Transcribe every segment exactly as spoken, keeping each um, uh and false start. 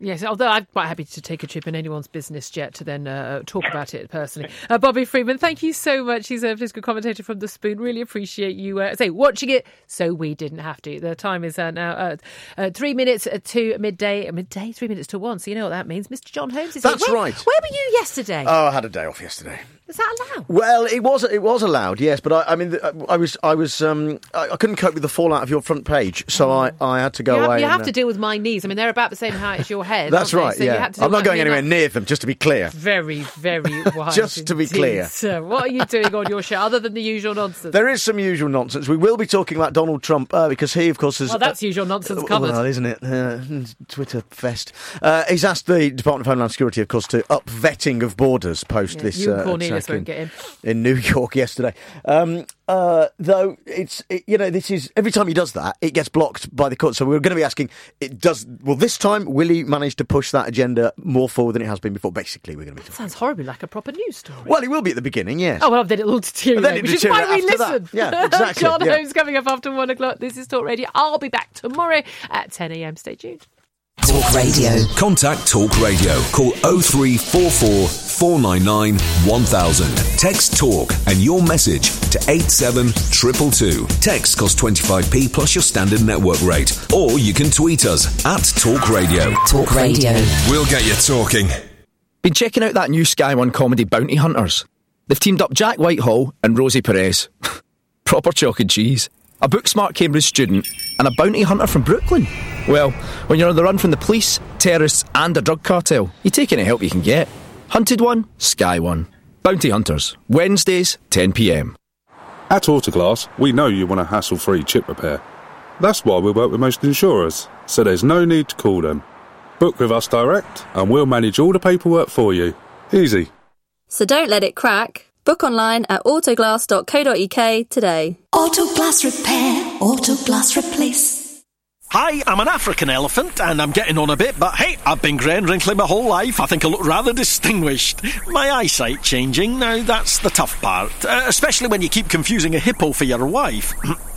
Yes, although I'm quite happy to take a trip in anyone's business jet to then uh, talk about it personally. Uh, Bobby Freeman, thank you so much. He's a political commentator from The Spoon. Really appreciate you uh, say watching it so we didn't have to. The time is uh, now uh, uh, three minutes to midday. Midday, three minutes to one. So you know what that means. Mister John Holmes is That's here. Where, right. Where were you yesterday? Oh, I had a day off yesterday. Was that allowed? Well, it was it was allowed, yes, but I, I mean, I was I was um, I, I couldn't cope with the fallout of your front page, so I, I had to go you have, away. You have and, to deal with my knees. I mean, they're about the same height as your head. That's right. So yeah, you had to I'm not going I mean, anywhere near them. Just to be clear. Very, very wise. Just to be indeed. clear. So what are you doing on your show other than the usual nonsense? There is some usual nonsense. We will be talking about Donald Trump uh, because he, of course, has. Well, that's uh, usual nonsense covered, well, isn't it? Uh, Twitter fest. Uh, he's asked the Department of Homeland Security, of course, to up vetting of borders post yeah, this. You and uh, Cornelius won't get in. in New York yesterday. Um, uh, though it's it, you know this is every time he does that it gets blocked by the court. So we're going to be asking, it does well this time. Will he manage to push that agenda more forward than it has been before? Basically, we're going to be. That sounds horribly like a proper news story. Well, he will be at the beginning, yes. Oh well, then it'll deteriorate, then it which is why we listen. That. Yeah, exactly. John yeah. Holmes coming up after one o'clock. This is Talk Radio. I'll be back tomorrow at ten a.m. Stay tuned. Talk Radio. Contact Talk Radio. Call oh three four four, four nine nine, one thousand. Text Talk and your message to eight seven two two two. Text costs twenty-five p plus your standard network rate. Or you can tweet us at Talk Radio. Talk Radio. We'll get you talking. Been checking out that new Sky One comedy Bounty Hunters. They've teamed up Jack Whitehall and Rosie Perez. Proper chalk and cheese. A book-smart Cambridge student and a bounty hunter from Brooklyn. Well, when you're on the run from the police, terrorists and a drug cartel, you take any help you can get. Hunted One, Sky One. Bounty Hunters, Wednesdays, ten p.m. At Autoglass, we know you want a hassle-free chip repair. That's why we work with most insurers, so there's no need to call them. Book with us direct, and we'll manage all the paperwork for you. Easy. So don't let it crack. Book online at autoglass dot co dot uk today. Autoglass repair, Autoglass replace. Hi, I'm an African elephant, and I'm getting on a bit, but hey, I've been grey and wrinkly my whole life. I think I look rather distinguished. My eyesight changing, now that's the tough part, uh, especially when you keep confusing a hippo for your wife.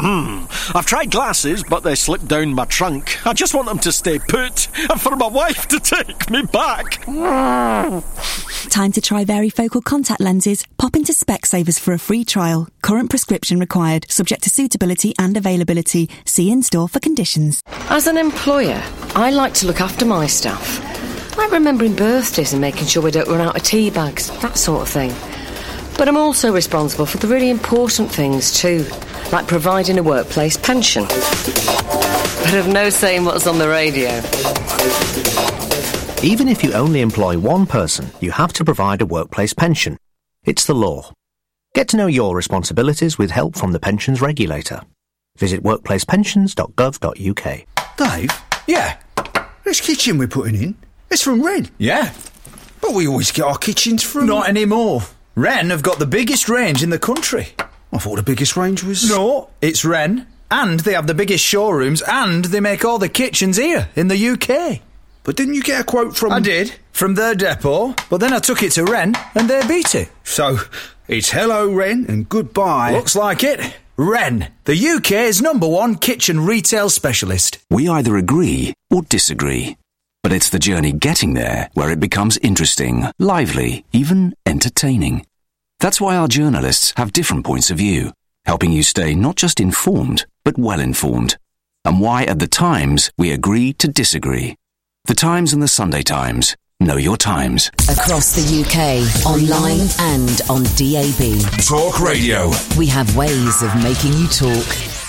I've tried glasses, but they slip down my trunk. I just want them to stay put, and for my wife to take me back. Time to try varifocal contact lenses. Pop into Specsavers for a free trial. Current prescription required, subject to suitability and availability. See in-store for conditions. As an employer, I like to look after my staff. Like remembering birthdays and making sure we don't run out of tea bags, that sort of thing. But I'm also responsible for the really important things too, like providing a workplace pension. But I've no say in what's on the radio. Even if you only employ one person, you have to provide a workplace pension. It's the law. Get to know your responsibilities with help from the pensions regulator. Visit workplace pensions dot gov dot uk. Dave? Yeah? This kitchen we're putting in, it's from Wren. Yeah. But we always get our kitchens from... Not anymore. Wren have got the biggest range in the country. I thought the biggest range was... No, it's Wren. And they have the biggest showrooms and they make all the kitchens here in the U K. But didn't you get a quote from... I did, from their depot. But then I took it to Wren and they beat it. So, it's hello Wren and goodbye. Looks like it. Wren, the U K's number one kitchen retail specialist. We either agree or disagree. But it's the journey getting there where it becomes interesting, lively, even entertaining. That's why our journalists have different points of view, helping you stay not just informed, but well informed. And why at The Times we agree to disagree. The Times and the Sunday Times. Know your times. Across the U K, online and on D A B. Talk Radio. We have ways of making you talk.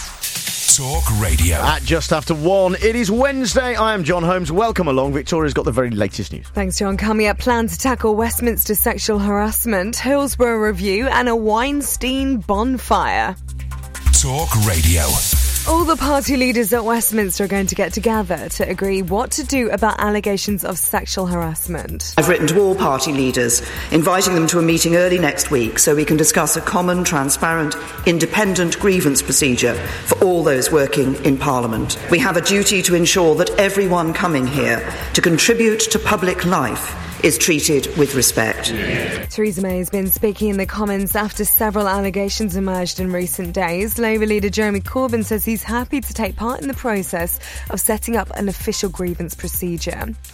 Talk Radio. At just after one, it is Wednesday. I am John Holmes. Welcome along. Victoria's got the very latest news. Thanks, John. Coming up, plan to tackle Westminster sexual harassment, Hillsborough review and a Weinstein bonfire. Talk Radio. All the party leaders at Westminster are going to get together to agree what to do about allegations of sexual harassment. I've written to all party leaders, inviting them to a meeting early next week so we can discuss a common, transparent, independent grievance procedure for all those working in Parliament. We have a duty to ensure that everyone coming here to contribute to public life is treated with respect. Yeah. Theresa May has been speaking in the Commons after several allegations emerged in recent days. Labour leader Jeremy Corbyn says he's happy to take part in the process of setting up an official grievance procedure.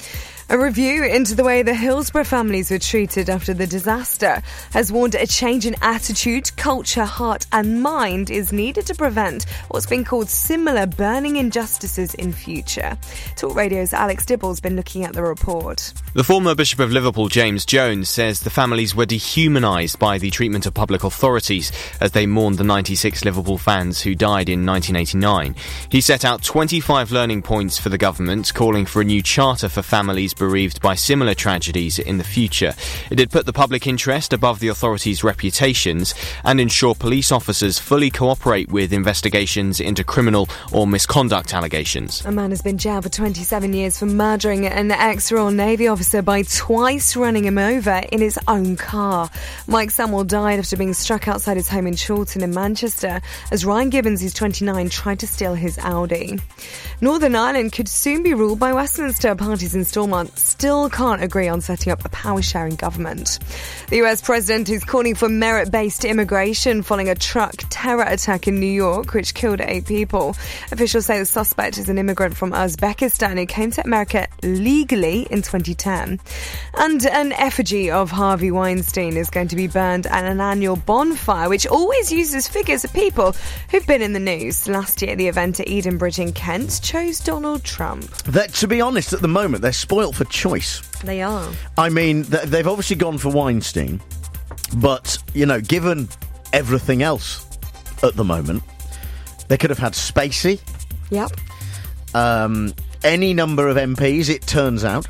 A review into the way the Hillsborough families were treated after the disaster has warned a change in attitude, culture, heart and mind is needed to prevent what's been called similar burning injustices in future. Talk Radio's Alex Dibble's been looking at the report. The former Bishop of Liverpool, James Jones, says the families were dehumanised by the treatment of public authorities as they mourned the ninety-six Liverpool fans who died in nineteen eighty-nine. He set out twenty-five learning points for the government, calling for a new charter for families bereaved by similar tragedies in the future. It had put the public interest above the authorities' reputations and ensure police officers fully cooperate with investigations into criminal or misconduct allegations. A man has been jailed for twenty-seven years for murdering an ex-Royal Navy officer by twice running him over in his own car. Mike Samuel died after being struck outside his home in Chorlton in Manchester as Ryan Gibbons, who's twenty-nine, tried to steal his Audi. Northern Ireland could soon be ruled by Westminster. Parties in Stormont still can't agree on setting up a power-sharing government. The U S president is calling for merit-based immigration following a truck terror attack in New York, which killed eight people. Officials say the suspect is an immigrant from Uzbekistan who came to America legally in twenty ten. And an effigy of Harvey Weinstein is going to be burned at an annual bonfire, which always uses figures of people who've been in the news. Last year, the event at Edenbridge in Kent chose Donald Trump. That, to be honest, at the moment, they're spoilt for choice. They are. I mean, they've obviously gone for Weinstein, but, you know, given everything else at the moment, they could have had Spacey. Yep. Um, any number of M Ps, it turns out.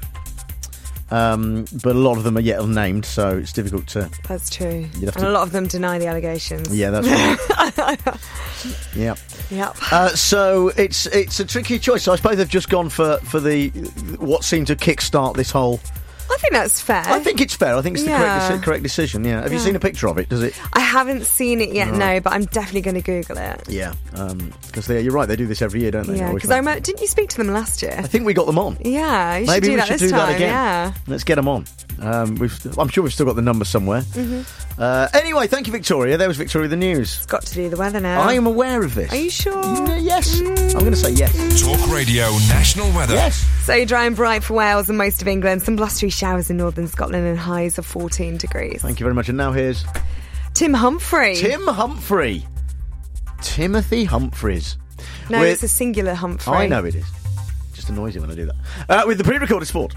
Um, but a lot of them are yet unnamed, so it's difficult to... That's true. You'd have and to- a lot of them deny the allegations. Yeah, that's right. yeah. Yep. Uh, so it's it's a tricky choice. So I suppose they've just gone for, for the what seemed to kickstart this whole... I think that's fair. I think it's fair. I think it's the Yeah. correct, deci- correct decision, yeah. Have you Yeah. seen a picture of it? Does it... I haven't seen it yet, Right. no, but I'm definitely going to Google it. Yeah, because you're right, they do this every year, don't they? Yeah, Always because I like- remember, didn't you speak to them last year? I think we got them on. Yeah, you should Maybe do we that should this do time. that again. Yeah. Let's get them on. Um, we've, I'm sure we've still got the number somewhere. Mhm. Uh, anyway, thank you, Victoria. There was Victoria with the news. It's got to do the weather now. I am aware of this. Are you sure? yes. I'm going to say yes. Talk Radio National Weather. Yes. So dry and bright for Wales and most of England. Some blustery showers in northern Scotland and highs of fourteen degrees. Thank you very much. And now here's... Tim Humphrey. Tim Humphrey. Timothy Humphreys. No, With- it's a singular Humphrey. I know it is. Just annoys you when I do that. Uh, with the pre-recorded sport.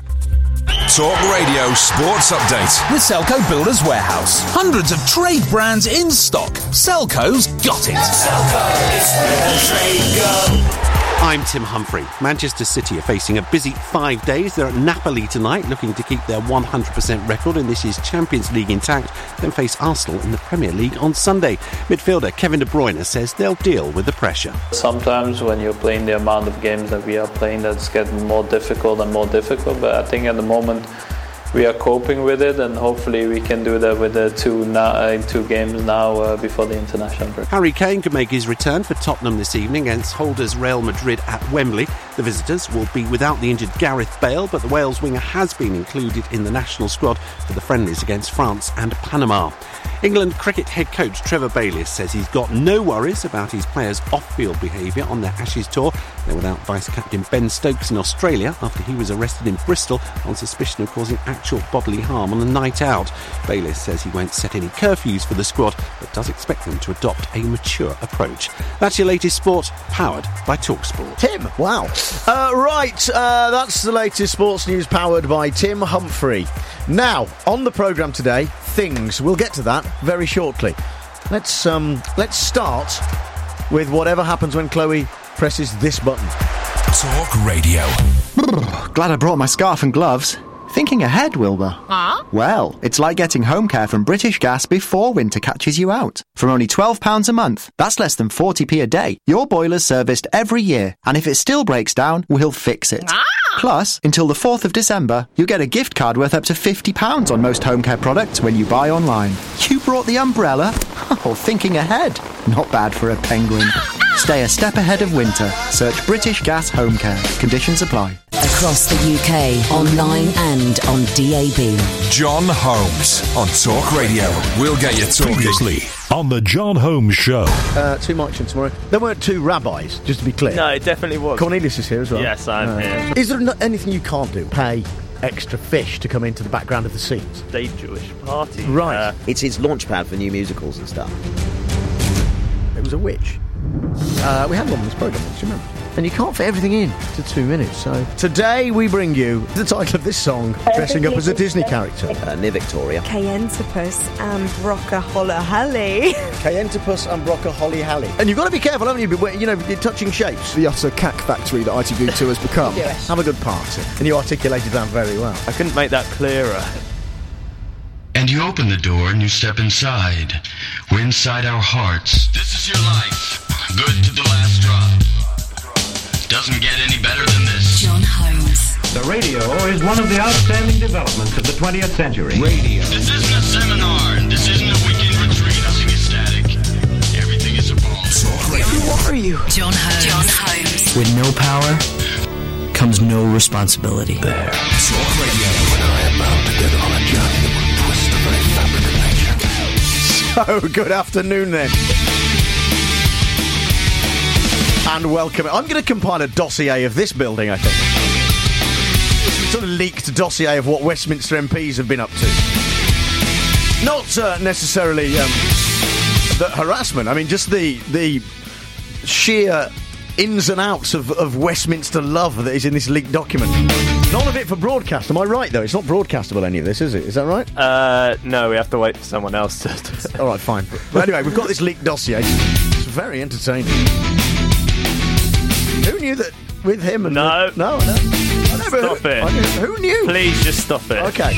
Talk Radio Sports Update. With Selco Builders Warehouse. Hundreds of trade brands in stock. Selco's got it. Selco, it's where the trade go. I'm Tim Humphrey. Manchester City are facing a busy five days. They're at Napoli tonight, looking to keep their one hundred percent record in this year's Champions League intact, then face Arsenal in the Premier League on Sunday. Midfielder Kevin De Bruyne says they'll deal with the pressure. Sometimes when you're playing the amount of games that we are playing, that's getting more difficult and more difficult. But I think at the moment we are coping with it, and hopefully we can do that with the two now, uh, two games now uh, before the international break. Harry Kane could make his return for Tottenham this evening against holders Real Madrid at Wembley. The visitors will be without the injured Gareth Bale, but the Wales winger has been included in the national squad for the friendlies against France and Panama. England cricket head coach Trevor Bayliss says he's got no worries about his players' off-field behaviour on their Ashes tour. They're without vice-captain Ben Stokes in Australia after he was arrested in Bristol on suspicion of causing actual bodily harm on a night out. Bayliss says he won't set any curfews for the squad, but does expect them to adopt a mature approach. That's your latest sport, powered by TalkSport. Tim, wow. Uh, right, uh, that's the latest sports news powered by Tim Humphrey. Now, on the programme today, things. We'll get to that very shortly. Let's um, let's start with whatever happens when Chloe presses this button. Talk Radio. Glad I brought my scarf and gloves. Thinking ahead, Wilbur. Huh? Well, it's like getting home care from British Gas before winter catches you out. For only twelve pounds a month, that's less than forty p a day. Your boiler's serviced every year, and if it still breaks down, we'll fix it. Ah! Plus, until the fourth of December, you get a gift card worth up to fifty pounds on most home care products when you buy online. You brought the umbrella? Oh, thinking ahead. Not bad for a penguin. Stay a step ahead of winter. Search British Gas Home Care. Conditions apply. Across the U K, online and on D A B. John Holmes on Talk Radio. We'll get you talking. Previously on the John Holmes Show. Uh, two mics in tomorrow. There weren't two rabbis, just to be clear. No, it definitely was. Cornelius is here as well. Yes, I'm Uh, here. Is there no- anything you can't do? Pay, extra fish to come into the background of the scenes. State Jewish party. Right. Uh, it's his launchpad for new musicals and stuff. It was a witch. Uh, we had one on this programme, do you remember? And you can't fit everything in to two minutes, so... Today we bring you the title of this song, dressing up as a Disney character. Uh, near Victoria. Kayentopus and Brocca Holla Hally. Kayentopus and Brocca Holly Hally. And you've got to be careful, haven't you? You know, you're touching shapes. The utter cack factory that I T V two has become. Have a good party. And you articulated that very well. I couldn't make that clearer. And you open the door and you step inside. We're inside our hearts. This is your life. Good to the last drop. Doesn't get any better than this. John Holmes. The radio is one of the outstanding developments of the twentieth century. Radio. This isn't a seminar, and this isn't a weekend retreat. Nothing is static. Everything is evolving. Who are you? John Holmes. John Holmes. With no power comes no responsibility. There. Talk Radio. When I am bound together on a journey that will twist the very fabric of nature. So, good afternoon then. And welcome. I'm going to compile a dossier of this building, I think. Sort of leaked dossier of what Westminster M Ps have been up to. Not uh, necessarily um, the harassment. I mean, just the the sheer ins and outs of, of Westminster love that is in this leaked document. None of it for broadcast. Am I right, though? It's not broadcastable, any of this, is it? Is that right? Uh, no, we have to wait for someone else to... All right, fine. But anyway, we've got this leaked dossier. It's very entertaining. Who knew that with him and... No. The, no, no. I never, Stop who, it. I never, who knew? Please just stop it. Okay.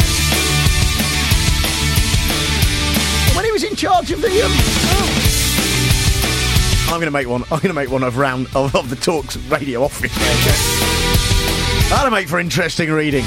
When he was in charge of the... Um, oh. I'm going to make one. I'm going to make one of round of, of the Talks radio office. That'll make for interesting reading.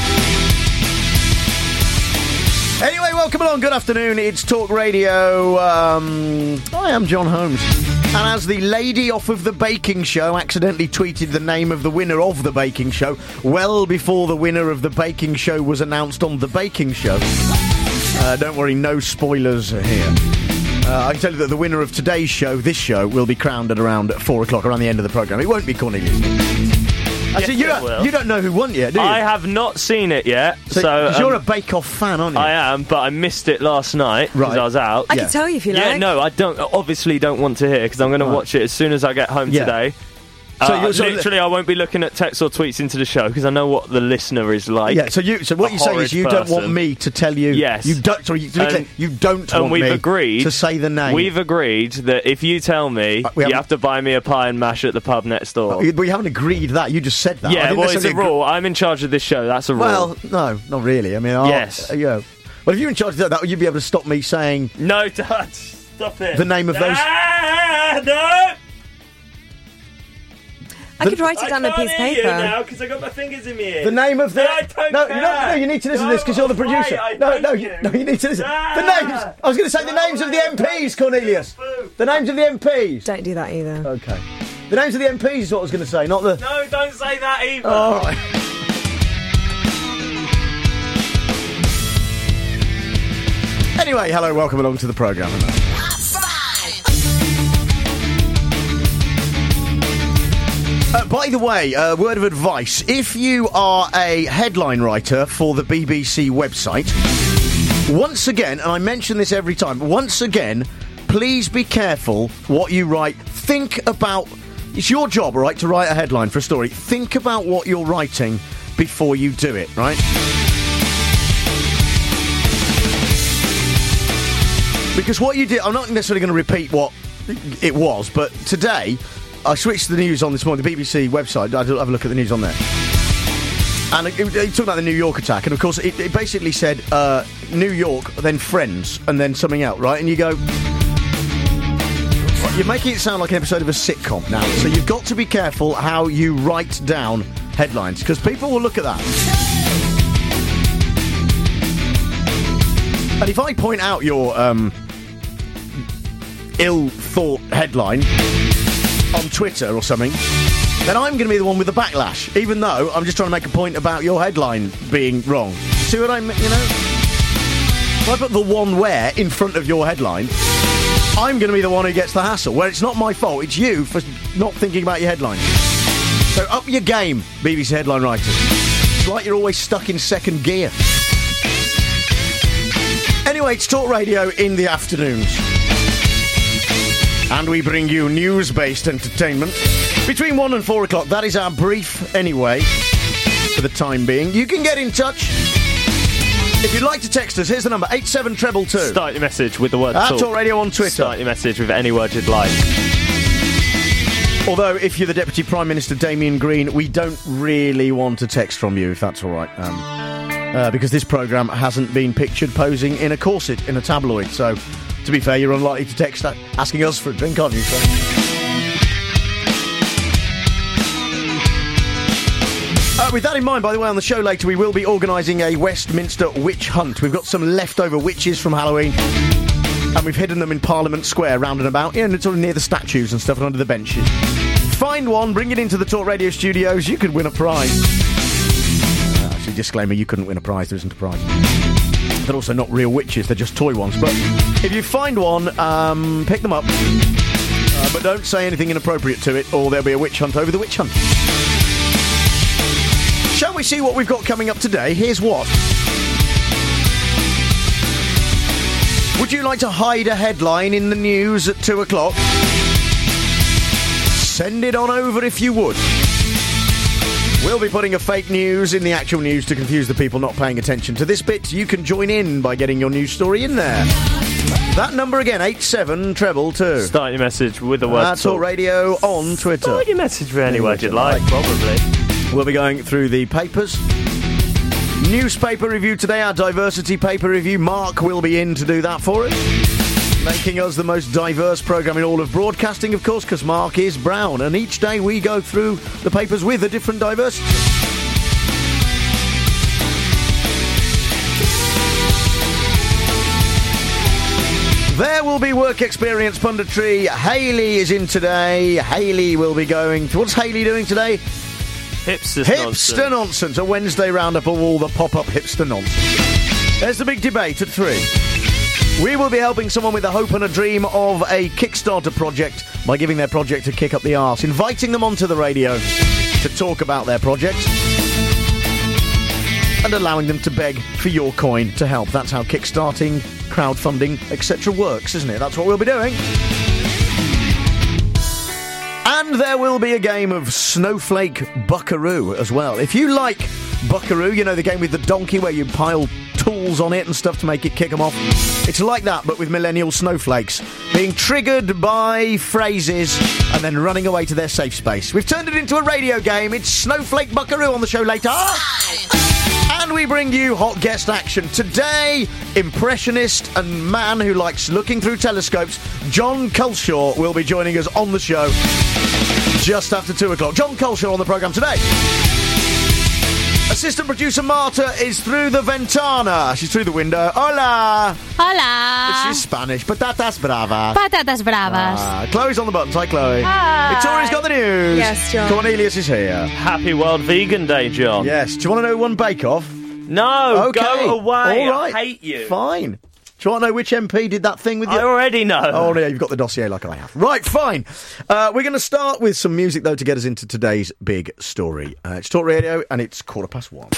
Anyway, welcome along. Good afternoon. It's Talk Radio. Um, I am John Holmes. And as the lady off of the baking show accidentally tweeted the name of the winner of the baking show well before the winner of the baking show was announced on the baking show. Uh, don't worry, no spoilers here. Uh, I can tell you that the winner of today's show, this show, will be crowned at around four o'clock, around the end of the programme. It won't be Cornelius. Actually, Yes, you, it don't, will. you don't know who won yet, do you? I have not seen it yet. So, So, 'cause you're um, a Bake Off fan, aren't you? I am, but I missed it last night because Right. I was out. I can tell you if you Yeah, like. no, I don't. Obviously, don't want to hear because I'm going to watch it as soon as I get home Yeah. today. So Uh, you're sort of- literally, I won't be looking at texts or tweets into the show because I know what the listener is like. Yeah, so you. So what A you're saying horrid is you don't want person. me to tell you. Yes. You don't. Sorry, to be clear, And- you don't and want we've me agreed to say the name. We've agreed that if you tell me, Uh, we you haven't- have to buy me a pie and mash at the pub next door. But you haven't agreed that. You just said that. I yeah, didn't well, it's a necessarily agree- rule. I'm in charge of this show. That's a rule. Well, no, not really. I mean, I'll, Yes. uh, yeah. Well, if you're in charge of that, that, you'd be able to stop me saying no, Dad, stop it. the name of those. Ah, no. I could write it down on a piece of paper. now because I got my fingers in my ears. The name of the. No, I don't no, care. you don't, no, you need to listen to this because you're the No, producer. why? I No, hate no, you, you. no, you need to listen. Ah. The names. I was going to say the names of the M Ps, Cornelius. The names of the M Ps. Don't do that either. Okay. The names of the M Ps is what I was going to say, not the. No, don't say that either. All right. Anyway, hello, welcome along to the programme. Uh, by the way, a uh, word of advice. If you are a headline writer for the B B C website, once again, and I mention this every time, once again, please be careful what you write. Think about... It's your job, all right, to write a headline for a story. Think about what you're writing before you do it, right? Because what you did... I'm not necessarily going to repeat what it was, but today... I switched to the news on this morning, the B B C website. I had to have a look at the news on there. And it, it, it talked about the New York attack. And, of course, it, it basically said uh, New York, then Friends, and then something else, right? And you go... You're making it sound like an episode of a sitcom now. So you've got to be careful how you write down headlines, because people will look at that. And if I point out your um, ill-thought headline... on Twitter or something, then I'm going to be the one with the backlash, even though I'm just trying to make a point about your headline being wrong. See what I mean? You know? If I put the one where in front of your headline, I'm going to be the one who gets the hassle, where it's not my fault, it's you for not thinking about your headline. So up your game, B B C headline writers. That's like you're always stuck in second gear. Anyway, it's Talk Radio in the afternoons. And we bring you news-based entertainment between one and four o'clock. That is our brief, anyway, for the time being. You can get in touch. If you'd like to text us, here's the number, eight seven two two two. Start your message with the word At talk. Talk Radio on Twitter. Start your message with any word you'd like. Although, if you're the Deputy Prime Minister, Damien Green, we don't really want a text from you, if that's all right. Um, uh, because this programme hasn't been pictured posing in a corset in a tabloid. So, to be fair, you're unlikely to text that, asking us for a drink, aren't you? So. Uh, with that in mind, by the way, on the show later, we will be organising a Westminster witch hunt. We've got some leftover witches from Halloween, and we've hidden them in Parliament Square, round and about, you know, sort of near the statues and stuff and under the benches. Find one, bring it into the Talk Radio studios, you could win a prize. Uh, actually, disclaimer, you couldn't win a prize, there isn't a prize. They're also not real witches, they're just toy ones. But if you find one, um, pick them up. Uh, but don't say anything inappropriate to it, or there'll be a witch hunt over the witch hunt. Shall we see what we've got coming up today? Here's what. Would you like to hide a headline in the news at two o'clock? Send it on over if you would. We'll be putting a fake news in the actual news to confuse the people not paying attention to this bit. You can join in by getting your news story in there. That number again, eight seven two two two. Start your message with the word That's Talk Radio on Twitter. Start your message with any word you'd like, probably. We'll be going through the papers. Newspaper review today, our diversity paper review. Mark will be in to do that for us. Making us the most diverse programme in all of broadcasting, of course, because Mark is brown. And each day we go through the papers with a different diversity. There will be work experience punditry. Hayley is in today. Hayley will be going... What's Hayley doing today? Hipster, hipster nonsense. nonsense. A Wednesday roundup of all the pop-up hipster nonsense. There's the big debate at three. We will be helping someone with a hope and a dream of a Kickstarter project by giving their project a kick up the arse, inviting them onto the radio to talk about their project and allowing them to beg for your coin to help. That's how kickstarting, crowdfunding, et cetera works, isn't it? That's what we'll be doing. And there will be a game of Snowflake Buckaroo as well. If you like Buckaroo, you know, the game with the donkey where you pile tools on it and stuff to make it kick them off. It's like that, but with millennial snowflakes being triggered by phrases and then running away to their safe space. We've turned it into a radio game. It's Snowflake Buckaroo on the show later. And we bring you hot guest action. Today, impressionist and man who likes looking through telescopes, John Culshaw will be joining us on the show just after two o'clock. John Culshaw on the programme today. Assistant producer Marta is through the ventana. She's through the window. Hola! Hola! She's Spanish. Patatas bravas. Patatas bravas. Ah, Chloe's on the buttons. Hi, Chloe. Hi. Victoria's got the news. Yes, John. Cornelius is here. Happy World Vegan Day, John. Yes. Do you want to know one bake-off? No, okay. Go away. All right. I hate you. Fine. Do you want to know which M P did that thing with you? I already know. Oh, yeah, you've got the dossier like I have. Right, fine. Uh, we're going to start with some music, though, to get us into today's big story. Uh, it's Talk Radio, and it's quarter past one.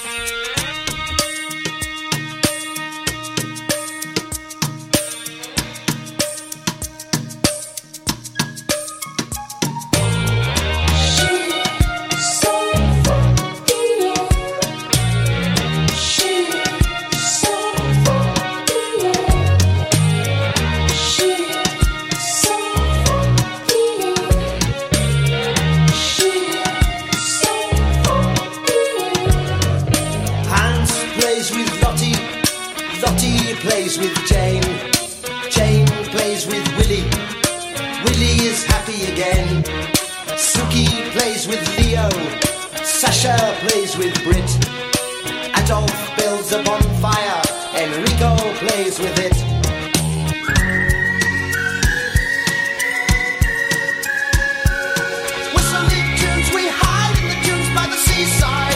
Plays with Jane, Jane plays with Willie, Willie is happy again. Suki plays with Leo, Sasha plays with Brit. Adolf builds a bonfire, Enrico plays with it. Whistling tunes, we hide in the dunes by the seaside.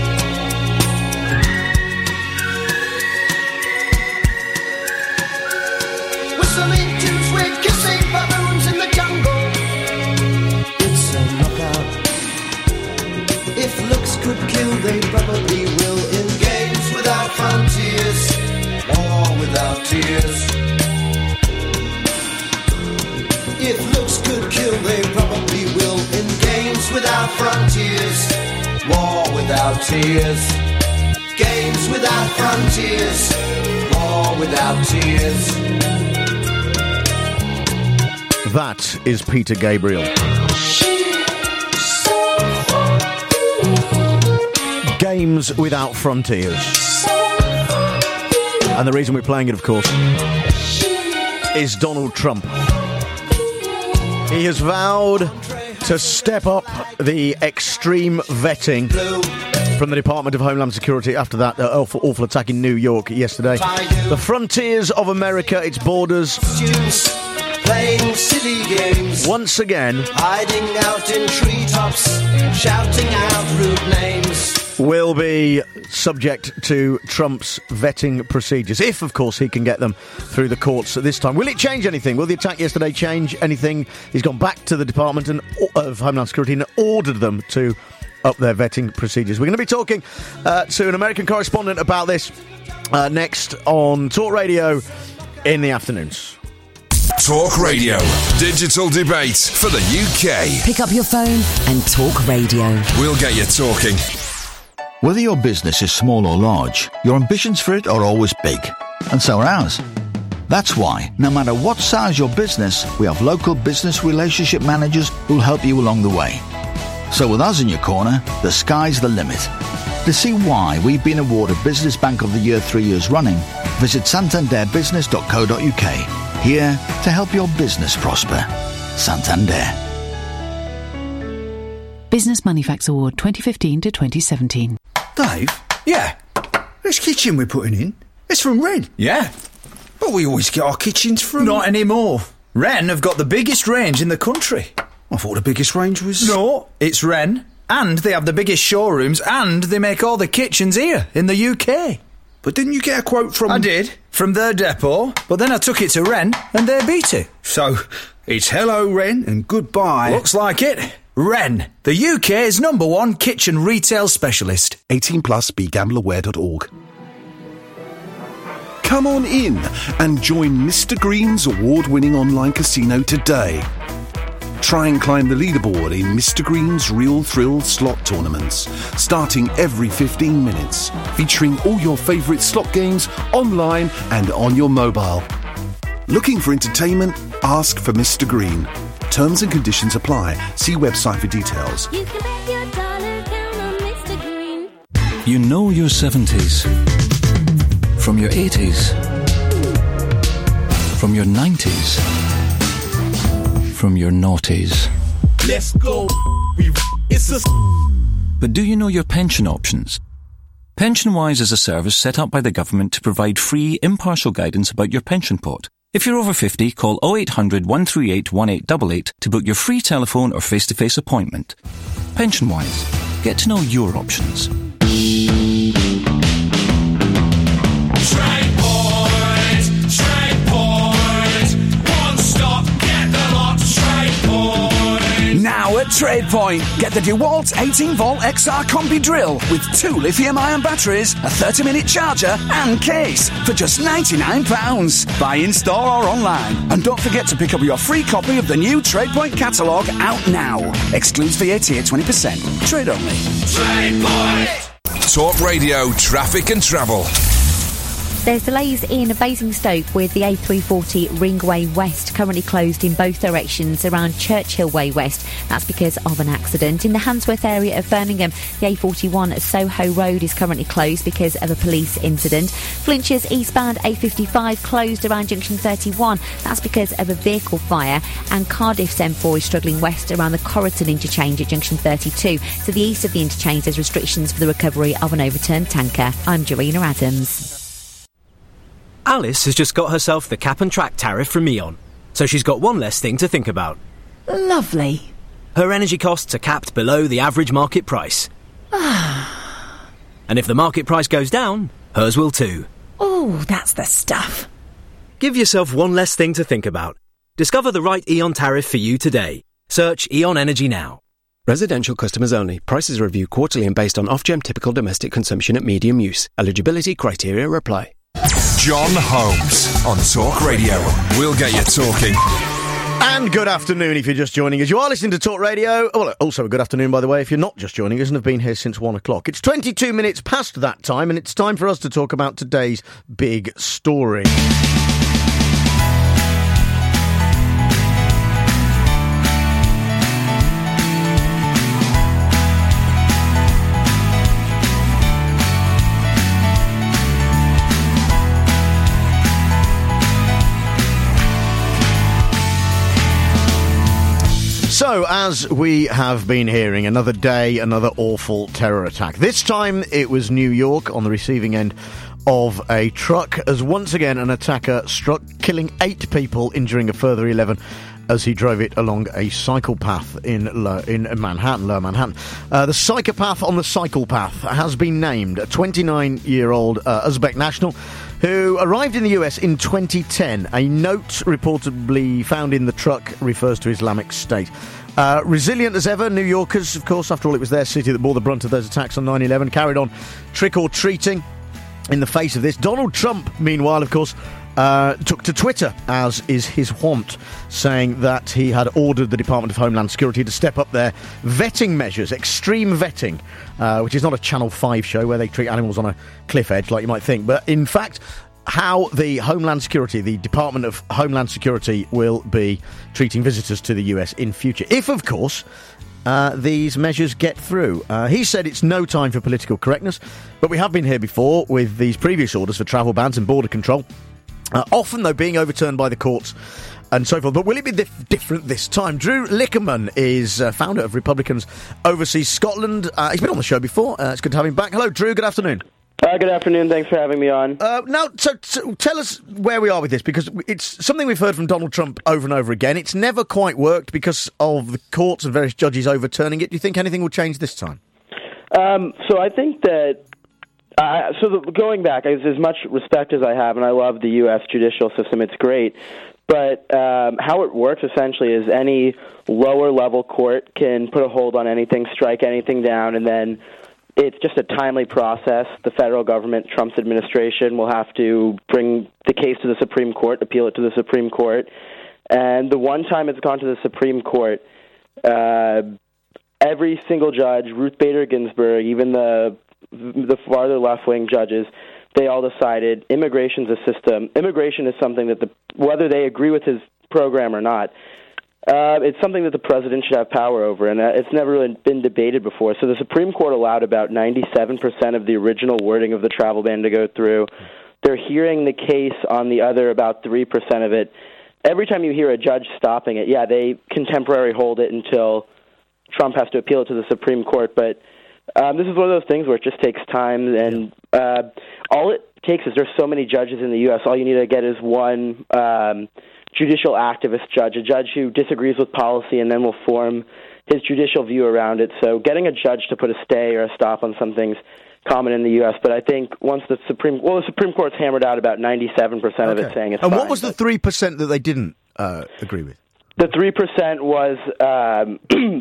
Whistling tunes, we're kissing baboons in the jungle. It's a knockout. If looks could kill, they probably will. tears. If looks could kill, they probably will. In games without frontiers, war without tears. Games without frontiers, war without tears. That is Peter Gabriel. Games without frontiers. And the reason we're playing it, of course, is Donald Trump. He has vowed to step up the extreme vetting from the Department of Homeland Security after that uh, awful, awful attack in New York yesterday. The frontiers of America, its borders, playing silly games. Once again, hiding out in treetops, shouting out rude names. Will be subject to Trump's vetting procedures, if, of course, he can get them through the courts at this time. Will it change anything? Will the attack yesterday change anything? He's gone back to the Department and, of Homeland Security and ordered them to up their vetting procedures. We're going to be talking uh, to an American correspondent about this uh, next on Talk Radio in the afternoons. Talk Radio. Digital debate for the U K. Pick up your phone and Talk Radio. We'll get you talking. Whether your business is small or large, your ambitions for it are always big. And so are ours. That's why, no matter what size your business, we have local business relationship managers who'll help you along the way. So with us in your corner, the sky's the limit. To see why we've been awarded Business Bank of the Year three years running, visit santander business dot co dot uk. Here to help your business prosper. Santander. Business Moneyfacts Award twenty fifteen to twenty seventeen. Dave? Yeah? This kitchen we're putting in, it's from Wren. Yeah. But we always get our kitchens from... Not anymore. Wren have got the biggest range in the country. I thought the biggest range was... No, it's Wren. And they have the biggest showrooms and they make all the kitchens here in the U K. But didn't you get a quote from... I did, from their depot. But then I took it to Wren and they beat it. So, it's hello Wren and goodbye. Looks like it. Wren, the U K's number one kitchen retail specialist. eighteen plus, be gamble aware dot org. Come on in and join Mister Green's award-winning online casino today. Try and climb the leaderboard in Mister Green's Real Thrill slot tournaments, starting every fifteen minutes, featuring all your favourite slot games online and on your mobile. Looking for entertainment? Ask for Mister Green. Terms and conditions apply. See website for details. You can bet your dollar count on Mister Green. You know your seventies from your eighties, from your nineties, from your noughties. Let's go. It's a... But do you know your pension options? PensionWise is a service set up by the government to provide free, impartial guidance about your pension pot. If you're over fifty, call oh eight hundred, one three eight, one eight eight eight to book your free telephone or face-to-face appointment. PensionWise. Get to know your options. Trade Point, Trade Point, one stop, get the lot, Trade Point. Now at Trade Point, get the DeWalt eighteen volt X R Combi drill with two lithium-ion batteries, a thirty minute charger and case for just ninety-nine pounds. Buy in store or online. And don't forget to pick up your free copy of the new Trade Point catalogue out now. Excludes V A T at twenty percent. Trade only. Trade Point. Talk Radio, traffic and travel. There's delays in Basingstoke with the A three forty Ringway West currently closed in both directions around Churchill Way West. That's because of an accident. In the Handsworth area of Birmingham, the A forty-one Soho Road is currently closed because of a police incident. Flintshire eastbound A fifty-five closed around Junction thirty-one. That's because of a vehicle fire. And Cardiff's M four is struggling west around the Corriton interchange at Junction thirty-two. To the east of the interchange, there's restrictions for the recovery of an overturned tanker. I'm Jarina Adams. Alice has just got herself the cap and track tariff from E.ON, so she's got one less thing to think about. Lovely. Her energy costs are capped below the average market price. And if the market price goes down, hers will too. Oh, that's the stuff. Give yourself one less thing to think about. Discover the right E.ON tariff for you today. Search E.ON Energy now. Residential customers only. Prices reviewed quarterly and based on Ofgem typical domestic consumption at medium use. Eligibility criteria apply. John Holmes on Talk Radio. We'll get you talking. And good afternoon if you're just joining us. You are listening to Talk Radio. Well, also a good afternoon, by the way, if you're not just joining us and have been here since one o'clock. It's twenty-two minutes past that time, and it's time for us to talk about today's big story. So, as we have been hearing, another day, another awful terror attack. This time it was New York on the receiving end of a truck, as once again an attacker struck, killing eight people, injuring a further eleven as he drove it along a cycle path in Lo- in Manhattan, Lower Manhattan. Uh, the psychopath on the cycle path has been named, a twenty-nine-year-old uh, Uzbek national who arrived in the U S in twenty ten. A note reportedly found in the truck refers to Islamic State. Uh, resilient as ever, New Yorkers, of course, after all, it was their city that bore the brunt of those attacks on nine eleven, carried on trick-or-treating in the face of this. Donald Trump, meanwhile, of course, uh, took to Twitter, as is his wont, saying that he had ordered the Department of Homeland Security to step up their vetting measures, extreme vetting, uh, which is not a Channel five show where they treat animals on a cliff edge like you might think, but in fact how the Homeland Security, the Department of Homeland Security, will be treating visitors to the U S in future. If, of course, uh, these measures get through. Uh, he said it's no time for political correctness, but we have been here before with these previous orders for travel bans and border control, uh, often, though, being overturned by the courts and so forth. But will it be dif- different this time? Drew Lickerman is uh, founder of Republicans Overseas Scotland. Uh, he's been on the show before. Uh, it's good to have him back. Hello, Drew. Good afternoon. Uh, good afternoon. Thanks for having me on. Uh, now, so, so tell us where we are with this, because it's something we've heard from Donald Trump over and over again. It's never quite worked because of the courts and various judges overturning it. Do you think anything will change this time? Um, so I think that, uh, so the, going back, as, as much respect as I have, and I love the U S judicial system, it's great, but um, how it works essentially is any lower-level court can put a hold on anything, strike anything down, and then it's just a timely process. The federal government, Trump's administration, will have to bring the case to the Supreme Court, appeal it to the Supreme Court. And the one time it's gone to the Supreme Court, uh, every single judge, Ruth Bader Ginsburg, even the the farther left-wing judges, they all decided immigration's a system. Immigration is something that, the whether they agree with his program or not, Uh, it's something that the president should have power over, and uh, it's never really been debated before. So the Supreme Court allowed about ninety-seven percent of the original wording of the travel ban to go through. They're hearing the case on the other about three percent of it. Every time you hear a judge stopping it, yeah, they can temporarily hold it until Trump has to appeal it to the Supreme Court. But um, this is one of those things where it just takes time, and uh, all it takes is there's so many judges in the U S All you need to get is one Um, judicial activist judge, a judge who disagrees with policy and then will form his judicial view around it. So getting a judge to put a stay or a stop on something's common in the U S, but I think once the Supreme well, the Supreme Court's hammered out about ninety-seven percent Okay. of it saying it's And fine. what was the three percent that they didn't uh, agree with? The three percent was um,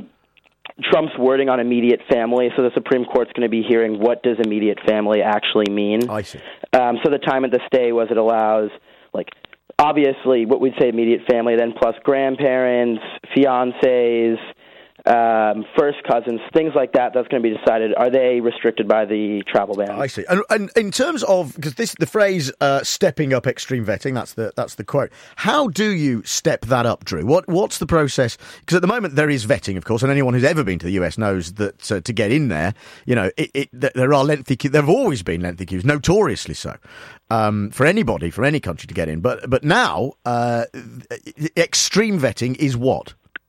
Trump's wording on immediate family, so the Supreme Court's going to be hearing what does immediate family actually mean. I see. Um, so the time at the stay was it allows, like, obviously, what we'd say immediate family, then plus grandparents, fiancés, um, first cousins, things like that. That's going to be decided. Are they restricted by the travel ban? I see. And, and in terms of, because this the phrase uh, "stepping up extreme vetting," that's the that's the quote. How do you step that up, Drew? What what's the process? Because at the moment there is vetting, of course, and anyone who's ever been to the U S knows that uh, to get in there, you know, it, it, there are lengthy. There have always been lengthy queues, notoriously so. Um, for anybody, for any country to get in. But but now, uh, extreme vetting is what?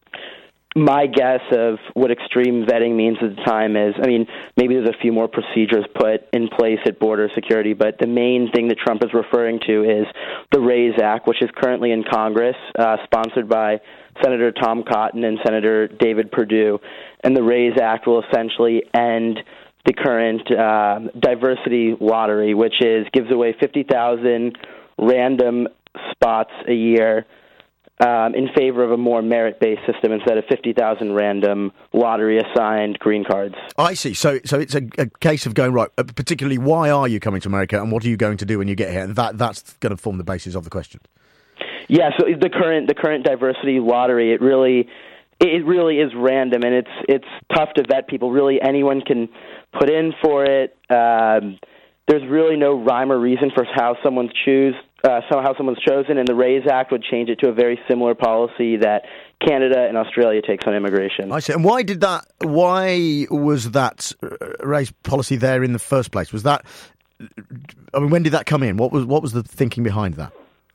My guess of what extreme vetting means at the time is, I mean, maybe there's a few more procedures put in place at border security, but the main thing that Trump is referring to is the RAISE Act, which is currently in Congress, uh, sponsored by Senator Tom Cotton and Senator David Perdue. And the RAISE Act will essentially end the current uh, diversity lottery, which is gives away fifty thousand random spots a year um, in favor of a more merit-based system instead of fifty thousand random lottery-assigned green cards. I see. So so it's a, a case of going, right, uh, particularly why are you coming to America and what are you going to do when you get here? And that, that's going to form the basis of the question. Yeah, so the current the current diversity lottery, it really it really is random, and it's it's tough to vet people. Really, anyone can put in for it. Um, there's really no rhyme or reason for how someone's choose uh, how someone's chosen, and the RAISE Act would change it to a very similar policy that Canada and Australia takes on immigration. I see. And why did that? Why was that RAISE policy there in the first place? Was that? I mean, when did that come in? What was what was the thinking behind that?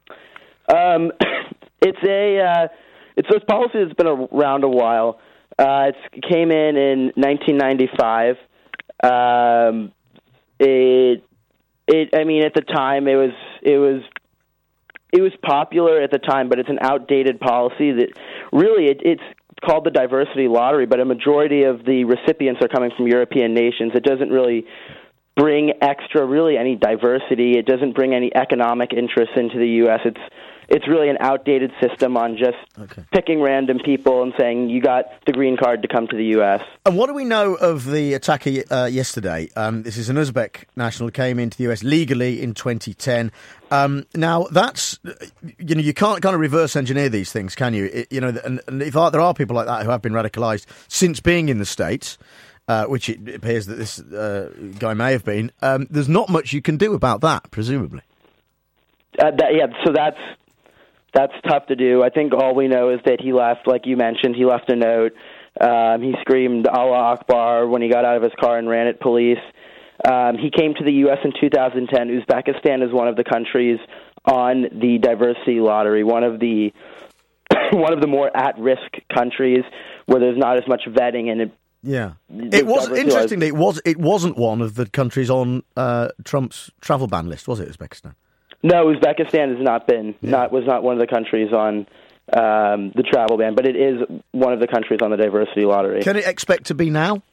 Um, it's a uh, it's a policy that's been around a while. Uh, it came in in nineteen ninety-five. Um, it it I mean, at the time it was it was it was popular at the time, but it's an outdated policy that really it, it's called the diversity lottery, but a majority of the recipients are coming from European nations. It doesn't really bring extra, really, any diversity. It doesn't bring any economic interest into the U S. It's it's really an outdated system on just okay. picking random people and saying you got the green card to come to the U S. And what do we know of the attacker uh, yesterday? Um, this is an Uzbek national who came into the U S legally in twenty ten. Um, now, that's, you know, you can't kind of reverse engineer these things, can you? It, you know, and, and if there are people like that who have been radicalised since being in the States, Uh, which it appears that this uh, guy may have been, um, there's not much you can do about that, presumably. Uh, that, yeah, so that's that's tough to do. I think all we know is that he left, like you mentioned, he left a note. Um, he screamed Allah Akbar when he got out of his car and ran at police. Um, he came to the U S in two thousand ten. Uzbekistan is one of the countries on the diversity lottery, one of the one of the more at-risk countries where there's not as much vetting and it. Yeah, it was interestingly. It was. It wasn't one of the countries on uh, Trump's travel ban list, was it? Uzbekistan. No, Uzbekistan has not been. Yeah. Not was not one of the countries on um, the travel ban, but it is one of the countries on the diversity lottery. Can it expect to be now?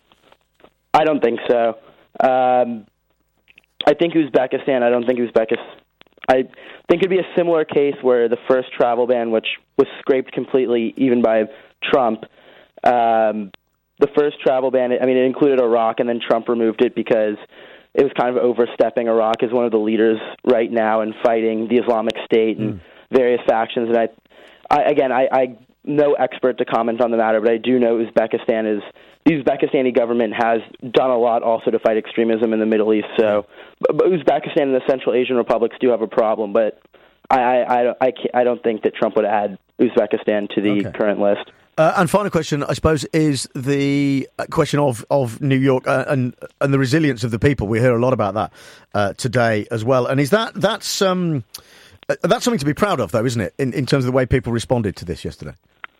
I don't think so. Um, I think Uzbekistan. I don't think Uzbekistan. I think it'd be a similar case where the first travel ban, which was scraped completely, even by Trump. Um, The first travel ban, I mean, it included Iraq, and then Trump removed it because it was kind of overstepping. Iraq is one of the leaders right now in fighting the Islamic State and mm. various factions. And I, I again, I, I'm no expert to comment on the matter, but I do know Uzbekistan is the Uzbekistani government has done a lot also to fight extremism in the Middle East. So, but, but Uzbekistan and the Central Asian republics do have a problem, but I, I, I, I, I don't think that Trump would add Uzbekistan to the okay. current list. Uh, and final question, I suppose, is the question of, of New York uh, and and the resilience of the people. We hear a lot about that uh, today as well. And is that that's um, uh, that's something to be proud of, though, isn't it? In, in terms of the way people responded to this yesterday.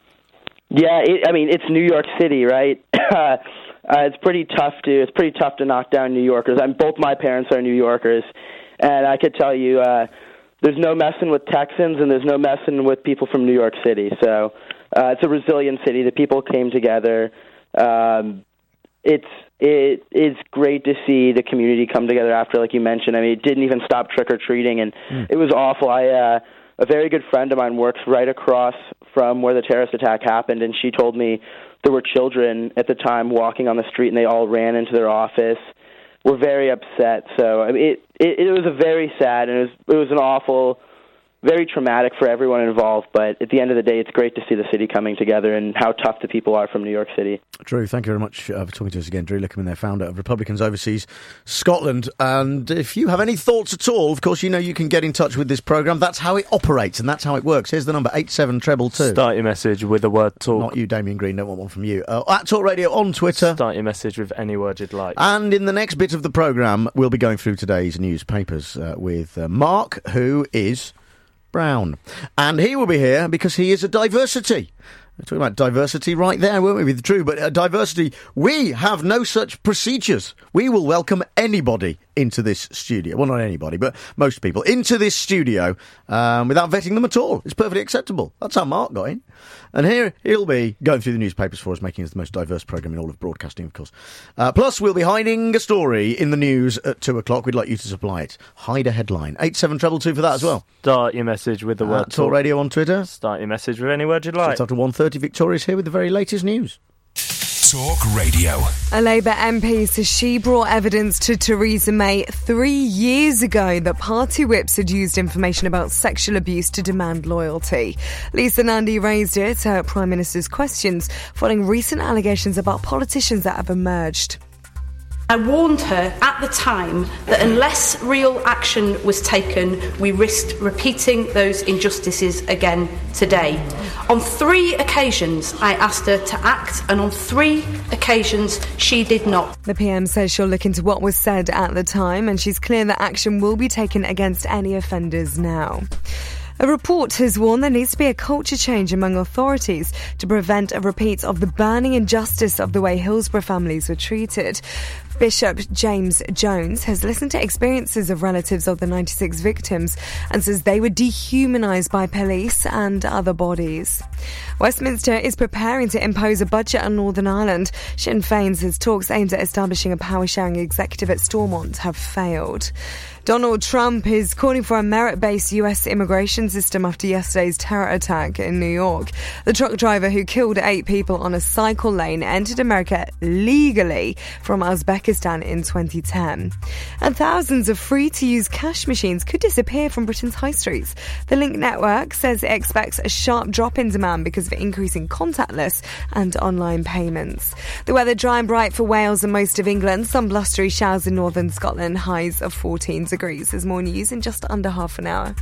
Yeah, it, I mean, it's New York City, right? uh, it's pretty tough to it's pretty tough to knock down New Yorkers. I mean, both my parents are New Yorkers, and I could tell you, uh, there's no messing with Texans, and there's no messing with people from New York City. So. Uh, it's a resilient city. The people came together. Um, it's it is great to see the community come together after, like you mentioned. I mean, it didn't even stop trick or treating, and mm. it was awful. I uh, a very good friend of mine works right across from where the terrorist attack happened, and she told me there were children at the time walking on the street, and they all ran into their office. Were very upset. So I mean, it, it it was a very sad, and it was it was an awful. Very traumatic for everyone involved, but at the end of the day, it's great to see the city coming together and how tough the people are from New York City. Drew, thank you very much uh, for talking to us again. Drew Lickerman, there, founder of Republicans Overseas Scotland. And if you have any thoughts at all, of course, you know you can get in touch with this programme. That's how it operates, and that's how it works. Here's the number, eight seven two two. Start your message with the word talk. Not you, Damien Green, don't want one from you. Uh, at Talk Radio on Twitter. Start your message with any word you'd like. And in the next bit of the programme, we'll be going through today's newspapers uh, with uh, Mark, who is Brown. And he will be here because he is a diversity. We're talking about diversity right there, weren't we, with Drew? But uh, diversity, we have no such procedures. We will welcome anybody into this studio. Well, not anybody, but most people into this studio um, without vetting them at all. It's perfectly acceptable. That's how Mark got in. And here he'll be going through the newspapers for us, making us the most diverse programme in all of broadcasting, of course. Uh, plus, we'll be hiding a story in the news at two o'clock. We'd like you to supply it. Hide a headline. eight seven two two for that as well. Start your message with the uh, word Talk Radio on Twitter. Start your message with any word you'd like. Just after one thirty, Victoria's here with the very latest news. Talk Radio. A Labour M P says she brought evidence to Theresa May three years ago that party whips had used information about sexual abuse to demand loyalty. Lisa Nandy raised it at Prime Minister's questions following recent allegations about politicians that have emerged. I warned her at the time that unless real action was taken, we risked repeating those injustices again today. On three occasions, I asked her to act, and on three occasions, she did not. The P M says she'll look into what was said at the time, and she's clear that action will be taken against any offenders now. A report has warned there needs to be a culture change among authorities to prevent a repeat of the burning injustice of the way Hillsborough families were treated. Bishop James Jones has listened to experiences of relatives of the ninety-six victims and says they were dehumanised by police and other bodies. Westminster is preparing to impose a budget on Northern Ireland. Sinn Féin says talks aimed at establishing a power-sharing executive at Stormont have failed. Donald Trump is calling for a merit-based U S immigration system after yesterday's terror attack in New York. The truck driver who killed eight people on a cycle lane entered America legally from Uzbekistan in twenty ten. And thousands of free-to-use cash machines could disappear from Britain's high streets. The Link Network says it expects a sharp drop in demand because of increasing contactless and online payments. The weather dry and bright for Wales and most of England. Some blustery showers in northern Scotland, highs of fourteen degrees. There's more news in just under half an hour.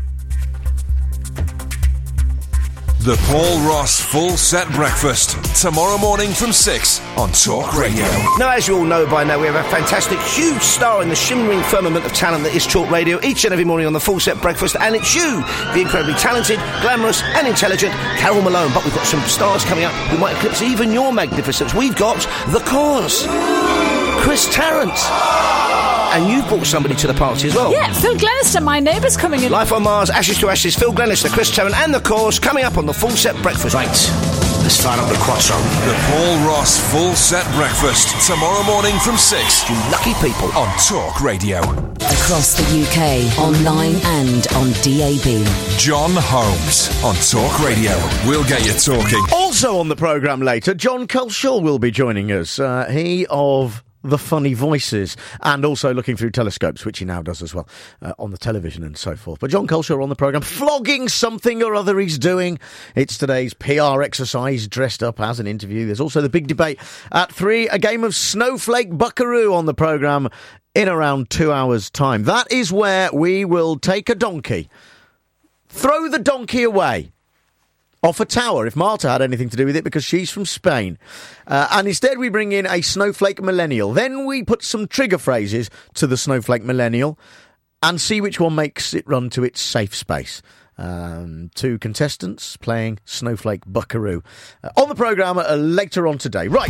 The Paul Ross Full Set Breakfast, tomorrow morning from six on Talk Radio. Now, as you all know by now, we have a fantastic, huge star in the shimmering firmament of talent that is Talk Radio each and every morning on the Full Set Breakfast, and it's you, the incredibly talented, glamorous and intelligent Carol Malone. But we've got some stars coming up who might eclipse even your magnificence. We've got The Cause, Chris Tarrant. And you've brought somebody to the party as well. Yeah, Phil Glenister, my neighbour's coming in. Life on Mars, Ashes to Ashes, Phil Glenister, Chris Tarrant and The Cause coming up on the Full Set Breakfast. Right, let's start up the quattro. The Paul Ross Full Set Breakfast, tomorrow morning from six. You lucky people. On Talk Radio. Across the U K, online and on D A B. John Holmes on Talk Radio. We'll get you talking. Also on the programme later, John Culshaw will be joining us. Uh, he of... The Funny Voices, and also looking through telescopes, which he now does as well, uh, on the television and so forth. But John Culshaw on the programme, flogging something or other he's doing. It's today's P R exercise, dressed up as an interview. There's also the big debate at three, a game of Snowflake Buckaroo on the programme in around two hours' time. That is where we will take a donkey, throw the donkey away off a tower, if Marta had anything to do with it, because she's from Spain. Uh, and instead we bring in a Snowflake Millennial. Then we put some trigger phrases to the Snowflake Millennial and see which one makes it run to its safe space. Um, two contestants playing Snowflake Buckaroo uh, on the programme uh, later on today. Right.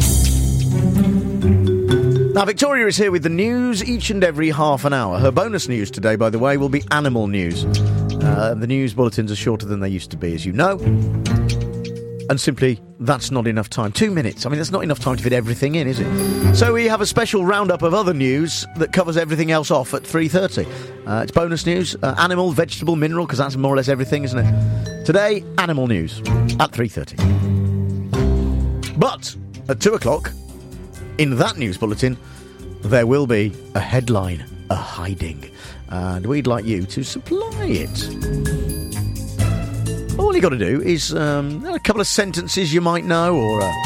Now, Victoria is here with the news each and every half an hour. Her bonus news today, by the way, will be animal news. Uh, the news bulletins are shorter than they used to be, as you know. And simply, that's not enough time. Two minutes. I mean, that's not enough time to fit everything in, is it? So we have a special roundup of other news that covers everything else off at three thirty. Uh, it's bonus news, uh, animal, vegetable, mineral, because that's more or less everything, isn't it? Today, animal news at three thirty. But at two o'clock, in that news bulletin, there will be a headline, a hiding. And we'd like you to supply it. All you got to do is um, a couple of sentences you might know, or a,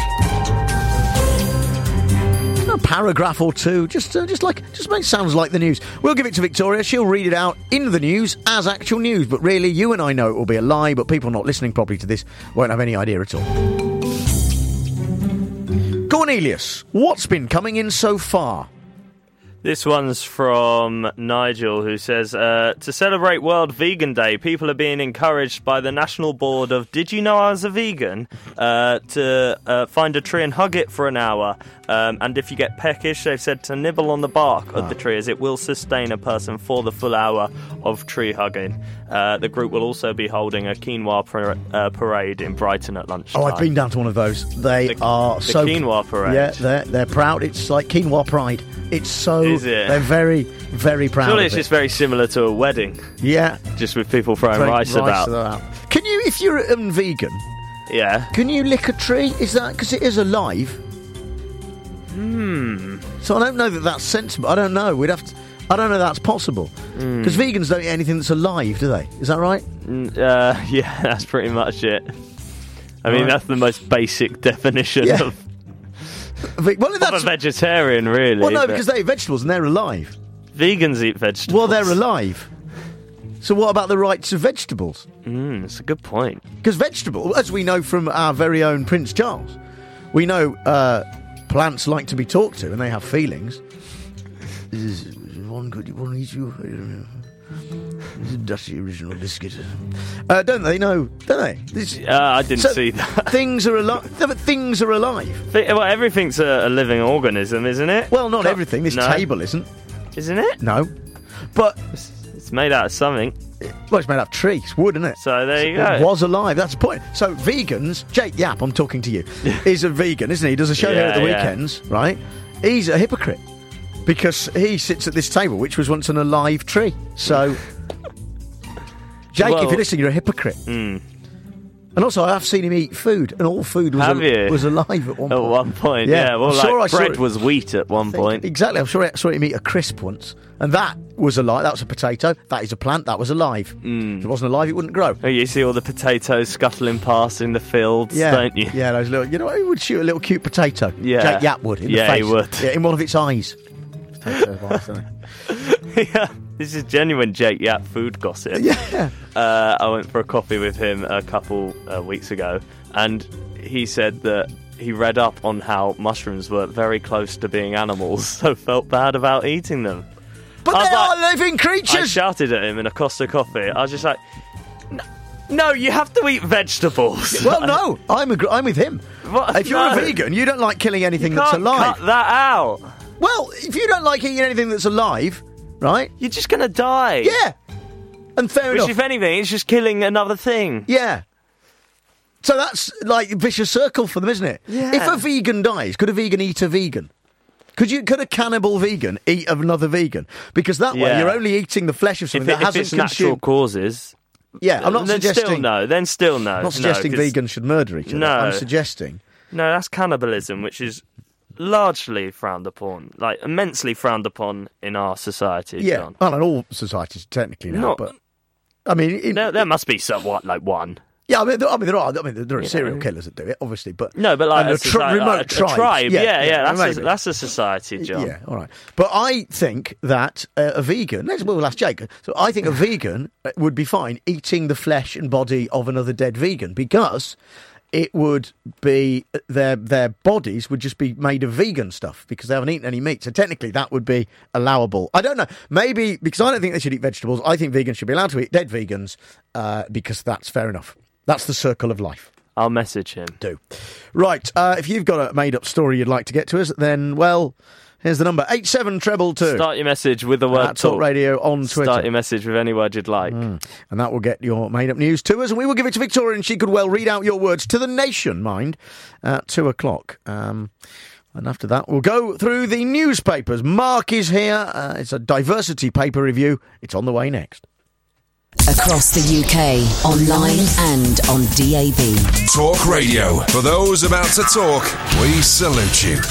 a paragraph or two. Just, uh, just like, just make sounds like the news. We'll give it to Victoria. She'll read it out in the news as actual news. But really, you and I know it will be a lie. But people not listening properly to this won't have any idea at all. Cornelius, what's been coming in so far? This one's from Nigel, who says, uh, to celebrate World Vegan Day, people are being encouraged by the National Board of Did You Know I Was a Vegan? Uh, to uh, find a tree and hug it for an hour. Um, and if you get peckish, they've said to nibble on the bark of the tree, as it will sustain a person for the full hour of tree hugging. Uh, the group will also be holding a quinoa par- uh, parade in Brighton at lunchtime. Oh, I've been down to one of those. They The- are the so... quinoa parade. Yeah, they're, they're proud. It's like quinoa pride. It's so... Is it? They're very, very proud Surely of it's it. just very similar to a wedding. Yeah. Just with people throwing Throwing rice, rice about. about. Can you, if you're um, vegan, Yeah. can you lick a tree? Is that... Because it is alive. Hmm. So I don't know that that's sensible. I don't know. We'd have to... I don't know that's possible. Mm. Because vegans don't eat anything that's alive, do they? Is that right? Mm, Uh, yeah, that's pretty much it. I mean, Right. that's the most basic definition Yeah. of, Ve- Well, of that's... a vegetarian, really. Well, no, but because they eat vegetables and they're alive. vegans eat vegetables. Well, they're alive. So what about the rights of vegetables? Mm, that's a good point. Because vegetable, as we know from our very own Prince Charles, we know uh, plants like to be talked to and they have feelings. This is one good one eat you. This is a dusty original biscuit. Uh, don't they? No, don't they? This, Uh, I didn't so see that. Things are alive. Things are alive. Thi- Well, everything's a, a living organism, isn't it? Well, not Can't- everything. This no. table isn't. Isn't it? No, but It's, it's made out of something. well, it's made out of trees, wood, isn't it? So there you It go. was alive. That's the point. So vegans, Jake Yap, I'm talking to you, is a vegan, isn't he? He does a show here at the Yeah, yeah. weekends, right? He's a hypocrite because he sits at this table, which was once an alive tree. So, Jake, Well- if you're listening, you're a hypocrite. Mm. And also, I have seen him eat food, and all food was Have al- you? was alive at one At point. one point, Yeah, yeah. Well, I'm like sure I saw bread it. was wheat at one point. Exactly. I'm sure I saw him eat a crisp once, and that was alive. That was a potato. That is a plant. That was alive. Mm. If it wasn't alive, it wouldn't grow. Oh, you see all the potatoes scuttling past in the fields, Yeah, don't you? Yeah, those little. You know, he would shoot a little cute potato. Yeah. Jake Yap would. In Yeah, the he face. would. Yeah, in one of its eyes. Potatoes, right, isn't it? Yeah, this is genuine Jake Yap food gossip. Yeah. Uh, I went for a coffee with him a couple uh, weeks ago, and he said that he read up on how mushrooms were very close to being animals, so felt bad about eating them. But I was they like- are living I creatures. shouted at him in a Costa coffee. I was just like, "No, no, you have to eat vegetables." Well, no, I'm agr- I'm with him. What? If you're No. a vegan, you don't like killing anything You that's can't alive. cut that out. Well, if you don't like eating anything that's alive, right? You're just gonna die. Yeah. And fair Which, enough. if anything, it's just killing another thing. Yeah. So that's like a vicious circle for them, isn't it? Yeah. If a vegan dies, could a vegan eat a vegan? Could you? Could a cannibal vegan eat another vegan? Because that way Yeah. you're only eating the flesh of If, something it, that if hasn't it's natural consumed. causes, Yeah, I'm not then suggesting. still no. Then still no. I'm not suggesting no, 'cause- vegans should murder each other. No. I'm suggesting. No, that's cannibalism, which is largely frowned upon, like immensely frowned upon in our society. Yeah, John. well, in all societies technically now, Not- but I mean, in, There, there must be somewhat like one. yeah, I mean, there, I mean, there are. I mean, there are You serial know. killers that do it, obviously, but No, but like and a, a tri- society- remote like a, tribes. a tribe. Yeah, yeah, yeah, that's, a, maybe. that's a society, John. Yeah, all right. But I think that uh, a vegan, let's, we'll ask Jake. So I think a vegan would be fine eating the flesh and body of another dead vegan because it would be, their their bodies would just be made of vegan stuff because they haven't eaten any meat. So technically that would be allowable. I don't know. Maybe, because I don't think they should eat vegetables, I think vegans should be allowed to eat dead vegans uh, because that's fair enough. That's the circle of life. I'll message him. Do. Right, uh, if you've got a made-up story you'd like to get to us, then, well, here's the number, eight seven treble two. Start your message with the word At Talk Radio on Twitter. Start your message with any word you'd like. Mm. And that will get your made-up news to us, and we will give it to Victoria, and she could well read out your words to the nation, mind, at two o'clock. Um, and after that, we'll go through the newspapers. Mark is here. Uh, it's a diversity paper review. It's on the way next. Across the U K, online and on D A B. Talk Radio. For those about to talk, we salute you.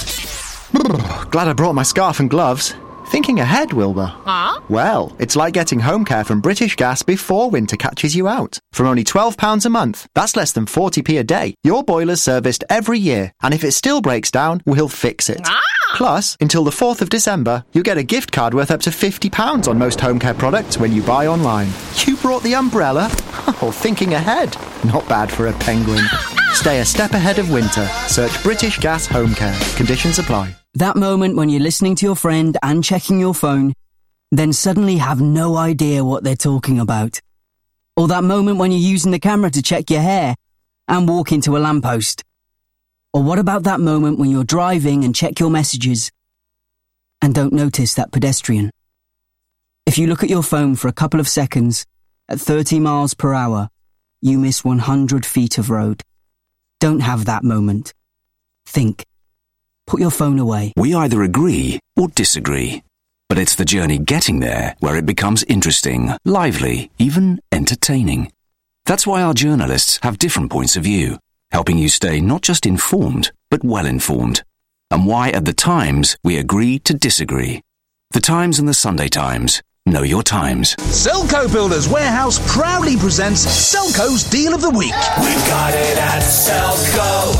Glad I brought my scarf and gloves. Thinking ahead, Wilbur. Huh? Well, it's like getting home care from British Gas before winter catches you out. For only twelve pounds a month, that's less than forty p a day. Your boiler's serviced every year, and if it still breaks down, we'll fix it. Ah! Plus, until the fourth of December, you get a gift card worth up to fifty pounds on most home care products when you buy online. You brought the umbrella? Oh, thinking ahead. Not bad for a penguin. Stay a step ahead of winter. Search British Gas Home Care. Conditions apply. That moment when you're listening to your friend and checking your phone, then suddenly have no idea what they're talking about. Or that moment when you're using the camera to check your hair and walk into a lamppost. Or what about that moment when you're driving and check your messages and don't notice that pedestrian? If you look at your phone for a couple of seconds at thirty miles per hour, you miss one hundred feet of road. Don't have that moment. Think. Put your phone away. We either agree or disagree. But it's the journey getting there where it becomes interesting, lively, even entertaining. That's why our journalists have different points of view, helping you stay not just informed, but well informed. And why at The Times we agree to disagree. The Times and the Sunday Times. Know your times. Selco Builders Warehouse proudly presents Selco's Deal of the Week. We've got it at Selco.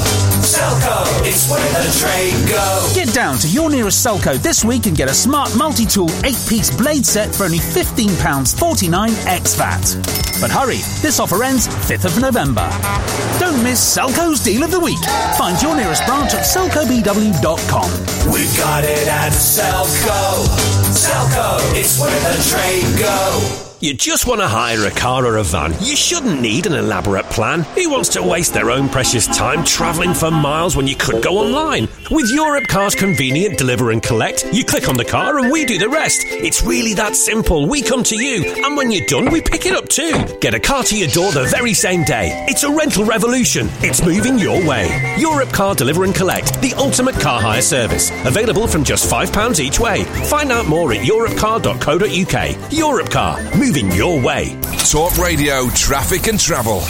Selco, it's where the trade goes. Get down to your nearest Selco this week and get a smart multi-tool eight-piece blade set for only fifteen pounds forty-nine ex-V A T. But hurry, this offer ends fifth of November. Don't miss Selco's Deal of the Week. Find your nearest branch at selco b w dot com. We've got it at Selco. Selco, it's where the trade go. You just want to hire a car or a van. You shouldn't need an elaborate plan. Who wants to waste their own precious time travelling for miles when you could go online? With Europcar's convenient deliver and collect, you click on the car and we do the rest. It's really that simple. We come to you, and when you're done, we pick it up too. Get a car to your door the very same day. It's a rental revolution. It's moving your way. Europcar Deliver and Collect, the ultimate car hire service. Available from just five pounds each way. Find out more at europcar dot co dot uk. Europcar, moving your way. Talk Radio Traffic and Travel.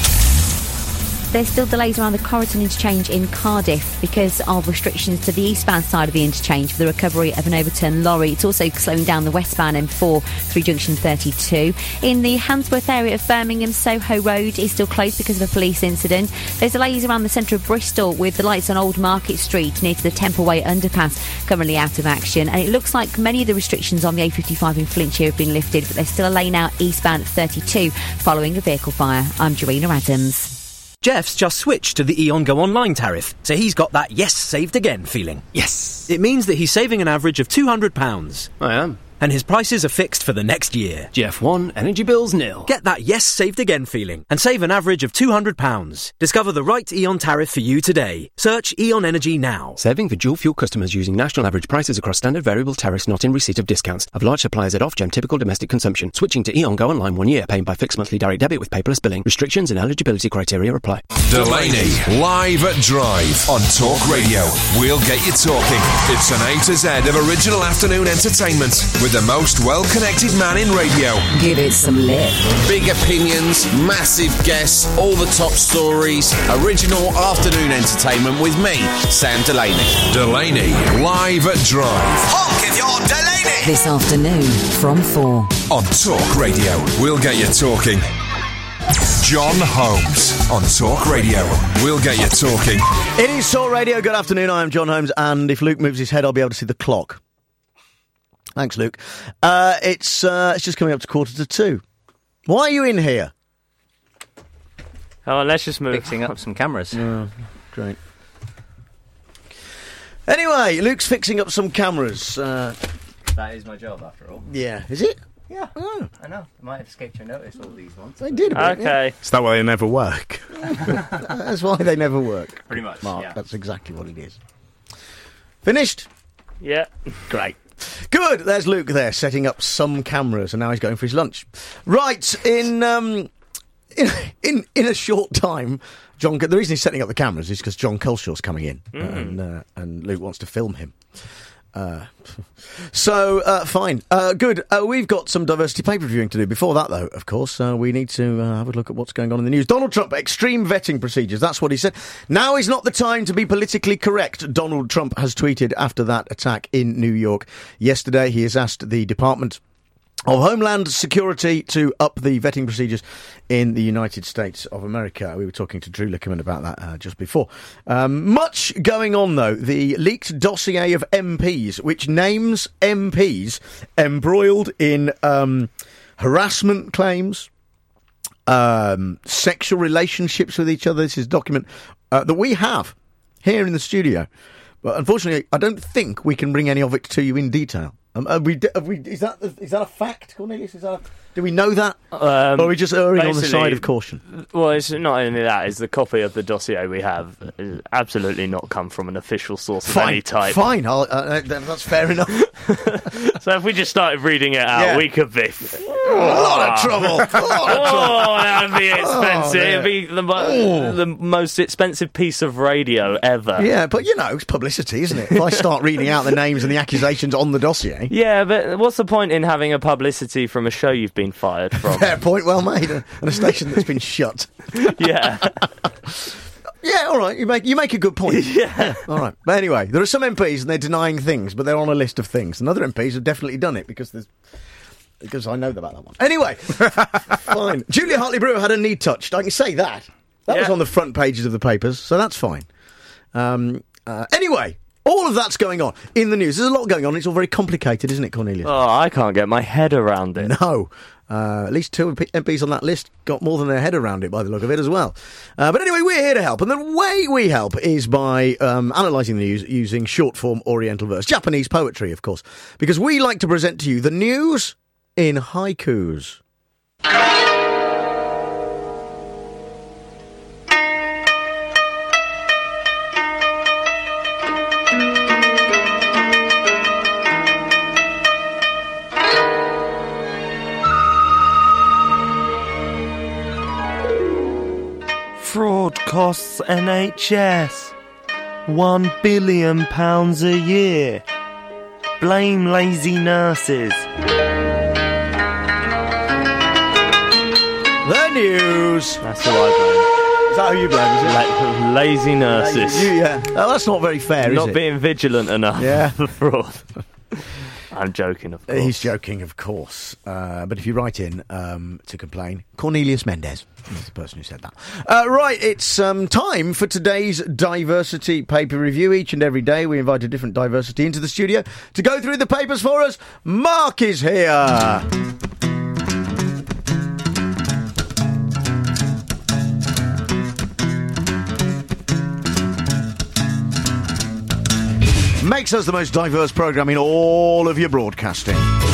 There's still delays around the Corriton interchange in Cardiff because of restrictions to the eastbound side of the interchange for the recovery of an overturned lorry. It's also slowing down the westbound M four through junction thirty-two. In the Handsworth area of Birmingham, Soho Road is still closed because of a police incident. There's delays around the centre of Bristol with the lights on Old Market Street near to the Temple Way underpass currently out of action. And it looks like many of the restrictions on the A fifty-five in Flintshire have been lifted, but there's still a lane out eastbound at thirty-two following a vehicle fire. I'm Jarena Adams. Jeff's just switched to the Eon Go Online tariff, so he's got that yes, saved again feeling. Yes! It means that he's saving an average of two hundred pounds. I am. And his prices are fixed for the next year. G F one, energy bills nil. Get that yes, saved again feeling and save an average of two hundred pounds. Discover the right Eon tariff for you today. Search Eon Energy now. Saving for dual fuel customers using national average prices across standard variable tariffs not in receipt of discounts. Of large suppliers at off-gem typical domestic consumption. Switching to Eon Go Online one year. Paying by fixed monthly direct debit with paperless billing. Restrictions and eligibility criteria apply. Delaney, live at Drive on Talk Radio. We'll get you talking. It's an A to Z of original afternoon entertainment with the most well-connected man in radio. Give it some lip. Big opinions, massive guests, all the top stories. Original afternoon entertainment with me, Sam Delaney. Delaney, live at Drive. Honk if you're Delaney! This afternoon from four. On Talk Radio. We'll get you talking. John Holmes on Talk Radio. We'll get you talking. It is Talk Radio. Good afternoon. I am John Holmes, and if Luke moves his head, I'll be able to see the clock. Thanks, Luke. Uh, it's uh, it's just coming up to quarter to two. Why are you in here? Oh, let's just move. Fixing up some cameras. Oh, great. Anyway, Luke's fixing up some cameras. Uh, that is my job, after all. Yeah, is it? Yeah, oh. I know. I might have escaped your notice all these ones. They did. A bit, okay. Yeah. Is that why they never work? That's why they never work. Pretty much, Mark, yeah. That's exactly what it is. Finished? Yeah. Great. Good. There's Luke there setting up some cameras, and now he's going for his lunch. Right. In um, in in, in a short time, John. The reason he's setting up the cameras is because John Culshaw's coming in, Mm. and uh, and Luke wants to film him. Uh, so, uh, fine. Uh, good. Uh, we've got some diversity paper reviewing to do. Before that, though, of course, uh, we need to uh, have a look at what's going on in the news. Donald Trump, extreme vetting procedures. That's what he said. Now is not the time to be politically correct, Donald Trump has tweeted after that attack in New York yesterday. He has asked the Department of Homeland Security to up the vetting procedures in the United States of America. We were talking to Drew Lickerman about that uh, just before. Um, much going on, though. The leaked dossier of M Ps, which names M Ps embroiled in um, harassment claims, um, sexual relationships with each other. This is a document uh, that we have here in the studio. But unfortunately, I don't think we can bring any of it to you in detail. Um, are we, are we, is that is that a fact, Cornelius? Is that a, do we know that? Um, or are we just erring on the side of caution? Well, it's not only that, it's the copy of the dossier we have is absolutely not come from an official source of Fine, any type. Fine, I'll, uh, that's fair enough. So if we just started reading it out, Yeah. we could be... A lot of trouble. A lot of trouble. Oh, that would be expensive. Oh, It'd be the, mo- the most expensive piece of radio ever. Yeah, but you know, it's publicity, isn't it? If I start reading out the names and the accusations on the dossier. Yeah, but what's the point in having a publicity from a show you've been fired from? Fair point, well made. And a station that's been shut. Yeah. Yeah, all right. You make you make a good point. Yeah. All right. But anyway, there are some M Ps and they're denying things, but they're on a list of things. And other M Ps have definitely done it because there's because I know about that one. Anyway, fine. Julia Hartley-Brewer had her knee touched. I can say that. That Yeah. was on the front pages of the papers, so that's fine. Um, uh, anyway, all of that's going on in the news. There's a lot going on. It's all very complicated, isn't it, Cornelius? Oh, I can't get my head around it. No. Uh, at least two M Ps on that list got more than their head around it by the look of it as well. Uh, but anyway, we're here to help. And the way we help is by um, analysing the news using short-form Oriental verse. Japanese poetry, of course. Because we like to present to you the news in haikus. Fraud costs N H S one billion pounds a year. Blame lazy nurses. The news. That's who I blame. Is that who you blame, is it? La- lazy nurses. You, yeah. Oh, that's not very fair, Not is it? being vigilant enough Yeah. for fraud. I'm joking, of course. He's joking, of course. Uh, but if you write in um, to complain, Cornelius Mendez is the person who said that. Uh, right, it's um, time for today's diversity paper review. Each and every day we invite a different diversity into the studio to go through the papers for us. Mark is here. Makes us the most diverse programme in all of your broadcasting.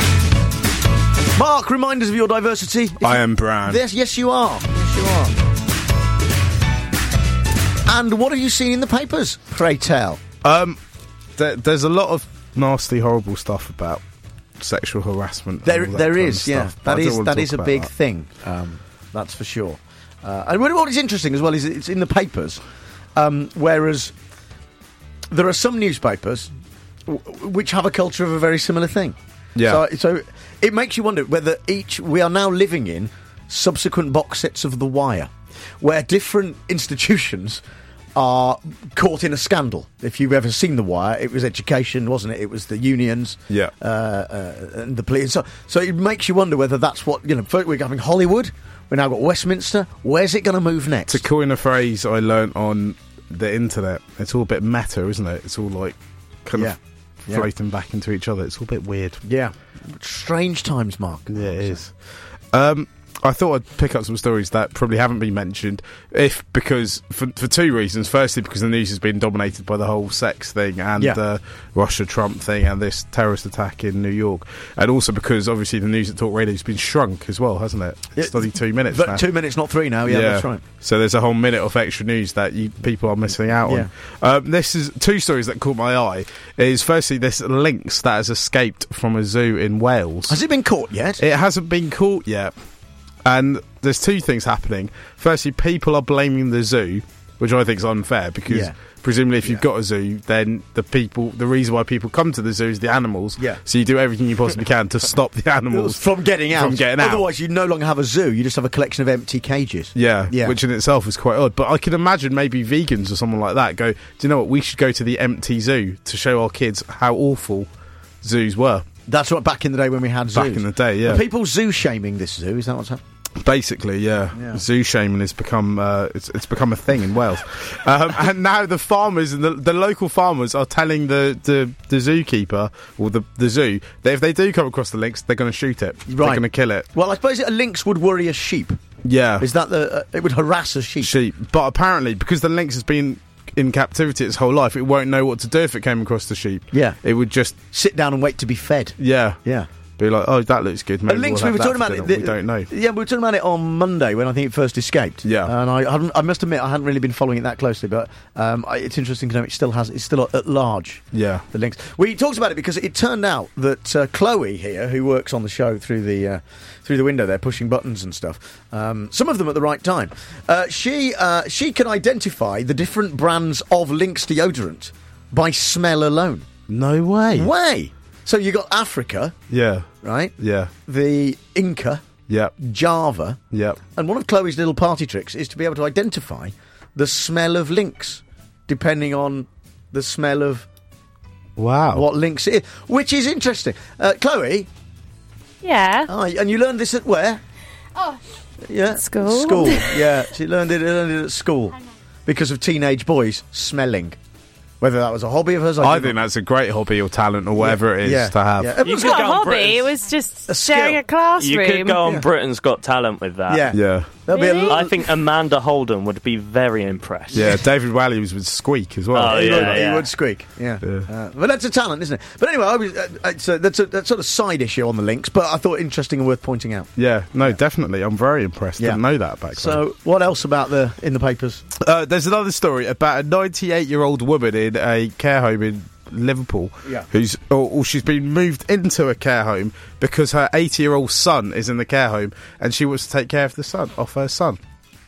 Mark, remind us of your diversity. If I you- am brown. Yes, yes, you are. Yes, you are. And what have you seen in the papers? Pray tell. Um, there, there's a lot of nasty, horrible stuff about sexual harassment. and There, all that there kind is. of Yeah, stuff, but I that don't is want to that talk is a about big that. thing. Um, that's for sure. Uh, and what what is interesting as well is it's in the papers, um, whereas there are some newspapers w- which have a culture of a very similar thing. Yeah. So, so it makes you wonder whether each we are now living in subsequent box sets of The Wire, where different institutions are caught in a scandal. If you've ever seen The Wire, it was education, wasn't it? It was the unions, Yeah. uh, uh, and the police. So, so it makes you wonder whether that's what you know. first We're having Hollywood. We've now got Westminster. Where's it going to move next? To coin a phrase I learnt on the internet, it's all a bit meta, isn't it? It's all like kind Yeah. of Yeah. floating back into each other. It's all a bit weird. Yeah. Strange times, Mark. Yeah, it is. Um, I thought I'd pick up some stories that probably haven't been mentioned, if because for, for two reasons. Firstly, because the news has been dominated by the whole sex thing and Yeah. the Russia-Trump thing and this terrorist attack in New York, and also because obviously the news at Talk Radio has been shrunk as well, hasn't it? It's Yeah. only two minutes But now. two minutes, not three now. Yeah, that's right. So there's a whole minute of extra news that you, people are missing out Yeah. on. Um, this is two stories that caught my eye. Is firstly this lynx that has escaped from a zoo in Wales. Has it been caught yet? It hasn't been caught yet. And there's two things happening. Firstly, people are blaming the zoo, which I think is unfair because Yeah. presumably if you've got a zoo, then the people, the reason why people come to the zoo is the animals. Yeah. So you do everything you possibly can to stop the animals From getting out. From getting out. Otherwise, you no longer have a zoo. You just have a collection of empty cages. Yeah, Yeah. which in itself is quite odd. But I can imagine maybe vegans or someone like that go, do you know what, we should go to the empty zoo to show our kids how awful zoos were. That's what back in the day when we had zoos. Back in the day, yeah. Are people zoo shaming this zoo? Is that what's happening? Basically, yeah. Yeah. Zoo shaming has become uh, it's, it's become a thing in Wales, um, and now the farmers and the, the local farmers are telling the, the, the zookeeper or the, the zoo that if they do come across the lynx, they're going to shoot it. They're Right. going to kill it. Well, I suppose a lynx would worry a sheep. Yeah. Is that the? Uh, it would harass a sheep. Sheep, but apparently because the lynx has been in captivity its whole life, it won't know what to do if it came across the sheep. Yeah. It would just sit down and wait to be fed. Yeah. Yeah. Be like, oh, that looks good. Maybe A lynx, we'll we were have talking that about for it. dinner. We don't know. Yeah, we were talking about it on Monday when I think it first escaped. Yeah. And I, I, hadn't, I must admit I hadn't really been following it that closely, but um, I, it's interesting to know it still has. It's still at large. Yeah. The lynx. We talked about it because it turned out that uh, Chloe here, who works on the show through the uh, through the window there, pushing buttons and stuff, um, some of them at the right time. Uh, she uh, she can identify the different brands of Lynx deodorant by smell alone. No way. Way. So you got Africa. Yeah. Right? Yeah. The Inca. Yep. Java. Yep. And one of Chloe's little party tricks is to be able to identify the smell of lynx, depending on the smell of wow what lynx it is, which is interesting. Uh, Chloe? Yeah. Oh, and you learned this at where? Oh. Yeah. School. School. Yeah. She learned it, learned it at school because of teenage boys smelling. Whether that was a hobby of hers, I, I think that's a great hobby or talent or whatever Yeah, it is yeah, to have. yeah. It's Everyone's not got- a hobby, Britain's- it was just A sharing skill. a classroom. You could go on Yeah. Britain's Got Talent with that. Yeah. Yeah. There'll be a Really? lot. I think Amanda Holden would be very impressed. Yeah, David Wally was with Squeak as well. Oh, He yeah, would, he yeah. would squeak, yeah. Yeah. Uh, but that's a talent, isn't it? But anyway, I was, uh, it's a, that's a that's sort of side issue on the links, but I thought interesting and worth pointing out. Yeah, no, definitely. I'm very impressed. Yeah. Didn't know that back then. So, what else about the in the papers? Uh, there's another story about a ninety-eight-year-old woman in a care home in Liverpool, Yeah. who's or, or she's been moved into a care home because her eighty-year-old son is in the care home, and she wants to take care of the son, of her son.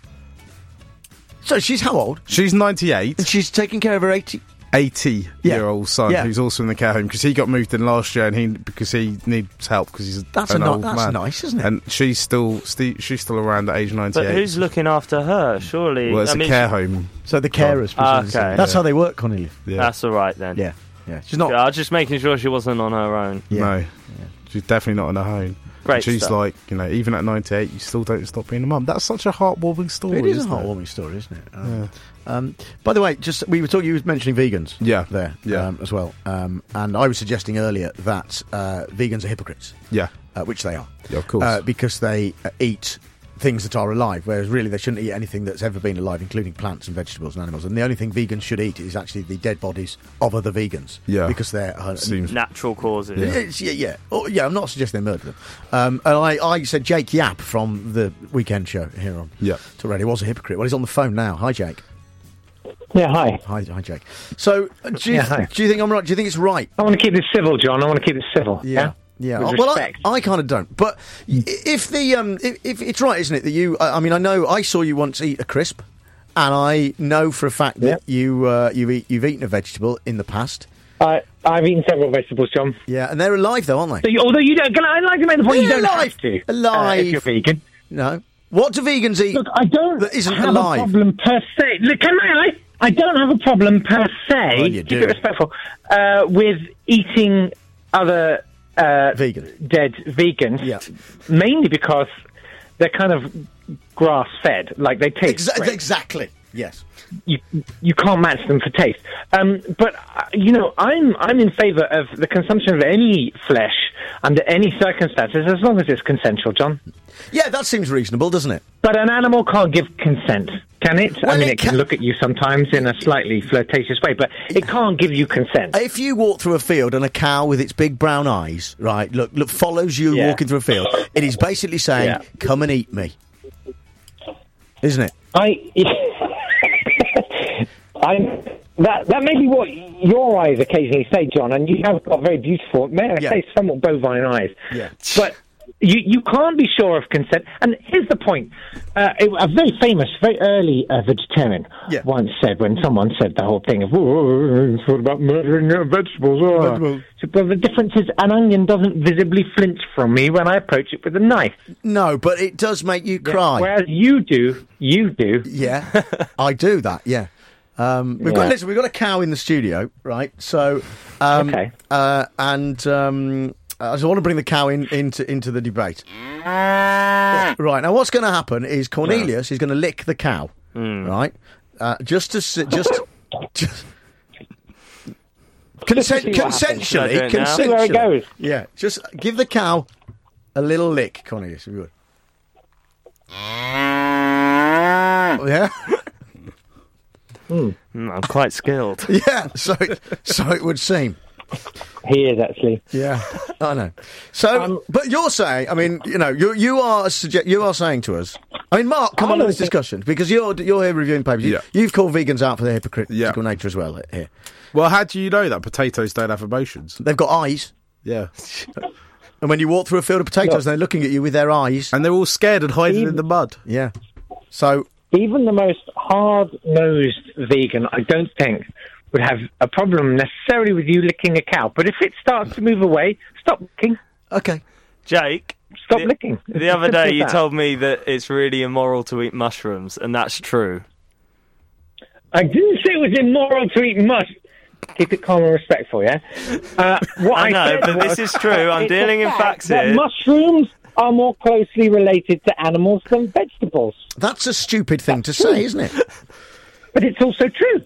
So she's how old? She's ninety-eight. And she's taking care of her eighty. eighty-year-old son Yeah. who's also in the care home because he got moved in last year and he because he needs help because he's That's an a ni- old that's man. nice, isn't it? And she's still sti- she's still around at age ninety-eight. But who's looking after her? Surely. Well, it's I a mean, care home. So the carers. Ah, presumably. okay. That's Yeah. how they work, Cornelia. Yeah. That's all right then. Yeah, yeah. She's not. Yeah, I was just making sure she wasn't on her own. Yeah. No, she's definitely not on her own. Great And she's stuff. like, you know, even at ninety-eight, you still don't stop being a mum. That's such a heartwarming story. It is a isn't it? heartwarming story, isn't it? Um, um, by the way, just we were talking. You were mentioning vegans. Yeah. there. Yeah. Um, as well. Um, and I was suggesting earlier that uh, vegans are hypocrites. Yeah, uh, which they are. Yeah, of course. Uh, because they uh, eat things that are alive, whereas really they shouldn't eat anything that's ever been alive, including plants and vegetables and animals. And the only thing vegans should eat is actually the dead bodies of other vegans. Yeah. Because they're uh, Seems- Natural causes. yeah, it's- yeah, yeah. Oh, yeah. I'm not suggesting they murder them. Um, and I, I said Jake Yap from the weekend show here on Yeah. Talk Radio was a hypocrite. Well, he's on the phone now. Hi, Jake. Yeah, hi. Hi, hi, Jake. So, uh, do you, Yeah, hi. do you think I'm right? Do you think it's right? I want to keep this civil, John. I want to keep this civil. Yeah. Yeah, With Oh, well, I, respect. I kind of don't. But y- if the um, if, if it's right, isn't it, that you? I I mean, I know I saw you once eat a crisp, and I know for a fact that you uh, you eat you've eaten a vegetable in the past. I, I've eaten several vegetables, John. Yeah, and they're alive though, aren't they? So you, although you don't, can I, I'd like to make the point you They're don't alive. have to. Alive. Uh, if you're vegan. No. What do vegans eat? Look, I don't that isn't have alive? a problem per se. Look, can I? I don't have a problem per se. Well, you keep do. it respectful. Uh, with eating other uh, Vegan. dead vegans, Yeah. mainly because they're kind of grass fed. Like they taste Exa- great. exactly. Yes. You you can't match them for taste. Um, but uh, you know, I'm I'm in favour of the consumption of any flesh under any circumstances, as long as it's consensual, John. Yeah, that seems reasonable, doesn't it? But an animal can't give consent, can it? I Well, mean, it it can can- look at you sometimes in a slightly flirtatious way, but it can't give you consent. If you walk through a field and a cow with its big brown eyes, right, look, look, follows you Yeah. walking through a field, it is basically saying, Yeah. "Come and eat me," isn't it? I, I, that that may be what your eyes occasionally say, John, and you have got very beautiful, may I Yeah. say, somewhat bovine eyes. Yeah. But you you can't be sure of consent. And here's the point: uh, a, a very famous, very early uh, vegetarian Yeah. once said, when someone said the whole thing of, "Oh, it's all about murdering uh, vegetables," oh. Vegetables. So, well, the difference is, an onion doesn't visibly flinch from me when I approach it with a knife. No, but it does make you cry. Whereas you do, you do. Yeah, I do that. Yeah. Um, we've got Yeah. listen. We've got a cow in the studio, right? So, um, Okay. uh, and um, I just want to bring the cow in into into the debate. Right now, what's going to happen is Cornelius is going to lick the cow, right? Uh, just to s- just just. Consent, see what happens. consensually, Should I do it now? consensually. See where it goes. Yeah, just give the cow a little lick, Cornelius, if you would. yeah. Mm. Mm, I'm quite skilled. Yeah, so it, so it would seem. He is, actually. Yeah, I know. So, um, but you're saying, I mean, you know, you you are suge- you are saying to us. I mean, Mark, come I on to this think... discussion because you're you're here reviewing papers. You, yeah. You've called vegans out for their hypocritical yeah. nature as well here. Well, how do you know that potatoes don't have emotions? They've got eyes. Yeah. And when you walk through a field of potatoes, Look, they're looking at you with their eyes, and they're all scared and hiding even, in the mud. Yeah. So even the most hard-nosed vegan, I don't think, would have a problem necessarily with you licking a cow. But if it starts to move away, stop licking. Okay. Jake, stop the, licking. The other day you told me that it's really immoral to eat mushrooms, and that's true. I didn't say it was immoral to eat mush. Keep it calm and respectful, yeah? Uh, what I, I know, said but was, this is true. I'm dealing in facts here. Mushrooms are more closely related to animals than vegetables. That's a stupid thing That's to true. say, isn't it? But it's also true.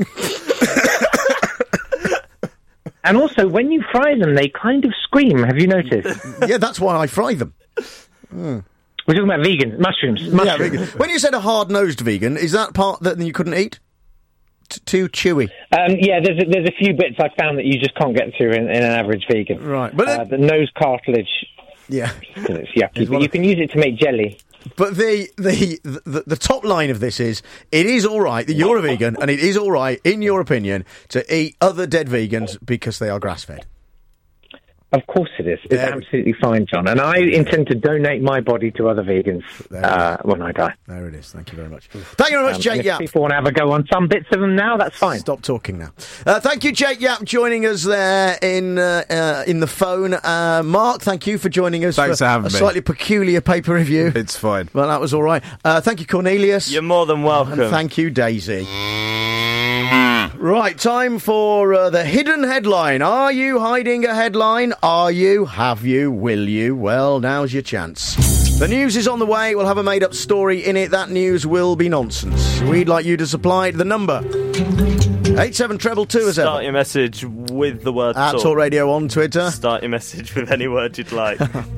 And also, when you fry them, they kind of scream. Have you noticed? Yeah, that's why I fry them. Mm. We're talking about vegan mushrooms. mushrooms. Yeah, vegan. When you said a hard-nosed vegan, is that part that you couldn't eat? T- too chewy. Um, yeah, there's a, there's a few bits I found that you just can't get through in, in an average vegan. Right, but uh, the nose cartilage. Yeah, it's yucky. But you can use it to make jelly. But the, the the the top line of this is, it is all right that you're a vegan, and it is all right, in your opinion, to eat other dead vegans because they are grass-fed. Of course it is. It's there absolutely fine, John. And I intend to donate my body to other vegans uh, when I die. There it is. Thank you very much. Thank you very much, um, Jake if Yap. If people want to have a go on some bits of them now, that's fine. Stop talking now. Uh, thank you, Jake Yap, joining us there in uh, uh, in the phone. Uh, Mark, thank you for joining us. Thanks for for having a me. slightly peculiar paper review. It's fine. Well, that was all right. Uh, thank you, Cornelius. You're more than welcome. And thank you, Daisy. Right, time for uh, the hidden headline. Are you hiding a headline? Are you? Have you? Will you? Well, now's your chance. The news is on the way. We'll have a made-up story in it. That news will be nonsense. We'd like you to supply the number. eight seven treble two as ever. Start your message with the word At talk. Talk Radio on Twitter. Start your message with any word you'd like.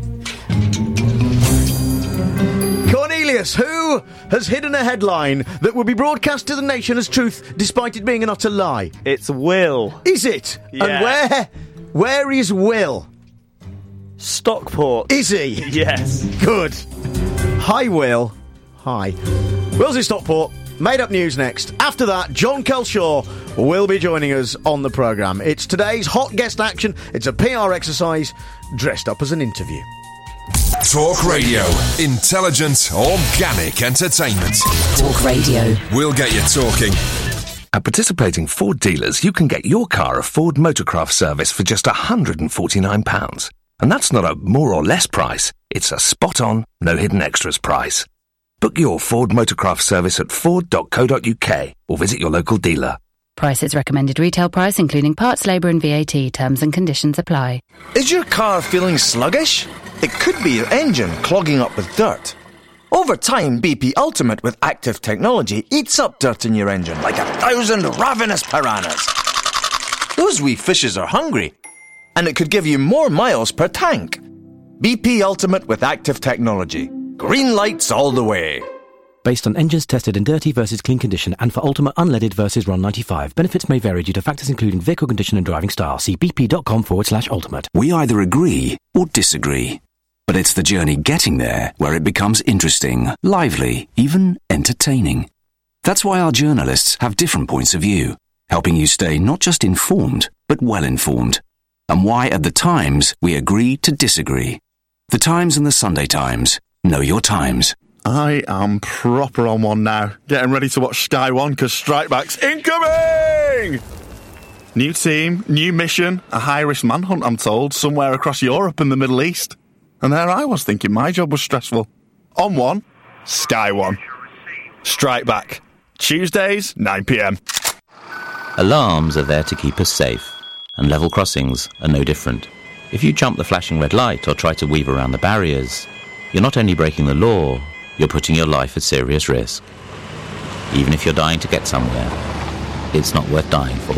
Cornelius, who has hidden a headline that will be broadcast to the nation as truth, despite it being an utter lie? It's Will. Is it? Yeah. And where? Where is Will? Stockport. Is he? Yes. Good. Hi, Will. Hi. Will's in Stockport. Made up news next. After that, John Kelshaw will be joining us on the programme. It's today's hot guest action. It's a P R exercise dressed up as an interview. Talk Radio. Intelligent, organic entertainment. Talk Radio. We'll get you talking. At participating Ford dealers, you can get your car a Ford Motorcraft service for just one hundred forty-nine pounds. And that's not a more or less price. It's a spot-on, no hidden extras price. Book your Ford Motorcraft service at ford dot co dot uk or visit your local dealer. Prices recommended retail price, including parts, labour and V A T. Terms and conditions apply. Is your car feeling sluggish? It could be your engine clogging up with dirt. Over time, B P Ultimate with active technology eats up dirt in your engine like a thousand ravenous piranhas. Those wee fishes are hungry, and it could give you more miles per tank. B P Ultimate with active technology. Green lights all the way. Based on engines tested in dirty versus clean condition and for Ultimate unleaded versus R O N ninety-five. Benefits may vary due to factors including vehicle condition and driving style. See bp.com forward slash ultimate. We either agree or disagree. But it's the journey getting there where it becomes interesting, lively, even entertaining. That's why our journalists have different points of view, helping you stay not just informed, but well informed. And why at The Times we agree to disagree. The Times and the Sunday Times. Know your times. I am proper on one now. Getting ready to watch Sky One because Strike Back's incoming! New team, new mission, a high-risk manhunt, I'm told, somewhere across Europe and the Middle East. And there I was thinking my job was stressful. On one, Sky One. Strike Back. Tuesdays, nine p.m. Alarms are there to keep us safe, and level crossings are no different. If you jump the flashing red light or try to weave around the barriers, you're not only breaking the law, you're putting your life at serious risk. Even if you're dying to get somewhere, it's not worth dying for.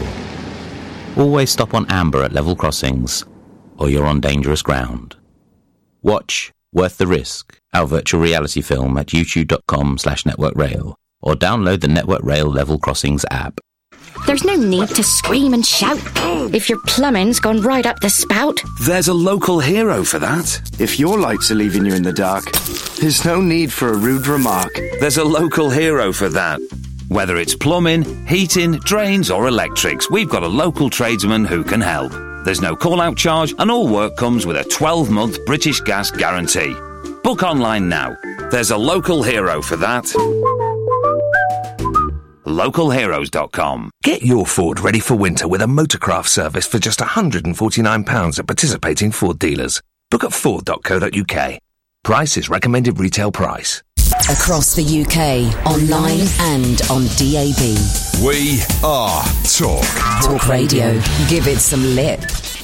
Always stop on amber at level crossings, or you're on dangerous ground. Watch Worth the Risk, our virtual reality film at youtube.com slash network rail, or download the Network Rail Level Crossings app. There's no need to scream and shout if your plumbing's gone right up the spout. There's a local hero for that. If your lights are leaving you in the dark, there's no need for a rude remark. There's a local hero for that. Whether it's plumbing, heating, drains or electrics, we've got a local tradesman who can help. There's no call-out charge and all work comes with a twelve-month British Gas guarantee. Book online now. There's a local hero for that. local heroes dot com. Get your Ford ready for winter with a Motorcraft service for just one hundred forty-nine pounds at participating Ford dealers. Book at ford dot co dot uk. Price is recommended retail price. Across the U K, online and on D A B. We are Talk. Talk Radio. Give it some lip.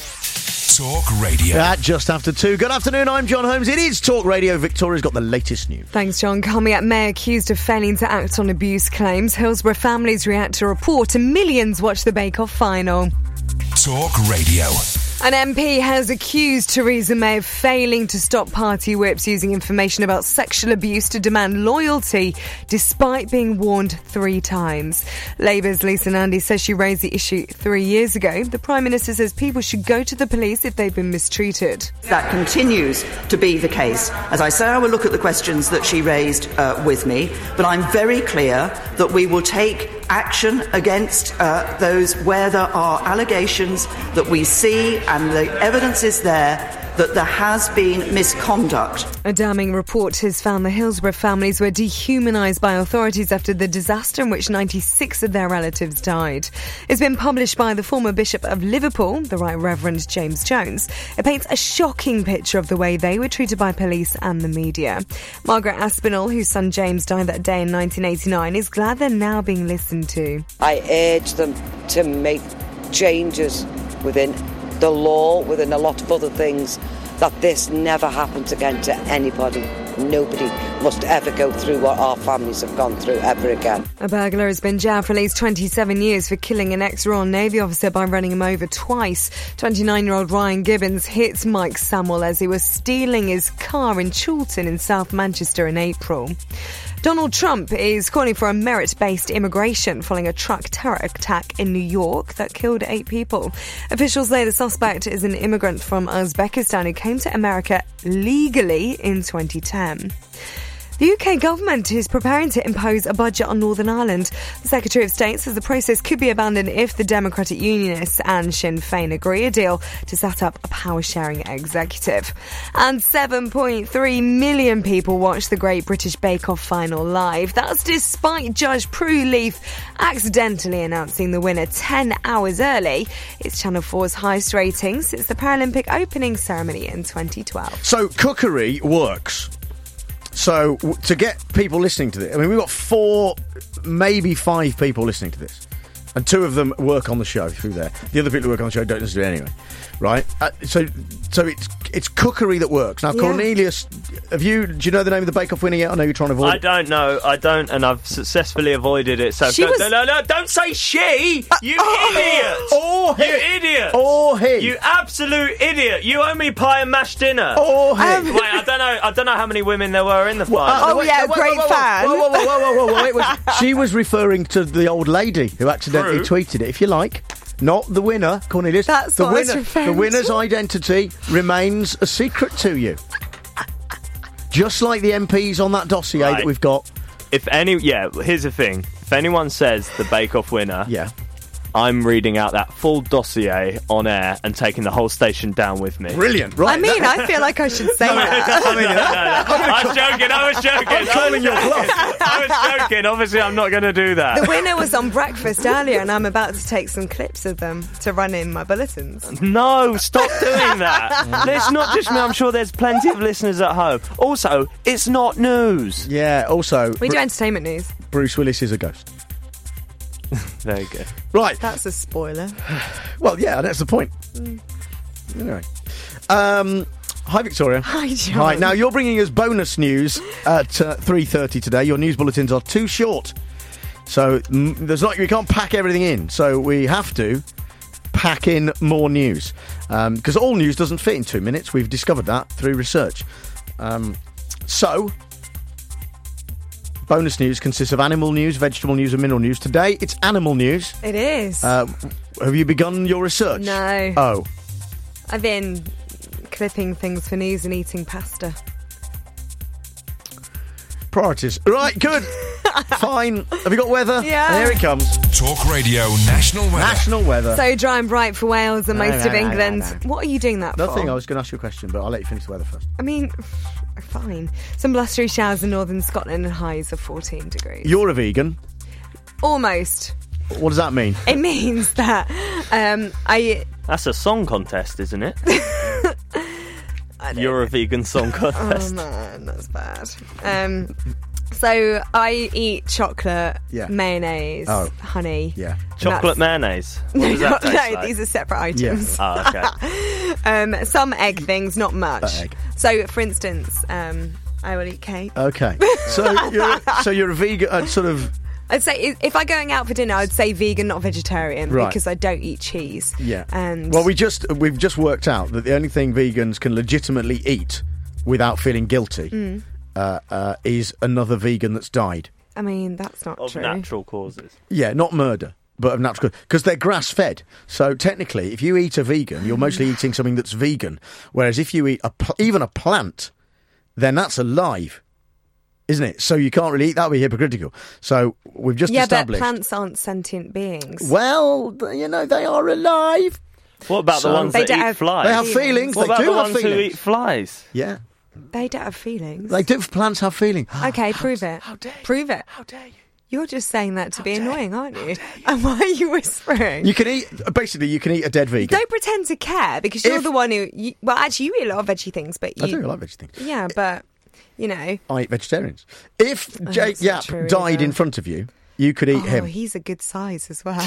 Talk Radio. At just after two. Good afternoon, I'm John Holmes. It is Talk Radio. Victoria's got the latest news. Thanks, John. Coming up, May accused of failing to act on abuse claims. Hillsborough families react to report and millions watch the Bake Off final. Talk Radio. An M P has accused Theresa May of failing to stop party whips using information about sexual abuse to demand loyalty, despite being warned three times. Labour's Lisa Nandy says she raised the issue three years ago. The Prime Minister says people should go to the police if they've been mistreated. That continues to be the case. As I say, I will look at the questions that she raised uh, with me, but I'm very clear that we will take action against uh, those where there are allegations that we see and the evidence is there that there has been misconduct. A damning report has found the Hillsborough families were dehumanised by authorities after the disaster in which ninety-six of their relatives died. It's been published by the former Bishop of Liverpool, the Right Reverend James Jones. It paints a shocking picture of the way they were treated by police and the media. Margaret Aspinall, whose son James died that day in nineteen eighty-nine, is glad they're now being listened to. I urge them to make changes within the law, within a lot of other things, that this never happens again to anybody. Nobody must ever go through what our families have gone through ever again. A burglar has been jailed for at least twenty-seven years for killing an ex-Royal Navy officer by running him over twice. twenty-nine-year-old Ryan Gibbons hit Mike Samuel as he was stealing his car in Chulton in South Manchester in April. Donald Trump is calling for a merit-based immigration following a truck terror attack in New York that killed eight people. Officials say the suspect is an immigrant from Uzbekistan who came to America legally in twenty ten. The U K government is preparing to impose a budget on Northern Ireland. The Secretary of State says the process could be abandoned if the Democratic Unionists and Sinn Féin agree a deal to set up a power-sharing executive. And seven point three million people watched the Great British Bake Off final live. That's despite Judge Prue Leith accidentally announcing the winner ten hours early. It's Channel four's highest rating since the Paralympic opening ceremony in twenty twelve. So, cookery works. So, w- to get people listening to this, I mean, we've got four, maybe five people listening to this. And two of them work on the show through there. The other people who work on the show don't listen to it anyway. Right? Uh, so so it's it's cookery that works. Now, Yeah. Cornelius, have you, do you know the name of the Bake Off winner yet? I know you're trying to avoid I it. don't know, I don't, and I've successfully avoided it. So She don't, was- no, no, no, don't say she, you idiot, or you idiot, or he, you absolute idiot. You owe me pie and mashed dinner. Or he. Um, Wait, I don't know, I don't know how many women there were in the final. Uh, wait, no, wait, wait, whoa, Whoa, whoa, whoa, whoa, whoa, whoa, wait, wait. She was referring to the old lady who accidentally True. tweeted it, if you like. Not the winner, Cornelius. That's the what I was winner. referring The winner's to. identity remains a secret to you. Just like the M Ps on that dossier that Right. we've got. If any, yeah, here's the thing. If anyone says the Bake Off winner, yeah, I'm reading out that full dossier on air and taking the whole station down with me. Brilliant, I mean, I feel like I should say that. I mean, no, no, no. I was joking, I was joking. I'm calling your bluff. I was joking, obviously I'm not going to do that. The winner was on breakfast earlier, and I'm about to take some clips of them to run in my bulletins. No, stop doing that. It's not just me, I'm sure there's plenty of listeners at home. Also, it's not news. Yeah, also, We do Bru- entertainment news. Bruce Willis is a ghost. There you go. Right. That's a spoiler. Well, yeah, that's the point. Mm. Anyway. Um, hi, Victoria. Hi, John. Hi. Now, you're bringing us bonus news at uh, three thirty today. Your news bulletins are too short. So, mm, there's not, we can't pack everything in. So, we have to pack in more news. Because all news doesn't fit in two minutes. We've discovered that through research. Um, so, bonus news consists of animal news, vegetable news and mineral news. Today, it's animal news. It is. Uh, have you begun your research? No. Oh. I've been clipping things for news and eating pasta. Priorities. Right, good. Fine. Have you got weather? Yeah. Here it comes. Talk Radio National Weather. National weather. So dry and bright for Wales and No, most no, of no, England. no, no. What are you doing that Nothing. for? I was going to ask you a question, but I'll let you finish the weather first. I mean, fine. Some blustery showers in northern Scotland and highs of fourteen degrees. You're a vegan. Almost. What does that mean? It means that um, I... That's a song contest, isn't it? You're a vegan song contest. Oh man, that's bad. Um, so I eat chocolate, Yeah. mayonnaise, Oh. honey. Yeah. Chocolate mayonnaise. What No, does that not- taste no, like? these are separate items. Oh, okay. um, some egg things, not much. Uh, egg. So, for instance, um, I will eat cake. Okay. So you're, so you're a vegan, uh, sort of... I'd say i- if I'm going out for dinner, I'd say vegan, not vegetarian, Right. because I don't eat cheese. Yeah. And Well, we just we've just worked out that the only thing vegans can legitimately eat without feeling guilty Mm. uh, uh, is another vegan that's died. I mean, that's not Of true. natural causes. Yeah, not murder, but of natural because they're grass fed. So technically, if you eat a vegan, you're mostly eating something that's vegan. Whereas if you eat a pl- even a plant, then that's alive. Isn't it? So you can't really eat. That would be hypocritical. So we've just yeah, established. but plants aren't sentient beings. Well, you know, they are alive. What about So- the ones They that don't eat have flies? They have feelings. What They about do the have ones who feelings. eat flies? Yeah. They don't have feelings. They do. Plants have feelings. Okay, prove it. How dare you? Prove it. How dare you? You're just saying that to be annoying, aren't you? And why are you whispering? You can eat. Basically, you can eat a dead vegan. Don't pretend to care because you're If- the one who. You, well, actually, you eat a lot of veggie things, but you. I do. I like veggie things. Yeah, but you know. I eat vegetarians. If Oh, Jake that's not Yap true died either. in front of you, you could eat Oh, him. he's a good size as well.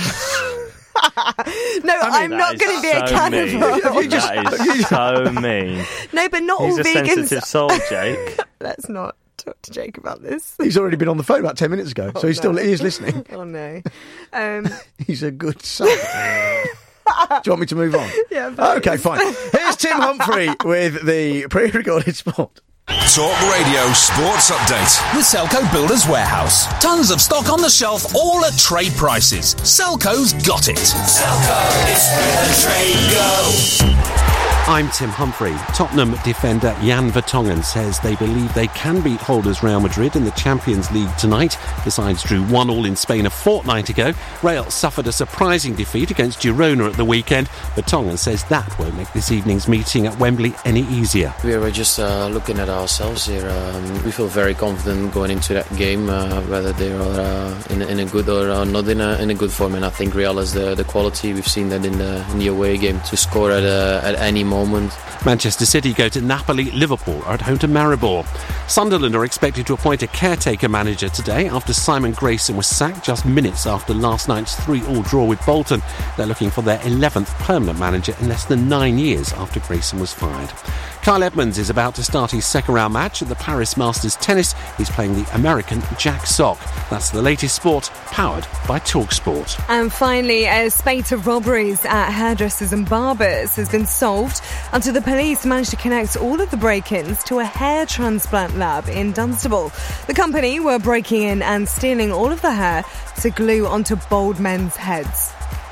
No, I'm That not is going to be a so cannibal. mean. That is so mean. No, but not He's all a vegans. sensitive soul, Jake. Let's not talk to Jake about this. He's already been on the phone about ten minutes ago, so he's Oh, no. still he is listening. Oh no. Um, He's a good son. Do you want me to move on? Yeah, please. Okay, fine. Here's Tim Humphrey with the pre-recorded spot. Talk Radio Sports Update. With Selco Builders Warehouse. Tons of stock on the shelf, all at trade prices. Selco's got it. Selco, it's where the trade go. I'm Tim Humphrey. Tottenham defender Jan Vertonghen says they believe they can beat holders Real Madrid in the Champions League tonight. The sides drew one all in Spain a fortnight ago. Real suffered a surprising defeat against Girona at the weekend. Vertonghen says that won't make this evening's meeting at Wembley any easier. We were just uh, looking at ourselves here. Um, we feel very confident going into that game, uh, whether they are uh, in, in a good or uh, not in a, in a good form. And I think Real has the, the quality. We've seen that in the, in the away game to score at, uh, at any moment. Manchester City go to Napoli. Liverpool are at home to Maribor. Sunderland are expected to appoint a caretaker manager today after Simon Grayson was sacked just minutes after last night's three all draw with Bolton. They're looking for their eleventh permanent manager in less than nine years after Grayson was fired. Kyle Edmonds is about to start his second round match at the Paris Masters Tennis. He's playing the American Jack Sock. That's the latest sport, powered by TalkSport. And finally, a spate of robberies at hairdressers and barbers has been solved after the police managed to connect all of the break-ins to a hair transplant lab in Dunstable. The company were breaking in and stealing all of the hair to glue onto bald men's heads.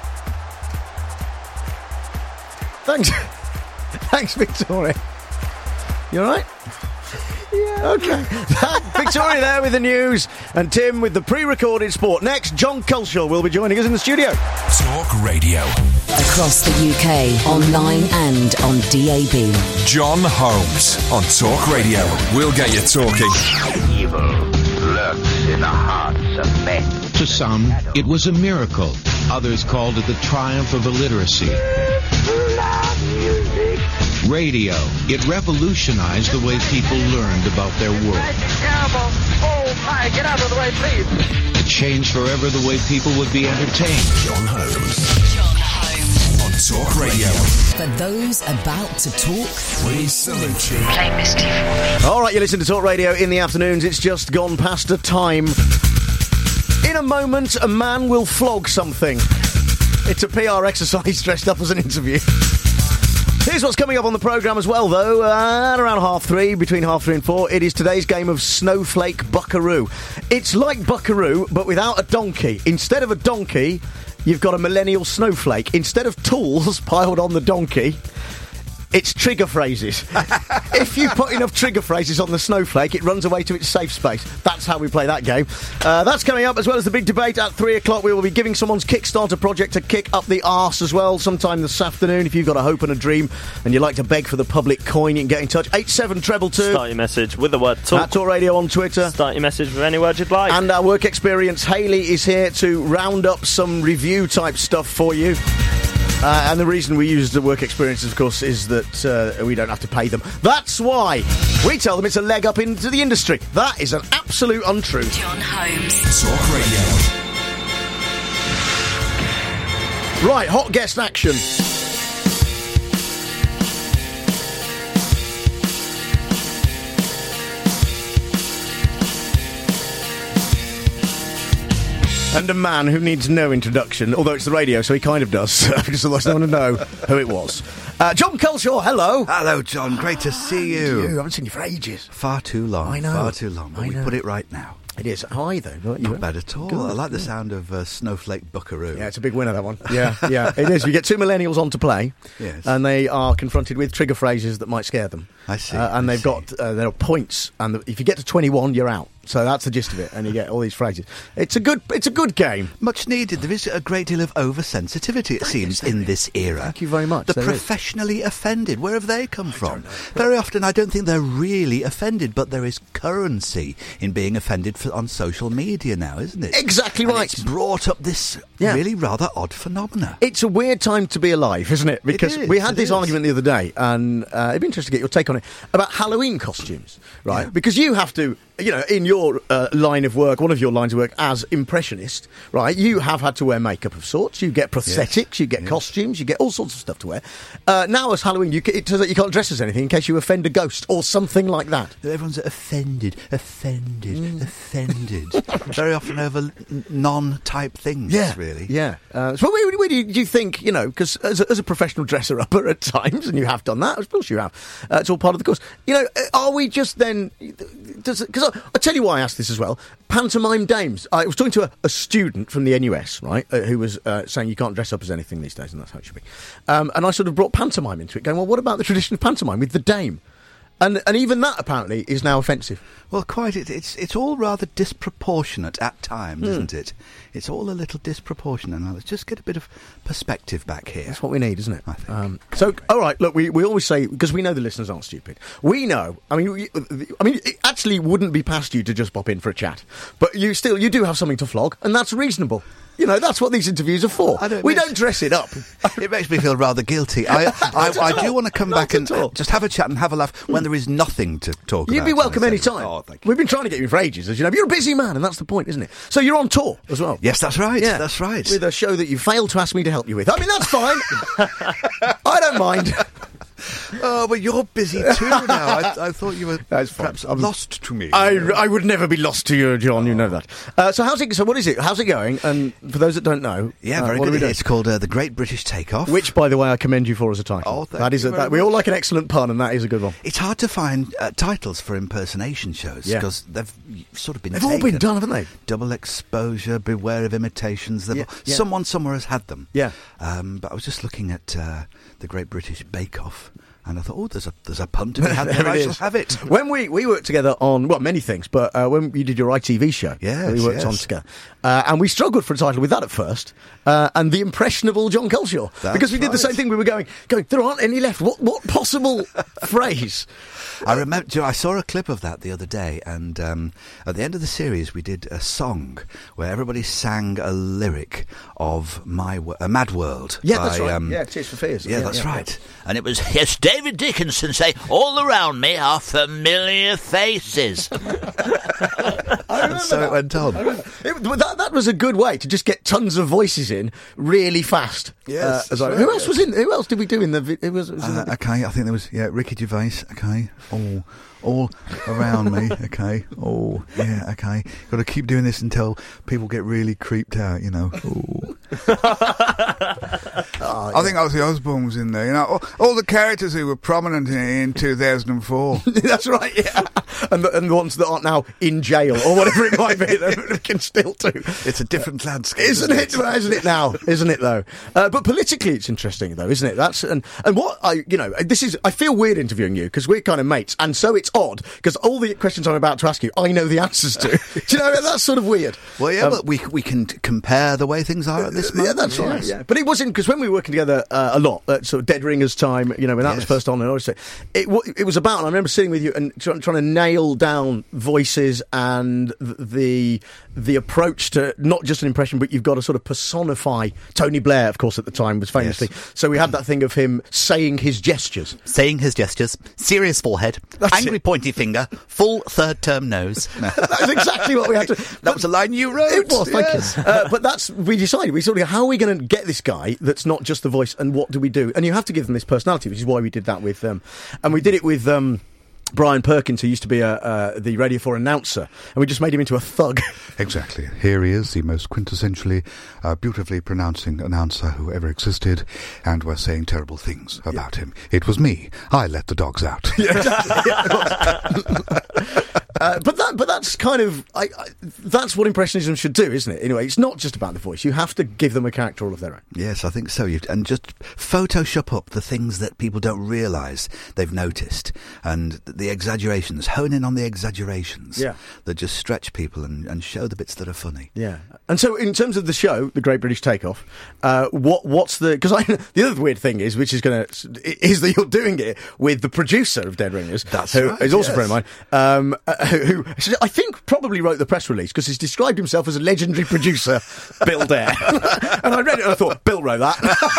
Thanks, thanks, Victoria. You all right? Yeah. Okay. Victoria there with the news, and Tim with the pre-recorded sport. Next, John Culshaw will be joining us in the studio. Talk Radio. Across the U K, online and on D A B. John Holmes on Talk Radio. We'll get you talking. Evil lurks in the hearts of men. To some, it was a miracle. Others called it the triumph of illiteracy. Radio. It revolutionized the way people learned about their world. Terrible. Oh, my, get out of the way, please. It changed forever the way people would be entertained. John Holmes. John Holmes. On Talk Radio. For those about to talk, we salute you. Play Misty for me. All right, you listen to Talk Radio in the afternoons. It's just gone past a time. In a moment, a man will flog something. It's a P R exercise dressed up as an interview. Here's what's coming up on the programme as well, though. At around half three, between half three and four, it is today's game of Snowflake Buckaroo. It's like Buckaroo, but without a donkey. Instead of a donkey, you've got a millennial snowflake. Instead of tools piled on the donkey, it's trigger phrases. If you put enough trigger phrases on the snowflake, it runs away to its safe space. That's how we play that game. Uh, that's coming up, as well as the big debate at three o'clock. We will be giving someone's Kickstarter project a kick up the arse as well sometime this afternoon. If you've got a hope and a dream and you'd like to beg for the public coin, you can get in touch. eight seven treble two. Start your message with the word talk. At Talk Radio on Twitter. Start your message with any word you'd like. And our work experience, Hayley, is here to round up some review-type stuff for you. Uh, and the reason we use the work experiences, of course, is that uh, we don't have to pay them. That's why we tell them it's a leg up into the industry. That is an absolute untruth. John Holmes. Talk Radio. Right, hot guest action. And a man who needs no introduction, although it's the radio, so he kind of does, because otherwise no one would know who it was. Uh, John Culshaw, hello. Hello, John. Great to see you. you. I haven't seen you for ages. Far too long. I know. Far too long. But I we know. put it right now. It is. Hi, though. Not, Not bad at all. Good. I like the sound of uh, Snowflake Buckaroo. Yeah, it's a big winner, that one. Yeah, yeah, it is. We get two millennials on to play, yes. and they are confronted with trigger phrases that might scare them. I see. Uh, and I they've see. got, uh, there are points, and the, if you get to twenty-one, you're out. So that's the gist of it, and you get all these phrases. It's a good, it's a good game. Much needed. There is a great deal of oversensitivity, it seems, in this era. Thank you very much. The There is. professionally offended, where have they come from? Very often I don't think they're really offended, but there is currency in being offended for, on social media now, isn't it? Exactly And right. It's brought up this Yeah. really rather odd phenomena. It's a weird time to be alive, isn't it? Because is, we had it this is. argument the other day, and uh, it'd be interesting to get your take on it, about Halloween costumes, right? Because you have to, you know, in your uh, line of work, one of your lines of work as impressionist, right, you have had to wear makeup of sorts. You get prosthetics, Yes. you get Yes. costumes, you get all sorts of stuff to wear. Uh, now, as Halloween, you, ca- it turns out you can't dress as anything in case you offend a ghost or something like that. Everyone's offended, offended, offended. Very often over n- non-type things, Yeah, really. Yeah. Uh, so where, where do, you, do you think, you know, because as, a- as a professional dresser-upper at times, and you have done that, of course you have, uh, it's all part of the course, you know, uh, are we just then, because I, I'll tell you why I asked this as well, pantomime dames. I was talking to a, a student from the N U S, right, uh, who was uh, saying you can't dress up as anything these days, and that's how it should be. Um, and I sort of brought pantomime into it, going, well, what about the tradition of pantomime with the dame? And and even that, apparently, is now offensive. Well, quite. It, it's it's all rather disproportionate at times, Hmm. isn't it? It's all a little disproportionate. Now, let's just get a bit of perspective back here. That's what we need, isn't it? I think. Um, so, all right, look, we, we always say, because we know the listeners aren't stupid, we know, I mean, we, I mean, it actually wouldn't be past you to just pop in for a chat, but you still, you do have something to flog, and that's reasonable. You know, that's what these interviews are for. I don't we miss- don't dress it up. It makes me feel rather guilty. I I, Not I at do all. want to come Not back and at all. just have a chat and have a laugh when there is nothing to talk about. You'd be welcome I any say. time. Oh, thank you. We've been trying to get you in for ages, as you know. But you're a busy man, and that's the point, isn't it? So you're on tour as well. Yes, that's right. Yeah. That's right. With a show that you failed to ask me to help you with. I mean, that's fine. I don't mind. Oh, but you're busy too now. I, I thought you were That's fine. perhaps I'm- lost to me. I, I would never be lost to you, John. You know that. Uh, so how's it? So what is it? How's it going? And for those that don't know, Yeah, uh, very what are we good. doing? It's called uh, The Great British Takeoff. Which, by the way, I commend you for as a title. Oh, thank that is you a, very that, we all much. like an excellent pun, and that is a good one. It's hard to find uh, titles for impersonation shows Yeah. because they've sort of been They've taken. all been done, haven't they? Double exposure, beware of imitations. They've Yeah, all- yeah. Someone somewhere has had them. Yeah. Um, but I was just looking at uh, The Great British Bake Off, and I thought, oh, there's a there's a pun to be had there. There I it shall is. have it. When we, we worked together on, well, many things, but uh, when you did your I T V show, Yes, we worked yes. on together. Uh, and we struggled for a title with that at first, uh, and the impressionable John Culshaw. That's because we did the right. same thing, we were going, going, there aren't any left. What, what possible phrase? I remember. do you know, I saw a clip of that the other day, and um, at the end of the series, we did a song where everybody sang a lyric of "My Wo- uh, Mad World." Yeah, by, that's right. um, yeah, Tears for Fears. Yeah, that's right. And it was, yes, David Dickinson say, all around me are familiar faces. And so it went on. It, but that, that was a good way to just get tons of voices in really fast. Yes, Uh, as I- that's who right, else yes. was in? Who else did we do in the? vi- It was, it was in Uh, the okay, I think there was yeah Ricky Gervais. Okay, oh, all around me, okay? Oh, yeah, okay. Got to keep doing this until people get really creeped out, you know. Oh. Oh, I think Ozzy Osbourne was in there. You know, all, all the characters who were prominent in, in two thousand four. That's right, yeah. And the, and the ones that aren't now in jail or whatever it might be, that can still do. It's a different landscape, isn't, isn't it? it? Isn't it now? Isn't it though? Uh, but politically, it's interesting though, isn't it? That's and and what I you know this is. I feel weird interviewing you because we're kind of mates, and so it's odd because all the questions I'm about to ask you, I know the answers to. Do you know that's sort of weird? Well, yeah, um, but we we can compare the way things are at this moment. Yeah, that's right. Yeah, but it wasn't because when we were working together uh, a lot, at sort of Dead Ringers time, you know, when that yes. was first on, and obviously it w- it was about. And I remember sitting with you and try- trying to nail down voices and the the approach to not just an impression, but you've got to sort of personify Tony Blair. Of course, at the time was famously. Yes. So we had that thing of him saying his gestures, saying his gestures, serious forehead, that's angry it. pointy finger, full third term nose. That's exactly what we had to. That was a line you wrote. It was, thank yes. you. Uh, but that's we decided. We sort of how are we going to get this guy that's not just the voice, and what do we do? And you have to give them this personality, which is why we did that with um, and we did it with um. Brian Perkins, who used to be a, uh, the Radio four announcer, and we just made him into a thug. Exactly. Here he is, the most quintessentially, uh, beautifully pronouncing announcer who ever existed, and we're saying terrible things about yeah. him. It was me. I let the dogs out. Yeah, exactly. uh, but that, but that's kind of, I, I, that's what impressionism should do, isn't it? Anyway, it's not just about the voice. You have to give them a character all of their own. Yes, I think so. You, and just Photoshop up the things that people don't realise they've noticed, and the exaggerations, hone in on the exaggerations yeah. that just stretch people and, and show the bits that are funny. Yeah. And so in terms of the show, The Great British Takeoff, uh, what what's the... Because the other weird thing is, which is going to... is that you're doing it with the producer of Dead Ringers. That's who right, is also yes. a friend of mine, um, uh, who, who I think probably wrote the press release because he's described himself as a legendary producer, Bill Dare. And I read it and I thought, Bill wrote that.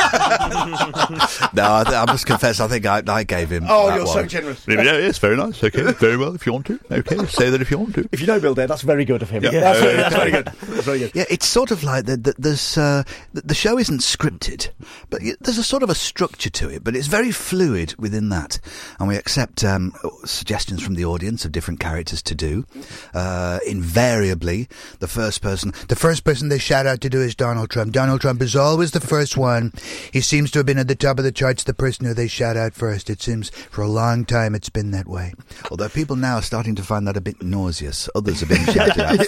No, I, I must confess, I think I, I gave him Oh, that you're one. so generous. Yeah, yes, very nice. Okay, very well if you want to. Okay, say that if you want to. If you know Bill Dare, that's very good of him. Yeah. That's, very, that's very good. That's very good. Yeah, it's sort of like the, the, there's uh, the, the show isn't scripted, but there's a sort of a structure to it, but it's very fluid within that, and we accept um, suggestions from the audience of different characters to do. Uh, invariably, the first person, the first person they shout out to do is Donald Trump. Donald Trump is always the first one. He seems to have been at the top of the charts, the person who they shout out first. It seems for a long time it's been that way. Although people now are starting to find that a bit nauseous. Others have been shouted out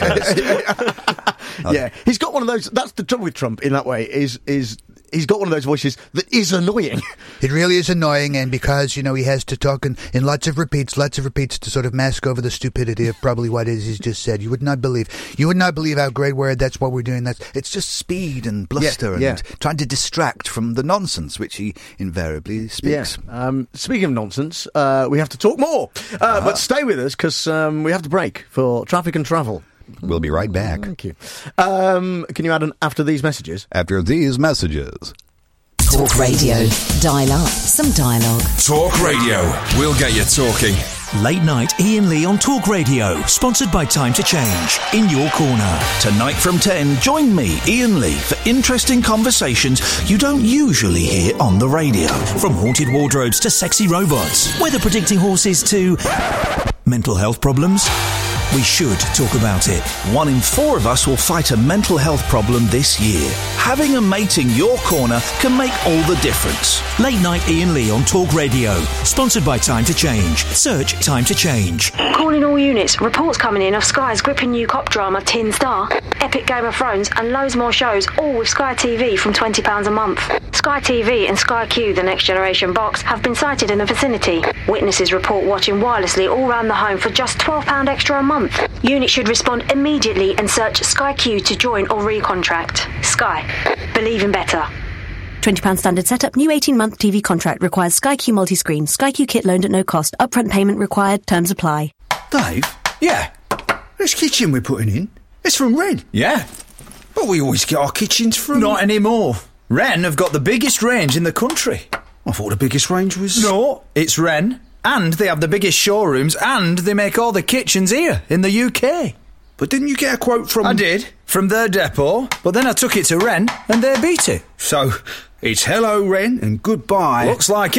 first. Yeah, he's got one of those. That's the trouble with Trump in that way. Is is he's got one of those voices that is annoying. It really is annoying, and because you know he has to talk in, in lots of repeats, lots of repeats to sort of mask over the stupidity of probably what it is he's just said. You would not believe. You would not believe how great we're. That's what we're doing. That's it's just speed and bluster yeah, and yeah. trying to distract from the nonsense which he invariably speaks. Yeah. Um, speaking of nonsense, uh, we have to talk more. Uh, uh-huh. But stay with us because um, we have to break for traffic and travel. We'll be right back. Thank you. Um, can you add an after these messages? After these messages. Talk Radio. Dial up some dialogue. Talk Radio. We'll get you talking. Late Night Ian Lee on Talk Radio, sponsored by Time to Change, in your corner. Tonight from ten, join me, Ian Lee, for interesting conversations you don't usually hear on the radio. From haunted wardrobes to sexy robots, weather predicting horses to mental health problems. We should talk about it. One in four of us will fight a mental health problem this year. Having a mate in your corner can make all the difference. Late Night Ian Lee on Talk Radio, sponsored by Time to Change. Search Time to Change. Calling all units. Reports coming in of Sky's gripping new cop drama Tin Star, epic Game of Thrones and loads more shows, all with Sky T V from twenty pounds a month. Sky T V and Sky Q, the next generation box, have been sighted in the vicinity. Witnesses report watching wirelessly all round the home for just twelve pounds extra a month. Units should respond immediately and search Sky Q to join or recontract. Sky. Believe in better. twenty pounds standard setup. New eighteen-month T V contract requires Sky Q multi-screen. Sky Q kit loaned at no cost. Upfront payment required. Terms apply. Dave? Yeah? This kitchen we're putting in, it's from Wren. Yeah. But we always get our kitchens from... Not anymore. Wren have got the biggest range in the country. I thought the biggest range was... No, it's Wren. And they have the biggest showrooms, and they make all the kitchens here, in the U K. But didn't you get a quote from... I did, from their depot, but then I took it to Wren, and they beat it. So, it's hello, Wren, and goodbye. Looks like it.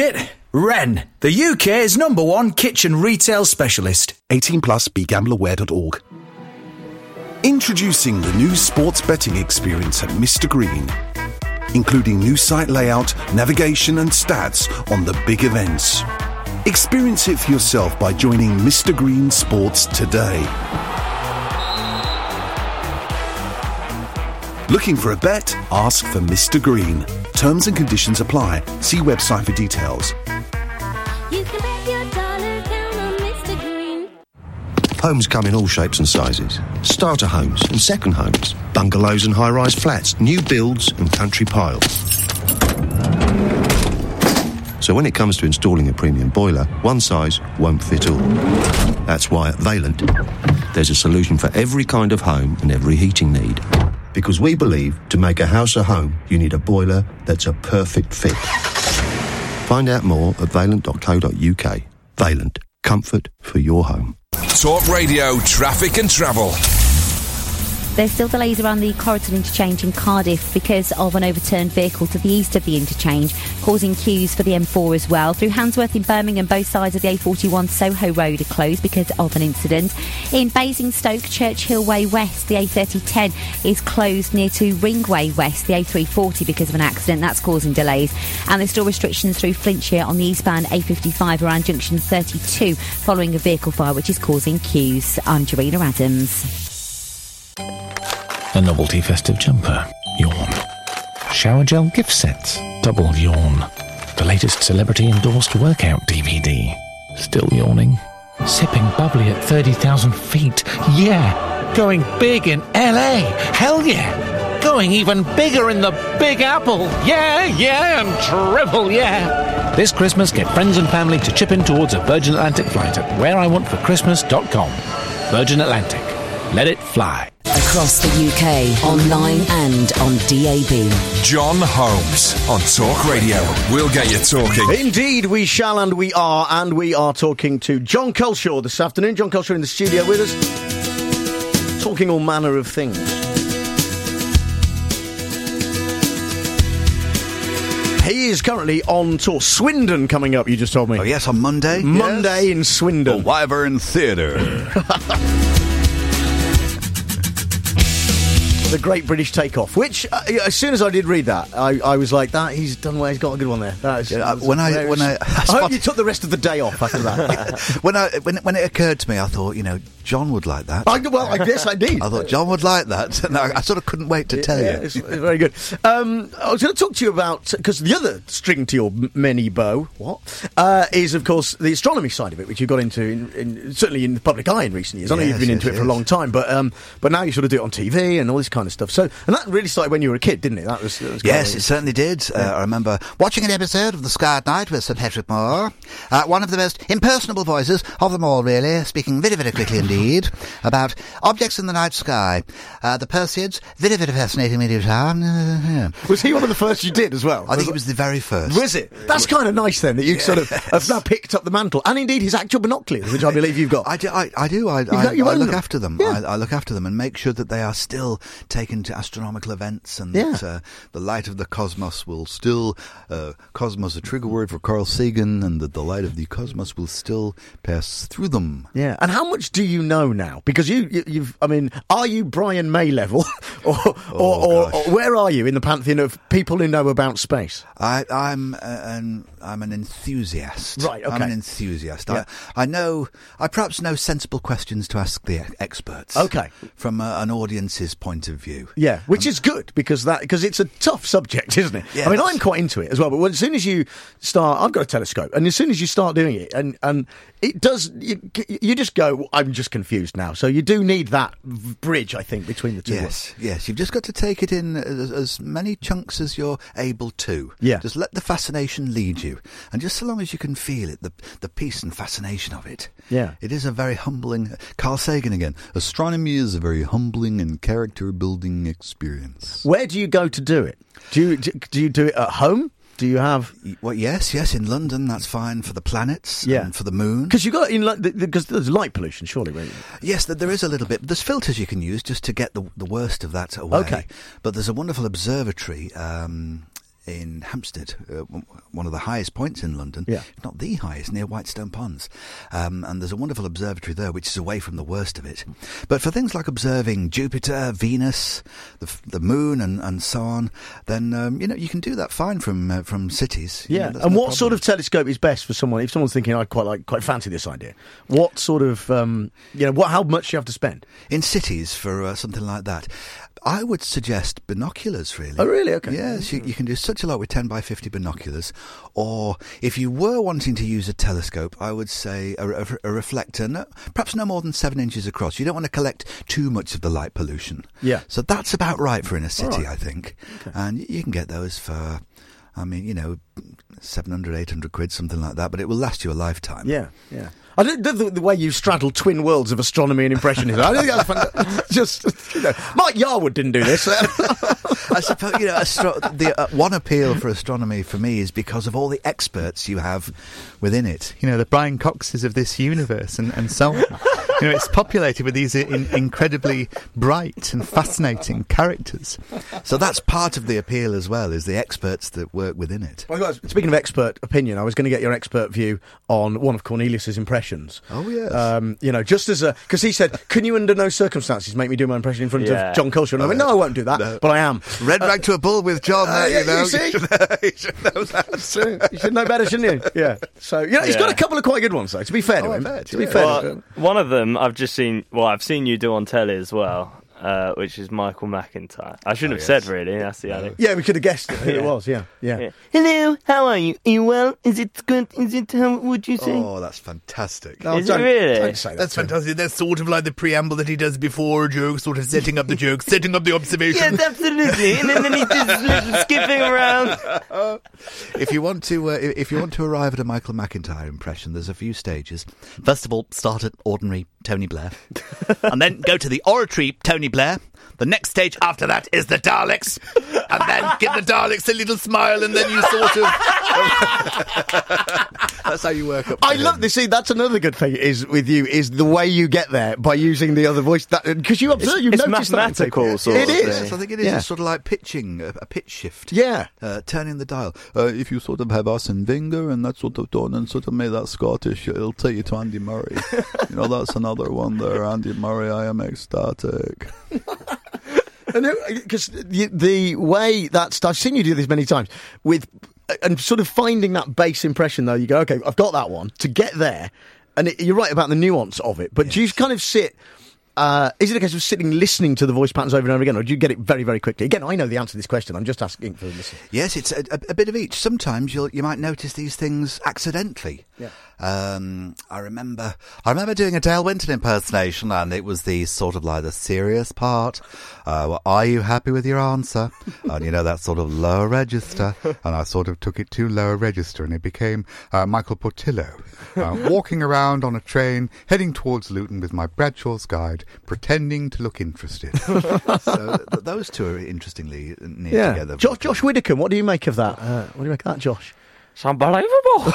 Wren, the U K's number one kitchen retail specialist. eighteen plus, be gamble aware dot org. Introducing the new sports betting experience at Mister Green, including new site layout, navigation and stats on the big events. Experience it for yourself by joining Mister Green Sports today. Looking for a bet? Ask for Mister Green. Terms and conditions apply. See website for details. You can bet your dollar down on Mister Green. Homes come in all shapes and sizes. Starter homes and second homes. Bungalows and high-rise flats. New builds and country piles. So when it comes to installing a premium boiler, one size won't fit all. That's why at Valent, there's a solution for every kind of home and every heating need. Because we believe to make a house a home, you need a boiler that's a perfect fit. Find out more at valent dot co dot uk. Valent. Comfort for your home. Talk Radio Traffic and Travel. There's still delays around the Corriton interchange in Cardiff because of an overturned vehicle to the east of the interchange, causing queues for the M four as well. Through Handsworth in Birmingham, both sides of the A forty-one Soho Road are closed because of an incident. In Basingstoke, Churchill Way West, the A thirty ten is closed near to Ringway West, the A three forty, because of an accident. That's causing delays. And there's still restrictions through Flintshire on the eastbound A fifty-five around junction thirty-two following a vehicle fire which is causing queues. I'm Jarena Adams. A novelty festive jumper. Yawn. Shower gel gift sets. Double yawn. The latest celebrity-endorsed workout D V D. Still yawning. Sipping bubbly at thirty thousand feet. Yeah! Going big in L A. Hell yeah! Going even bigger in the Big Apple. Yeah, yeah, and triple yeah! This Christmas, get friends and family to chip in towards a Virgin Atlantic flight at where I want for Christmas dot com. Virgin Atlantic. Let it fly. Across the U K, online and on D A B. John Holmes on Talk Radio. We'll get you talking. Indeed, we shall and we are, and we are talking to John Culshaw this afternoon. John Culshaw in the studio with us, talking all manner of things. He is currently on tour. Swindon coming up, you just told me. Oh, yes, on Monday. Monday yes. in Swindon. The Wyvern Theatre. The Great British Takeoff, which uh, as soon as I did read that, I, I was like, "That he's done well. He's got a good one there." That is, yeah, when I when I, I, I hope you took the rest of the day off after that. when I when when it occurred to me, I thought, you know, John would like that. I, well, I guess I did. I thought John would like that, and I, I sort of couldn't wait to tell yeah, you. It's, it's very good. Um, I was going to talk to you about, because the other string to your many bow, what uh, is of course the astronomy side of it, which you got into in, in, certainly in the public eye in recent years. I know yes, you've been yes, into it yes. for a long time, but um, but now you sort of do it on T V and all this kind of stuff. So, and that really started when you were a kid, didn't it? That was, that was yes, of, it certainly did. Yeah. Uh, I remember watching an episode of The Sky at Night with Sir Patrick Moore, uh, one of the most impersonable voices of them all, really, speaking very, very quickly indeed about objects in the night sky. Uh, the Perseids, very, very fascinating video town. Uh, yeah. Was he one of the first you did as well? I think it was the very first. Was it? That's kind of nice then that you yes. sort of have now picked up the mantle, and indeed his actual binoculars, which I believe you've got. I do. I, I do. I, I, I look them. after them. Yeah. I, I look after them and make sure that they are still taken to astronomical events and yeah. that uh, the light of the cosmos will still uh, cosmos, a trigger word for Carl Sagan, and that the light of the cosmos will still pass through them. Yeah. And how much do you know now? Because you, you you've. I mean, are you Brian May level, or or, oh, or, or where are you in the pantheon of people who know about space? I, I'm uh, an I'm an enthusiast. Right. Okay. I'm an enthusiast. Yeah. I, I know. I perhaps know sensible questions to ask the experts. Okay. From uh, an audience's point of view. Yeah, which um, is good because that because it's a tough subject, isn't it? Yes. I mean, I'm quite into it as well. But when, as soon as you start, I've got a telescope, and as soon as you start doing it, and and it does, you, you just go, I'm just confused now. So you do need that bridge, I think, between the two. Yes, yes. You've just got to take it in as, as many chunks as you're able to. Yeah. Just let the fascination lead you, and just so long as you can feel it, the the peace and fascination of it. Yeah. It is a very humbling. Carl Sagan again. Astronomy is a very humbling and character building experience. Where do you go to do it? Do you do you do it at home? Do you have? Well, yes, yes. In London, that's fine for the planets. Yeah. And for the moon. Because you got in because there's light pollution, surely. Right? Yes, there is a little bit. There's filters you can use just to get the the worst of that away. Okay. But there's a wonderful observatory. Um, in Hampstead, uh, one of the highest points in London, Yeah. if not the highest, near Whitestone Ponds. Um, and there's a wonderful observatory there, which is away from the worst of it. But for things like observing Jupiter, Venus, the, f- the moon, and, and so on, then um, you know you can do that fine from uh, from cities. You Yeah, know, that's and no what problem. sort of telescope is best for someone? If someone's thinking, I quite like, quite fancy this idea. What sort of, um, you know, what? How much do you have to spend in cities for uh, something like that? I would suggest binoculars, really. Oh, really? Okay. Yes, you, you can do such a lot with ten by fifty binoculars. Or if you were wanting to use a telescope, I would say a, a, a reflector, no, perhaps no more than seven inches across. You don't want to collect too much of the light pollution. Yeah. So that's about right for in a city, All right. I think. And you can get those for, I mean, you know, seven hundred, eight hundred quid, something like that, but it will last you a lifetime. Yeah, yeah. I don't the, the, the way you straddle twin worlds of astronomy and impressionism. I don't think that's fun. Just, you know, Mike Yarwood didn't do this. I suppose, you know, astro- the uh, one appeal for astronomy for me is because of all the experts you have within it. You know, the Brian Coxes of this universe and, and so on. You know, it's populated with these in, incredibly bright and fascinating characters. So that's part of the appeal as well, is the experts that work within it. Well, guys, speaking of expert opinion, I was going to get your expert view on one of Cornelius's impressions. Oh, yes. Um, you know, just as a... Because he said, can you under no circumstances make me do my impression in front Yeah. of John Culture? And I Oh, went, yeah. no, I won't do that, No. but I am. Red rag to a bull with John, Uh, there, yeah, you know. you see? You should, you should know that. That's true. You should know better, shouldn't you? Yeah. So, you know, he's Yeah. got a couple of quite good ones, though, to be fair to Oh, I him. bet, to be yeah. fair Well, to him. one of them I've just seen. Well, I've seen you do on telly as well, uh, which is Michael McIntyre. I shouldn't Oh, have yes. said really. That's the only. Yeah, we could have guessed who it Yeah. was, yeah. Yeah. Yeah. Hello, how are you? Are you well? Is it good? Is it? How would you say? Oh, that's fantastic. No, Is it don't- really? don't say that That's to him. fantastic. That's sort of like the preamble that he does before jokes, sort of setting up the jokes, setting up the observation. Yes, absolutely. And then, then he's just little skipping around. If you want to, uh, if you want to arrive at a Michael McIntyre impression, there's a few stages. First of all, start at ordinary Tony Blair, and then go to the oratory Tony Blair. The next stage after that is the Daleks, and then give the Daleks a little smile, and then you sort of. That's how you work up. I love this. See, that's another good thing is with you is the way you get there by using the other voice. Because you observe, you've it's noticed that in mathematical people. sort It of is. thing. Yes, I think it is. Yeah. It's sort of like pitching, a, a pitch shift. Yeah. Uh, turning the dial. Uh, if you sort of have Arsene Wenger and that sort of tone and sort of made that Scottish, it'll take you to Andy Murray. You know, that's another one there. Andy Murray, I am ecstatic. Because the, the way that's, I've seen you do this many times with, and sort of finding that base impression though. You go, okay, I've got that one to get there, and it, you're right about the nuance of it. But Yes. do you kind of sit? Uh, is it a case of sitting listening to the voice patterns over and over again, or do you get it very, very quickly? Again, I know the answer to this question. I'm just asking for the listeners. Yes, it's a, a, a bit of each. Sometimes you'll you might notice these things accidentally. Yeah. Um, I remember I remember doing a Dale Winton impersonation, and it was the sort of like the serious part. Uh, well, are you happy with your answer? And you know that sort of lower register, and I sort of took it to lower register, and it became uh, Michael Portillo uh, walking around on a train heading towards Luton with my Bradshaw's Guide, pretending to look interested. So th- those two are interestingly near Yeah, together. Josh, Josh Widdicombe. What do you make of that? Uh, what do you make of that, Josh? It's unbelievable.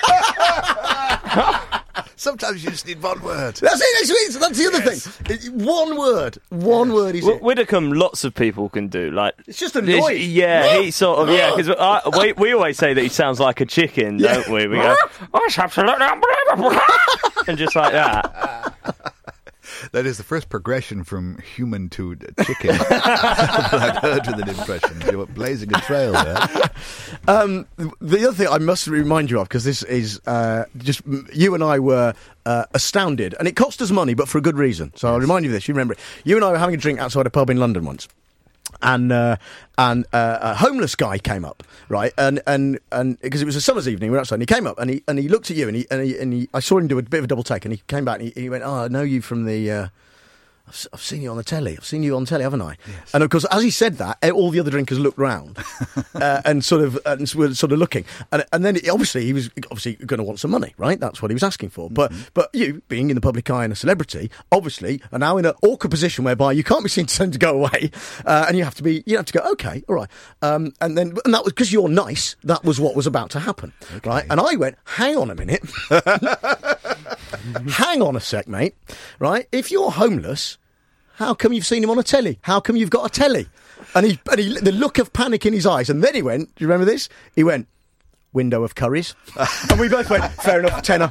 Sometimes you just need one word. That's it. That's, it, that's the other thing. It- One word. One word is W- it. Widdicombe, lots of people can do. Like It's just annoying. Yeah, he sort of yeah. Because we we always say that he sounds like a chicken, don't we? We go, oh, it's absolutely unbelievable, and just like that. That is the first progression from human to chicken that I've heard with an impression. You were blazing a trail there. Um, the other thing I must remind you of, because this is uh, just you and I were uh, astounded, and it cost us money, but for a good reason. So I'll remind you of this. You remember it. You and I were having a drink outside a pub in London once. And uh, and uh, a homeless guy came up, right? And and and because it was a summer's evening, we were outside. And he came up and he and he looked at you and he and he, and he I saw him do a bit of a double take. And he came back and he, he went, "Oh, I know you from the." Uh, I've, s- I've seen you on the telly. I've seen you on telly, haven't I? Yes. And of course, as he said that, eh, all the other drinkers looked round uh, and sort of and were sort of looking. And and then it, obviously he was obviously going to want some money, right? That's what he was asking for. But Mm-hmm. but you, being in the public eye and a celebrity, obviously are now in an awkward position whereby you can't be seen to tend to go away, uh, and you have to be you have to go okay, all right. Um, and then and that was because you're nice. That was what was about to happen, right? And I went, hang on a minute. Hang on a sec, mate. Right? If you're homeless, how come you've seen him on a telly? How come you've got a telly? And he, and he, the look of panic in his eyes. And then he went, do you remember this? He went, window of curries. And we both went, fair enough, tenner.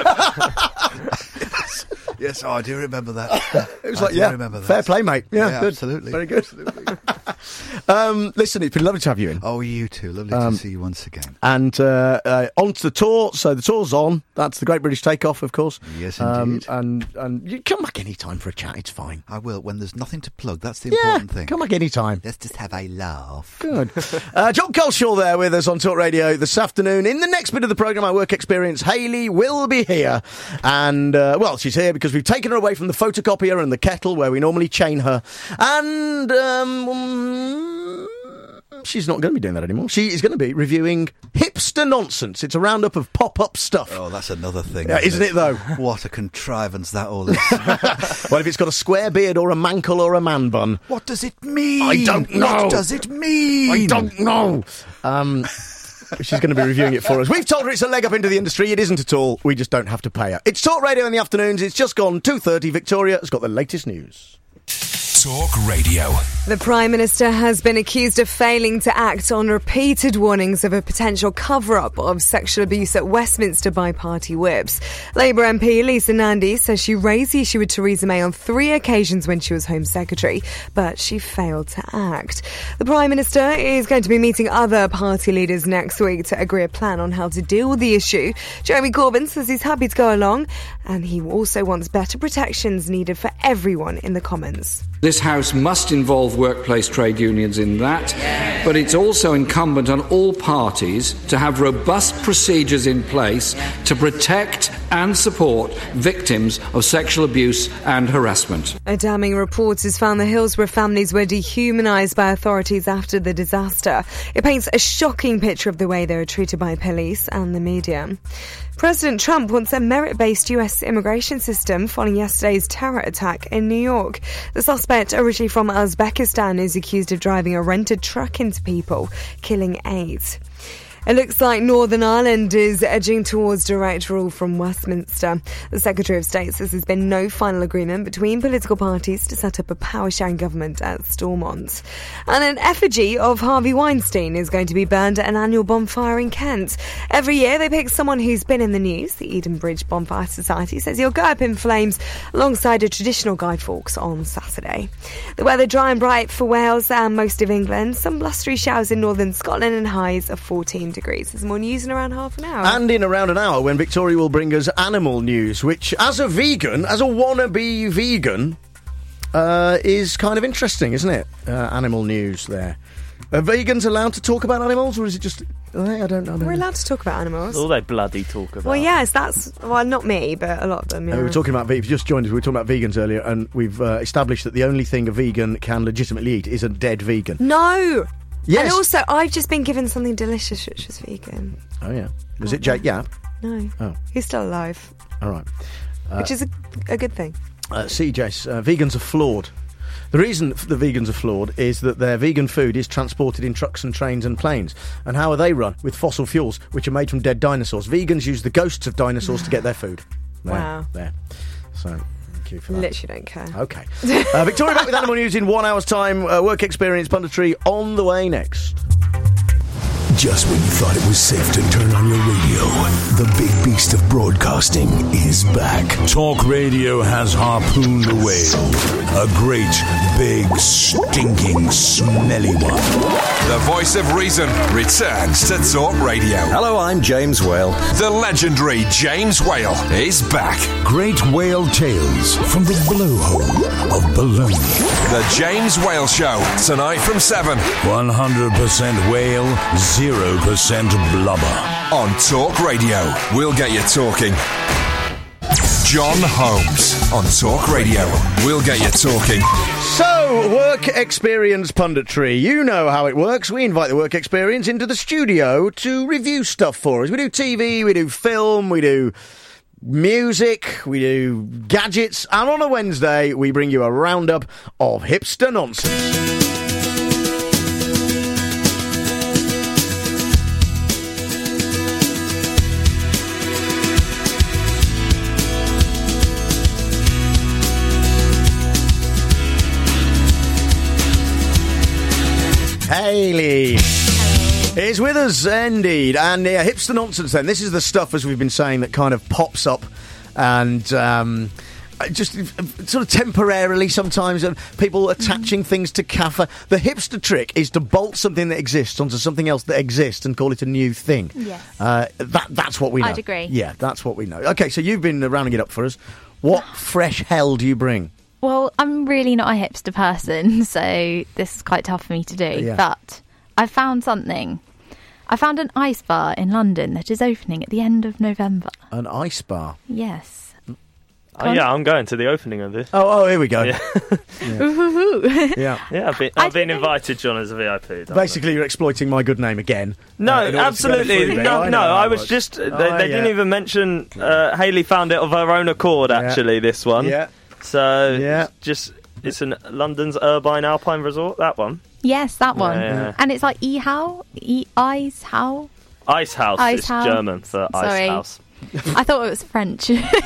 Yes, oh, I do remember that. It was I like, do yeah, remember that. fair play, mate. Yeah, Yeah, good. absolutely. Very good. um, listen, it's been lovely to have you in. Oh, you too. Lovely Um, to see you once again. And uh, uh, on to the tour. So the tour's on. That's the Great British Takeoff, of course. Yes, Um, indeed. and and you come back any time for a chat. It's fine. I will, when there's nothing to plug. That's the Yeah, important thing. come back any time. Let's just have a laugh. Good. uh, John Culshaw there with us on Talk Radio this afternoon. In the next bit of the programme, our work experience, Hayley will be here. And, uh, well, she's here because we've taken her away from the photocopier and the kettle where we normally chain her. And um, she's not going to be doing that anymore. She is going to be reviewing Hipster Nonsense. It's a roundup of pop-up stuff. Oh, that's another thing. Yeah, isn't it, though? What a contrivance that all is. Well, if it's got a square beard or a mankle or a man bun. What does it mean? I don't know. What does it mean? I don't know. Um... She's going to be reviewing it for us. We've told her it's a leg up into the industry. It isn't at all. We just don't have to pay her. It's Talk Radio in the afternoons. It's just gone two thirty. Victoria has got the latest news. Talk Radio. The Prime Minister has been accused of failing to act on repeated warnings of a potential cover-up of sexual abuse at Westminster by party whips. Labour M P Lisa Nandy says she raised the issue with Theresa May on three occasions when she was Home Secretary, but she failed to act. The Prime Minister is going to be meeting other party leaders next week to agree a plan on how to deal with the issue. Jeremy Corbyn says he's happy to go along, and he also wants better protections needed for everyone in the Commons. This House must involve workplace trade unions in that, but it's also incumbent on all parties to have robust procedures in place to protect and support victims of sexual abuse and harassment. A damning report has found the Hillsborough families were dehumanised by authorities after the disaster. It paints a shocking picture of the way they were treated by police and the media. President Trump wants a merit-based U S immigration system following yesterday's terror attack in New York. The suspect, originally from Uzbekistan, is accused of driving a rented truck into people, killing eight. It looks like Northern Ireland is edging towards direct rule from Westminster. The Secretary of State says there's been no final agreement between political parties to set up a power-sharing government at Stormont. And an effigy of Harvey Weinstein is going to be burned at an annual bonfire in Kent. Every year they pick someone who's been in the news. The Eden Bridge Bonfire Society says he'll go up in flames alongside a traditional Guy Fawkes on Saturday. The weather dry and bright for Wales and most of England. Some blustery showers in northern Scotland and highs of fourteen degrees. There's more news in around half an hour. And in around an hour when Victoria will bring us animal news, which as a vegan, as a wannabe vegan, uh, is kind of interesting, isn't it? Uh, animal news there. Are vegans allowed to talk about animals, or is it just... I don't know. We're allowed to talk about animals. All they bloody talk about. Well, yes, that's... Well, not me, but a lot of them, yeah. Uh, we were talking about... If you just joined us, we were talking about vegans earlier, and we've uh, established that the only thing a vegan can legitimately eat is a dead vegan. No! Yes. And also, I've just been given something delicious which was vegan. Oh, yeah. Was it Jake Yap? No. Oh. He's still alive. All right. Uh, which is a, a good thing. Uh, C J, uh, vegans are flawed. The reason the vegans are flawed is that their vegan food is transported in trucks and trains and planes. And how are they run? With fossil fuels, which are made from dead dinosaurs. Vegans use the ghosts of dinosaurs to get their food. There, Wow. There. So... For that. Literally don't care. Okay. Uh, Victoria back with Animal News in one hour's time. Uh, work experience punditry on the way next. Just when you thought it was safe to turn on your radio, the big beast of broadcasting is back. Talk Radio has harpooned the whale. A great, big, stinking, smelly one. The voice of reason returns to Talk Radio. Hello, I'm James Whale. The legendary James Whale is back. Great whale tales from the blowhole of Bologna. The James Whale Show, tonight from seven. one hundred percent whale, zero percent blubber. On Talk Radio, we'll get you talking. John Holmes on Talk Radio. We'll get you talking. So, work experience punditry. You know how it works. We invite the work experience into the studio to review stuff for us. We do T V, we do film, we do music, we do gadgets, and on a Wednesday we bring you a roundup of hipster nonsense. Hayley is with us, indeed. And yeah, hipster nonsense then. This is the stuff, as we've been saying, that kind of pops up and um, just sort of temporarily sometimes, and people attaching things to cafe. The hipster trick is to bolt something that exists onto something else that exists and call it a new thing. Yes. Uh, that, that's what we know. I'd agree. Yeah, that's what we know. Okay, so you've been rounding it up for us. What fresh hell do you bring? Well, I'm really not a hipster person, so this is quite tough for me to do. Yeah. But I found something. I found an ice bar in London that is opening at the end of November. An ice bar? Yes. Oh, yeah, I'm going to the opening of this. Oh, oh, here we go. Yeah, yeah. yeah. I've been, I've been invited, John, as a V I P. Basically, you're exploiting my good name again. No, uh, in order to go to absolutely. Freebie. No, I no. know how I it was works. just. They, Oh, they yeah. didn't even mention. Uh, Hayley found it of her own accord. Actually, this one. Yeah. So yeah, it's just it's in London's Urbine Alpine Resort. That one. Yes, that one. Yeah, yeah. And it's like E-How? E-Ice How? Ice House. Ice it's House. German for Sorry. Ice House. I thought it was French.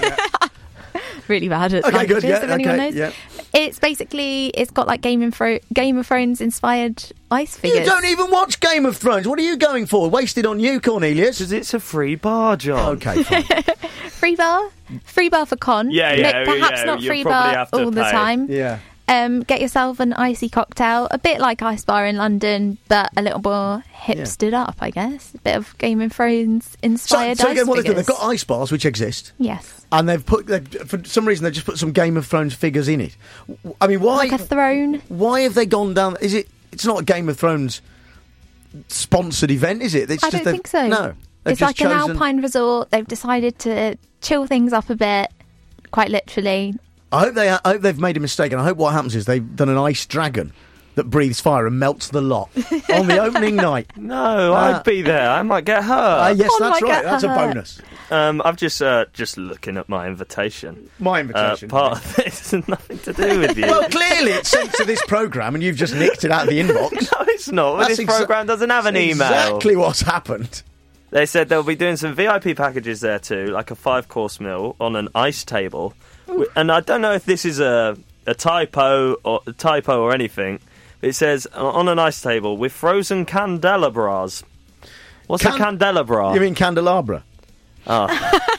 Really bad at Okay, languages, good, yeah, if anyone okay, knows. yeah. It's basically, it's got like Game of, Thro- Game of Thrones inspired ice figures. You don't even watch Game of Thrones. What are you going for? Wasted on you, Cornelius. Because it's a free bar, John. Okay, fine. Free bar? Free bar for con. Yeah, No, yeah, perhaps yeah, not you free probably bar have to all the pay. time. Yeah. Um, get yourself an icy cocktail, a bit like Ice Bar in London, but a little more hipstered up, I guess. A bit of Game of Thrones So, inspired so ice again, what they've done, figures. they've got ice bars which exist, Yes. and they've put they've, for some reason they've just put some Game of Thrones figures in it. W- I mean, why? Like a throne. Why have they gone down? Is it? It's not a Game of Thrones sponsored event, is it? It's I just don't they've- think so. No, they've It's just like an chosen- alpine resort. They've decided to chill things up a bit, quite literally. I hope they. I hope they've made a mistake, and I hope what happens is they've done an ice dragon that breathes fire and melts the lot on the opening night. No, Uh, I'd be there. I might get hurt. Uh, yes, Oh, that's might right. get That's a hurt. bonus. Um, I'm just uh, just looking at my invitation. My invitation. Uh, part of this has nothing to do with you. Well, clearly it's sent to this programme, and you've just nicked it out of the inbox. No, it's not. That's this exa- program doesn't have an that's email. Exactly what's happened. They said they'll be doing some V I P packages there too, like a five-course meal on an ice table. Wi- And I don't know if this is a a typo or a typo or anything. But it says uh, on an ice table with frozen candelabras. What's Can- a candelabra? You mean candelabra? Oh.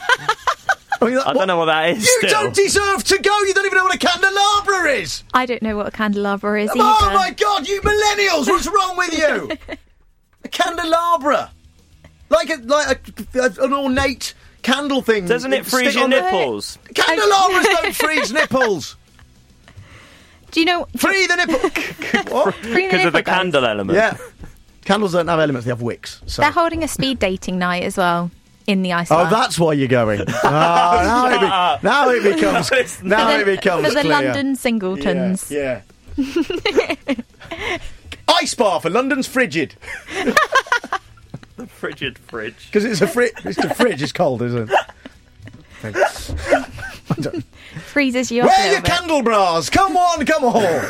I, mean, I don't know what that is. You still. don't deserve to go. You don't even know what a candelabra is. I don't know what a candelabra is either. Oh my God, you millennials! What's wrong with you? A candelabra, like a like a, a, an ornate candle thing. Doesn't it Stick freeze your on the- nipples? Candelabras don't freeze nipples. Do you know? Free the nipple. What? Because of the candle element. Yeah. Candles don't have elements; they have wicks. So. They're holding a speed dating night as well in the ice Oh, bar. that's why you're going. Oh, now, it be- now it becomes. No, it's now for it the, becomes for the clear. London singletons. Yeah. yeah. Ice bar for London's frigid. The frigid fridge. Because it's a fridge. It's the fridge. It's cold, isn't it? I don't- Freezes you up a Wear little your bit. candle bras. Come on, come on.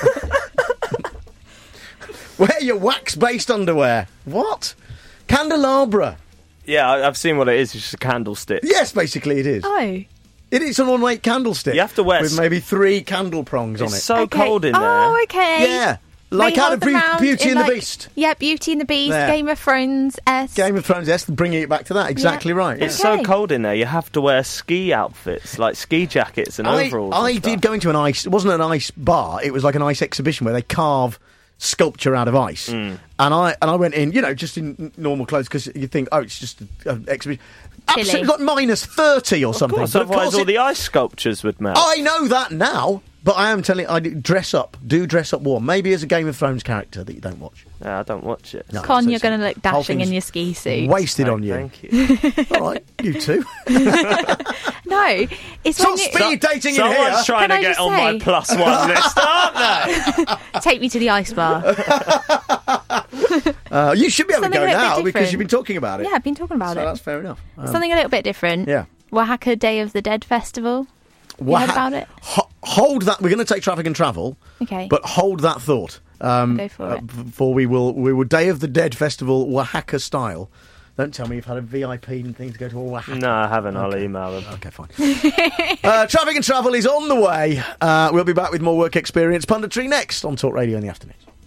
Wear your wax-based underwear. What? Candelabra. Yeah, I, I've seen what it is. It's just a candlestick. Yes, basically it is. Oh. It is an ornate candlestick. You have to wear with s- maybe three candle prongs It's on it. so Okay. cold in there. Oh, okay. Yeah, like They out hold of them Be- round Beauty in and the like- Beast. Yeah, Beauty and the Beast, There. Game of Thrones, S. Game of Thrones. Yes, bringing it back to that. Exactly right. It's yeah. so cold in there. You have to wear ski outfits, like ski jackets and I, overalls. I and did stuff. go into an ice. It wasn't an ice bar. It was like an ice exhibition where they carve sculpture out of ice. Mm. And I and I went in, you know, just in n- normal clothes because you think, oh, it's just an exhibition. Chilly. Absolutely got minus thirty or Of something. course, But of otherwise course all it- the ice sculptures would melt. I know that now, but I am telling. I do dress up. Do dress up warm. Maybe as a Game of Thrones character that you don't watch. No, I don't watch it. No, Con, so you're it's going to look whole dashing thing's in your ski suit. Wasted on you. Thank you. All right, you too. No, it's Stop when you... speed dating in Someone's here. trying Can to I get just on my say- plus one list, aren't they? Take me to the ice bar. Uh, you should be able Something to a go little bit now because different. you've been talking about it. Yeah, I've been talking about so it. that's fair enough. Um, Something a little bit different. Yeah. Oaxaca Day of the Dead Festival. You heard about it? Ho- hold that. We're going to take traffic and travel. Okay. But hold that thought. Um, Go for it. For we will, we will Day of the Dead Festival Oaxaca style. Don't tell me you've had a V I P and thing to go to Oaxaca. No, I haven't. I'll email them. Okay, fine. uh, traffic and travel is on the way. Uh, we'll be back with more work experience punditry next on Talk Radio in the afternoon.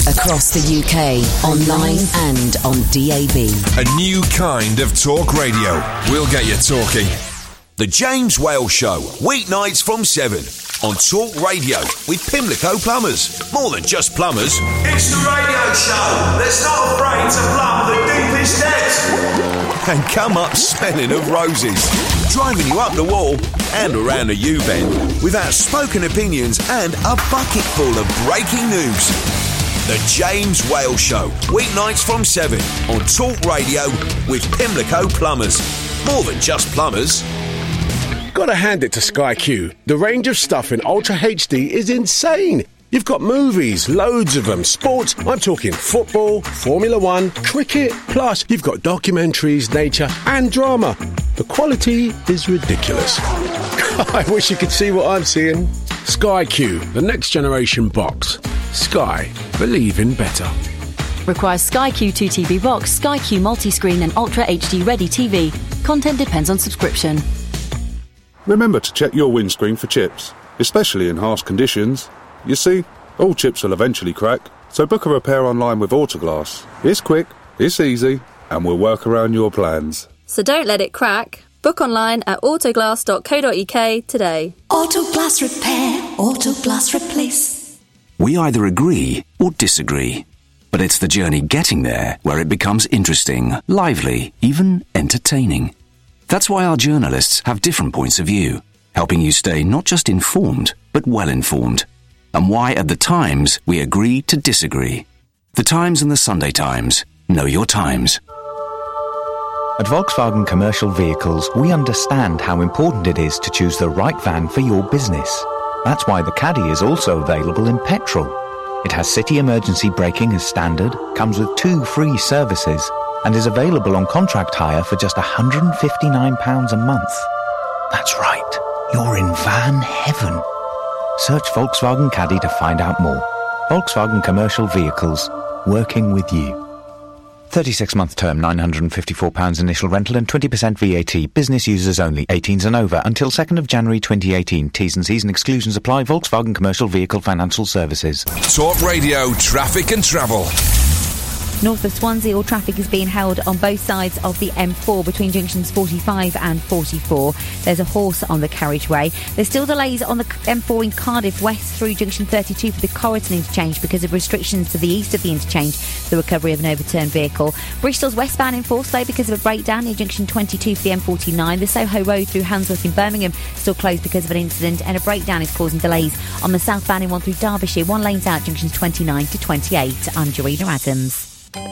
Across the U K, online and on D A B. A new kind of talk radio. We'll get you talking. The James Wales Show, weeknights from seven on Talk Radio with Pimlico Plumbers. More than just plumbers. It's the radio show that's not afraid to plumb the deepest depths. And come up smelling of roses. Driving you up the wall and around the U-bend with outspoken opinions and a bucket full of breaking news. The James Wales Show, weeknights from seven on Talk Radio with Pimlico Plumbers. More than just plumbers. Gotta hand it to Sky Q. The range of stuff in Ultra H D is insane. You've got movies, loads of them, sports, I'm talking football, Formula One, cricket, plus you've got documentaries, nature and drama. The quality is ridiculous. I wish you could see what I'm seeing. Sky Q, the next generation box. Sky, believe in better. Requires Sky Q two T V box, Sky Q multi-screen and Ultra H D ready T V. Content depends on subscription. Remember to check your windscreen for chips, especially in harsh conditions. You see, all chips will eventually crack, so book a repair online with Autoglass. It's quick, it's easy, and we'll work around your plans. So don't let it crack. Book online at autoglass dot co dot uk today. Autoglass repair, Autoglass replace. We either agree or disagree. But it's the journey getting there where it becomes interesting, lively, even entertaining. That's why our journalists have different points of view, helping you stay not just informed, but well-informed. And why at The Times we agree to disagree. The Times and the Sunday Times. Know your times. At Volkswagen Commercial Vehicles, we understand how important it is to choose the right van for your business. That's why the Caddy is also available in petrol. It has city emergency braking as standard, comes with two free services, and is available on contract hire for just one hundred fifty-nine pounds a month. That's right, you're in van heaven. Search Volkswagen Caddy to find out more. Volkswagen Commercial Vehicles, working with you. thirty-six month term, nine hundred fifty-four pounds initial rental and twenty percent V A T. Business users only, eighteens and over, until second of January twenty eighteen. T's and C's and exclusions apply. Volkswagen Commercial Vehicle Financial Services. Talk Radio, traffic and travel. North of Swansea, all traffic is being held on both sides of the M four between junctions forty-five and forty-four. There's a horse on the carriageway. There's still delays on the M four in Cardiff West through junction thirty-two for the Corriton interchange because of restrictions to the east of the interchange, the recovery of an overturned vehicle. Bristol's westbound in full slow because of a breakdown near junction twenty-two for the M forty-nine. The Soho Road through Handsworth in Birmingham still closed because of an incident, and a breakdown is causing delays on the southbound in one through Derbyshire. One lane's out junctions twenty-nine to twenty-eight. I'm Jarena Adams.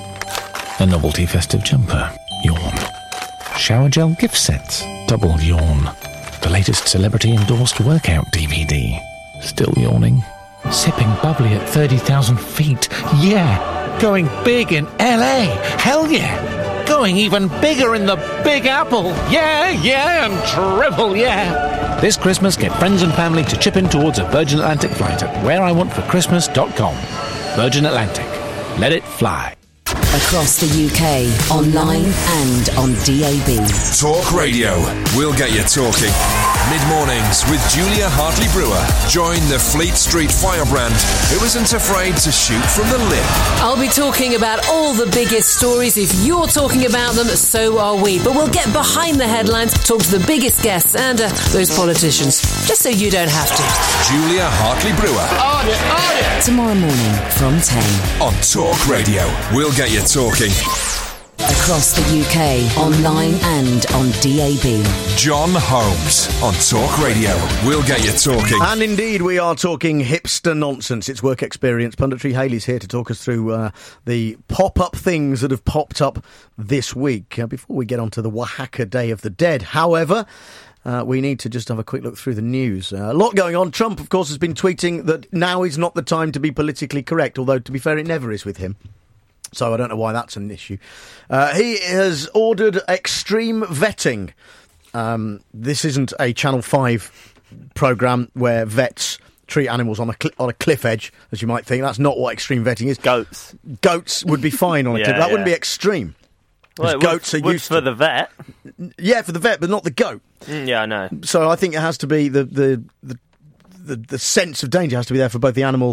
A novelty festive jumper. Yawn. Shower gel gift sets. Double yawn. The latest celebrity endorsed workout D V D. Still yawning. Sipping bubbly at thirty thousand feet. Yeah. Going big in L A. Hell yeah. Going even bigger in the Big Apple. Yeah, yeah, and triple yeah. This Christmas, get friends and family to chip in towards a Virgin Atlantic flight at where I want for Christmas dot com. Virgin Atlantic. Let it fly. Across the U K, online and on D A B. Talk Radio. We'll get you talking. Mid-mornings with Julia Hartley-Brewer. Join the Fleet Street firebrand who isn't afraid to shoot from the lip. I'll be talking about all the biggest stories. If you're talking about them, so are we. But we'll get behind the headlines, talk to the biggest guests and uh, those politicians, just so you don't have to. Julia Hartley-Brewer. On it, on it. Tomorrow morning from ten. On Talk Radio. We'll get you talking. Across the U K, online and on D A B. John Holmes on Talk Radio. We'll get you talking. And indeed, we are talking hipster nonsense. It's work experience. Punditry Hayley's here to talk us through uh, the pop-up things that have popped up this week. Uh, before we get on to the Oaxaca Day of the Dead, however, Uh, we need to just have a quick look through the news. Uh, a lot going on. Trump, of course, has been tweeting that now is not the time to be politically correct, although, to be fair, it never is with him. So I don't know why that's an issue. Uh, he has ordered extreme vetting. Um, this isn't a Channel five programme where vets treat animals on a cl- on a cliff edge, as you might think. That's not what extreme vetting is. Goats. Goats would be fine on a Yeah, cliff. That yeah. wouldn't be extreme. Well, it goats would, are would used for to the vet. Yeah, for the vet, but not the goat. Mm, yeah, I know. So I think it has to be the the, the the the sense of danger has to be there for both the animal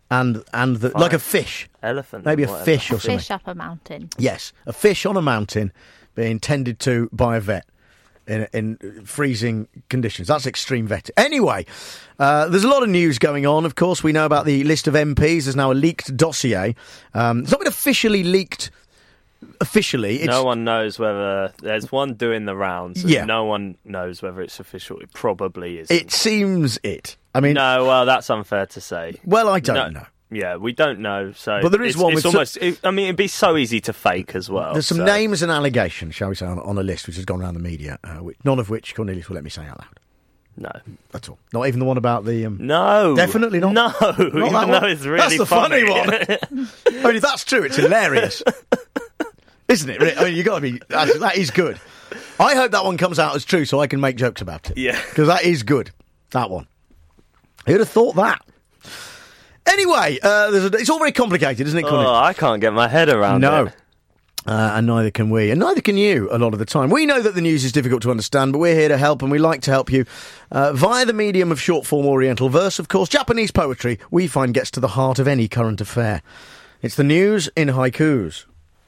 and and the, like a fish, elephant, maybe a whatever. fish or A something. fish up a mountain. Yes, a fish on a mountain being tended to by a vet in, in freezing conditions. That's extreme vet. Anyway, uh, there's a lot of news going on. Of course, we know about the list of M Ps. There's now a leaked dossier. Um, it's not been officially leaked. Officially, it's, no one knows whether there's one doing the rounds. And Yeah. no one knows whether it's official. It probably is. it seems it. I mean, no, well, that's unfair to say. well, I don't No. know. Yeah, we don't know. So, But there is it's, one It's with so- almost. it, I mean, it'd be so easy to fake as well. There's some so. names and allegations, shall we say, on, on a list which has gone around the media, uh, which, none of which Cornelius will let me say out loud. No, At all. Not even the one about the... Um, no, Definitely not. No, Not even that though one. it's really That's the funny, funny. one. I mean, if that's true, it's hilarious. Isn't it? I mean, you got to be... That, that is good. I hope that one comes out as true so I can make jokes about it. Yeah. Because that is good. That one. Who'd have thought that? Anyway, uh, there's a, it's all very complicated, isn't it, Cornelius? Oh, I can't get my head around No. it. Uh, and neither can we, and neither can you a lot of the time. We know that the news is difficult to understand, but we're here to help, and we like to help you uh, via the medium of short-form Oriental verse, of course. Japanese poetry, we find, gets to the heart of any current affair. It's the news in haikus.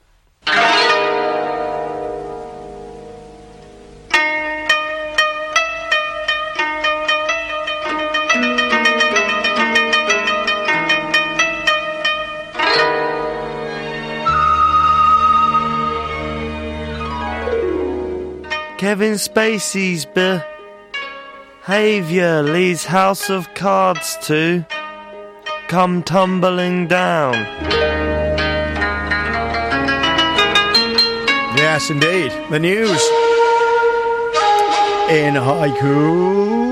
Kevin Spacey's behaviour leads House of Cards to come tumbling down. Yes, indeed. The news in haiku.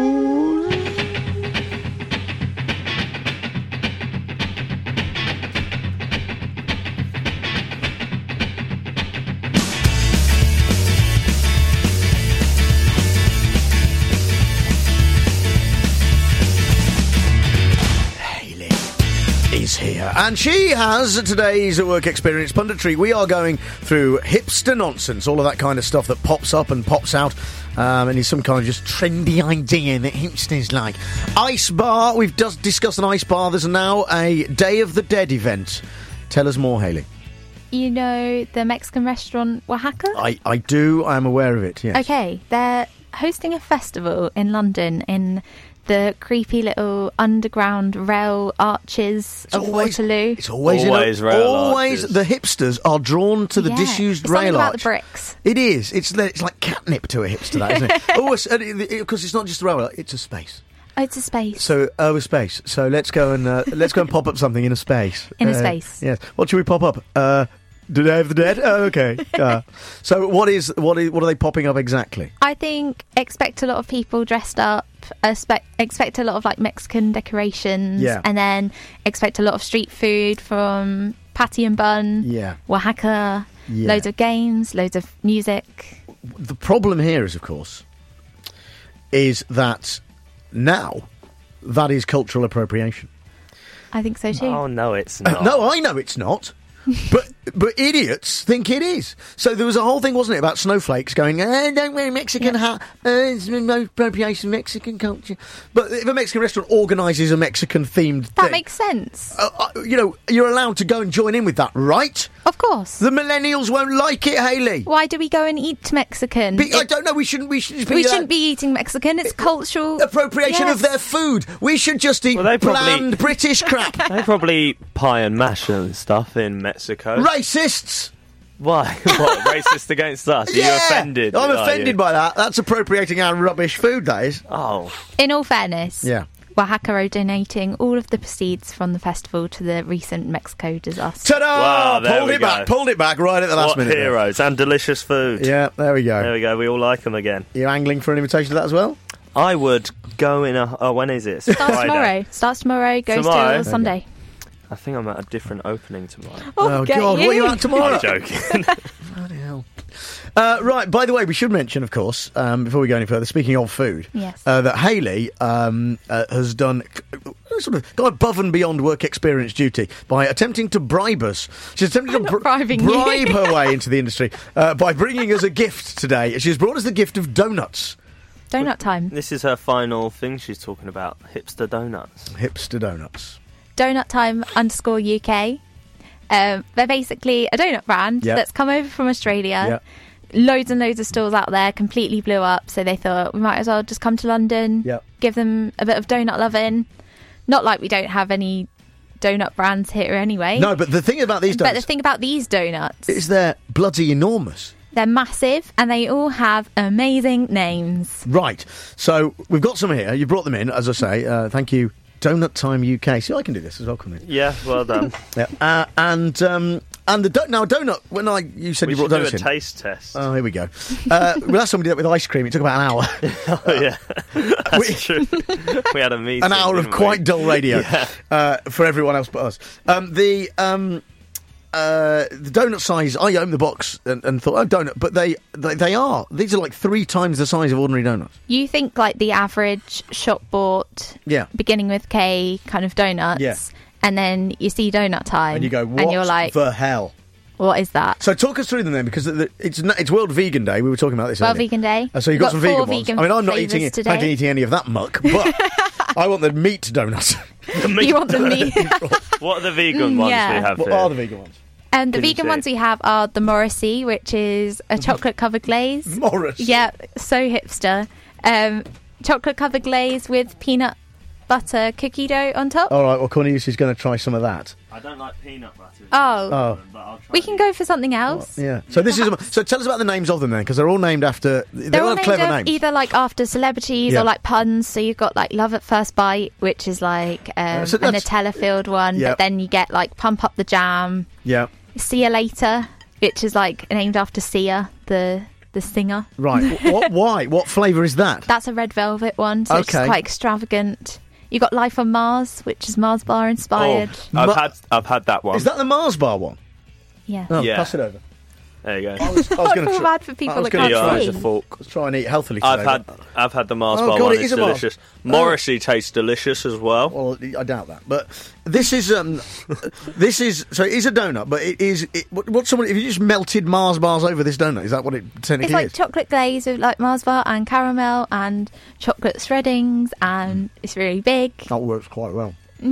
Here. And she has today's work experience punditry. We are going through hipster nonsense, all of that kind of stuff that pops up and pops out, um, and is some kind of just trendy idea that hipsters like. Ice bar, we've just discussed an ice bar. There's now a Day of the Dead event. Tell us more, Hayley. You know the Mexican restaurant Oaxaca? I, I do, I am aware of it, yes. Okay, they're hosting a festival in London in the creepy little underground rail arches It's of always- Waterloo. It's always, Always in a, rail always arches. the hipsters are drawn to the Yeah, disused it's something rail about arch. the bricks. It is. It's li- it's like catnip to a hipster, that isn't it? Oh, because it's not just a rail arch; it's a space. Oh, it's a space. So, oh, a space. So let's go and uh, let's go and pop up something in a space. In a Uh, space. Yes. What should we pop up? Uh, the Day of the Dead. Oh, okay. Uh, so what is what is what are they popping up exactly? I think expect a lot of people dressed up, expect, expect a lot of like Mexican decorations, Yeah. and then expect a lot of street food from Patty and Bun, Yeah. Oaxaca, Yeah. loads of games, loads of music. The problem here is, of course, is that now that is cultural appropriation. I think so too. Oh no, it's Uh, not. no, I know it's not. But but idiots think it is. So there was a whole thing, wasn't it, about snowflakes going, eh, don't wear a Mexican hat, uh, it's no appropriation of Mexican culture. But if a Mexican restaurant organises a Mexican-themed That thing, makes sense. uh, uh, you know, you're allowed to go and join in with that, right? Of course. The millennials won't like it, Hayley. Why do we go and eat Mexican? Be- I It- don't know, we shouldn't... We, should be, we uh, shouldn't be eating Mexican. It's cultural appropriation of Yes. their food. We should just eat Well, they probably- bland British crap. They probably eat pie and mash and stuff in Mexico. Racists! Why? What? Racist against us? Are you Yeah! offended? I'm Are offended you? by that. That's appropriating our rubbish food, that is. Oh. In all fairness, Yeah. Oaxaca are donating all of the proceeds from the festival to the recent Mexico disaster. Ta-da! Wow, there pulled we it back, go. pulled it back right at the last What minute. there. heroes and delicious food. Yeah, there we go. There we go. We all like them again. You're angling for an invitation to that as well? I would go in a. Oh, when is it? It's Starts Friday. tomorrow. Starts tomorrow. Goes Tomorrow? till Sunday. I think I'm at a different opening tomorrow. Oh, get God, what are you at tomorrow? I'm joking. Bloody hell. Uh, right, by the way, we should mention, of course, um, before we go any further, speaking of food, Yes. uh, that Hayley um, uh, has done uh, sort of gone above and beyond work experience duty by attempting to bribe us. She's attempting I'm to not bribing you. bribe her way into the industry uh, by bringing us a gift today. She's brought us the gift of donuts. Donut time. This is her final thing she's talking about. Hipster donuts. Hipster donuts. Donut Time underscore U K. Um, they're basically a donut brand Yep. that's come over from Australia. Yep. Loads and loads of stores out there, completely blew up. So they thought we might as well just come to London, Yep. give them a bit of donut loving. Not like we don't have any donut brands here anyway. No, but the thing about these But the donuts thing about these donuts is they're bloody enormous. they're massive and they all have amazing names. Right. So we've got some here. You brought them in, as I say. Uh, thank you, Donut Time U K. See, I can do this as well, can I? Yeah, well done. Yeah. Uh, and um, and the do- now donut. When I you said we you brought should donuts do a in. taste test. Oh, here we go. Uh, well, last time we did it with ice cream. It took about an hour. Oh, yeah. That's true. We had a meeting. An hour of didn't quite we? dull radio Yeah. uh, for everyone else but us. Um, the um, uh, the donut size. I opened the box and, and thought, oh, donut, but they, they they are. These are like three times the size of ordinary donuts. You think like the average shop bought, Yeah. beginning with K kind of donuts, Yeah. and then you see Donut Time, And you go, what and you're like, the hell? what is that? So talk us through them then, because the, it's it's World Vegan Day. We were talking about this. Well, earlier. Vegan Day. Uh, so you've got, some four vegan ones. vegan I mean, I'm not eating flavours it. today. I ain't eating any of that muck, but I want the meat donuts. You want the meat? What are the vegan ones Yeah. we have What here? are the vegan ones? And the Can you vegan say? ones we have are the Morrissey, which is a chocolate covered glaze. Morrissey. Yeah, so hipster. Um, chocolate covered glaze with peanut butter cookie dough on top. All right. Well, Cornelius is going to try some of that. I don't like peanut butter. Oh, Oh. But I'll try we can go for something else. Yeah. So this is. So tell us about the names of them then, because they're all named after. They They're all all have named clever af- names. either like after celebrities Yeah. or like puns. So you've got like Love at First Bite, which is like um, so a that's- Nutella filled one. Yeah. But then you get like Pump Up the Jam. Yeah. See You Later, which is like named after Sia, the the singer. Right. what? Why? What flavour is that? That's a red velvet one, so it's Okay. just quite extravagant. You got Life on Mars, which is Mars bar inspired. Oh, I've Ma- had I've had that one. Is that the Mars bar one? Yeah. Oh, Yeah. pass it over. There you go. I was, I was I going feel to bad for people that gonna can't try, Yeah, see. it's a fork. Let's try and eat healthily today. I've had I've had the Mars Oh, bar God, one. it is It's a Mars. delicious. Oh. Morrissey tastes delicious as well. Well, I doubt that. But this is um, this is so it is a donut, but it is it, what, what's someone if you just melted Mars bars over this donut? Is that what it technically It's like is? chocolate glaze with like Mars bar and caramel and chocolate shreddings, and it's really big. That works quite well.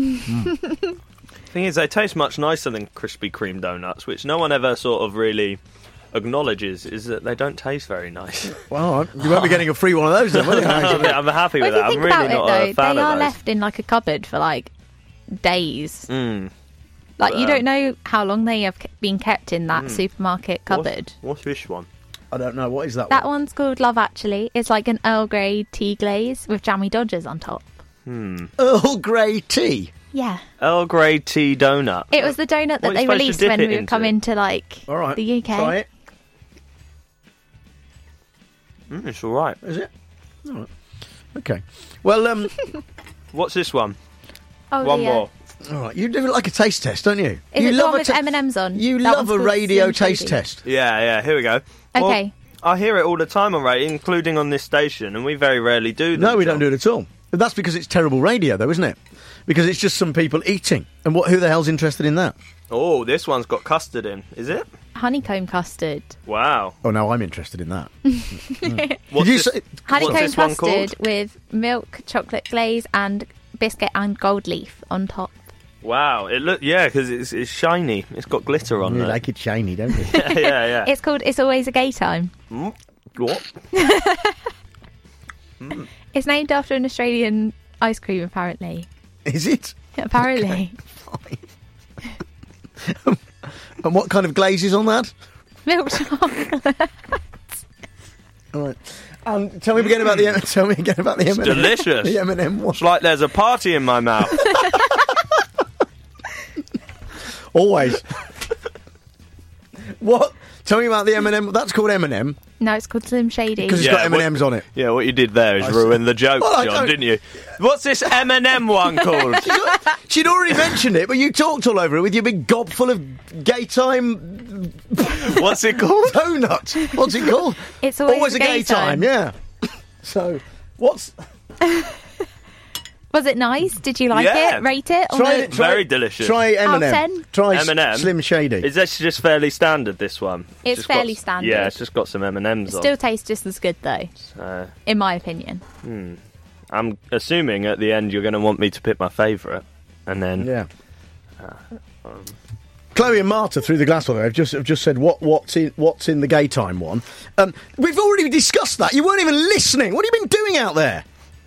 Thing is, they taste much nicer than Krispy Kreme donuts, which no one ever sort of really acknowledges. Is that they don't taste very nice. Well, you won't be getting a free one of those then, will you? I'm happy Well, with if you that. think I'm really about not it though, a fan they of are those. left in like a cupboard for like days. Mm. Like you Um, don't know how long they have ke- been kept in that Mm. supermarket cupboard. What's, what's this one? I don't know. What is that? That one? one's called Love Actually. It's like an Earl Grey tea glaze with jammy Dodgers on top. Hmm. Earl Grey tea. Yeah. Earl Grey tea donut. It was the donut that What are they you supposed to released dip when it we were into? coming to like All right. the U K. Try it. Mm, it's all right. Is it? All right. Okay. Well, um, What's this one? Oh, one the, uh, more. all right. You do it like a taste test, don't you? Is you it the love one a with ta- M and M's on? You That love one's a called radio Slim taste Shady. test. Yeah, yeah. Here we go. Well, Okay. I hear it all the time on radio, including on this station, and we very rarely do them. No, we don't John. do it at all. But that's because it's terrible radio, though, isn't it? Because it's just some people eating, and what? Who the hell's interested in that? Oh, this one's got custard in. Is it? Honeycomb custard. Wow. Oh no, I'm interested in that. What's Did you this, say- Honeycomb what's this one custard called? with milk, chocolate glaze, and biscuit and gold leaf on top. Wow. It look yeah, because it's, it's shiny. It's got glitter on You it. like it shiny, don't you? yeah, yeah, yeah. It's called It's Always a Gay Time. Mm, what? It's named after an Australian ice cream, apparently. Is it? Apparently. And what kind of glaze is on that? Milk chocolate. All right. Um, tell me again about the tell me again about the It's M and M. delicious. The M and M one. It's like there's a party in my mouth. Always. What? Tell me about the M and M. That's called M and M No, it's called Slim Shady. because it's got M and M's on it. Yeah, what you did there is I ruin the joke, Well, I John, don't- didn't you? What's this M and M one called? She'd already mentioned it, but you talked all over it with your big gob full of gay time What's it called? donut. What's it called? It's always, a gay time. Yeah. So, what's Was it nice? Did you like Yeah. it? Rate it? on Try a- it. Try, Very delicious. Try M Out and of M. ten? Try M and M? Slim Shady. Is that just fairly standard, this one? It's Just got- fairly standard. Yeah, it's just got some M and M's It on. still tastes just as good, though, So, in my opinion. hmm. I'm assuming at the end you're going to want me to pick my favourite. and then Yeah. Uh, um, Chloe and Marta through the glass door have just have just said what what's in what's in the gay time one. Um, we've already discussed that. You weren't even listening. What have you been doing out there?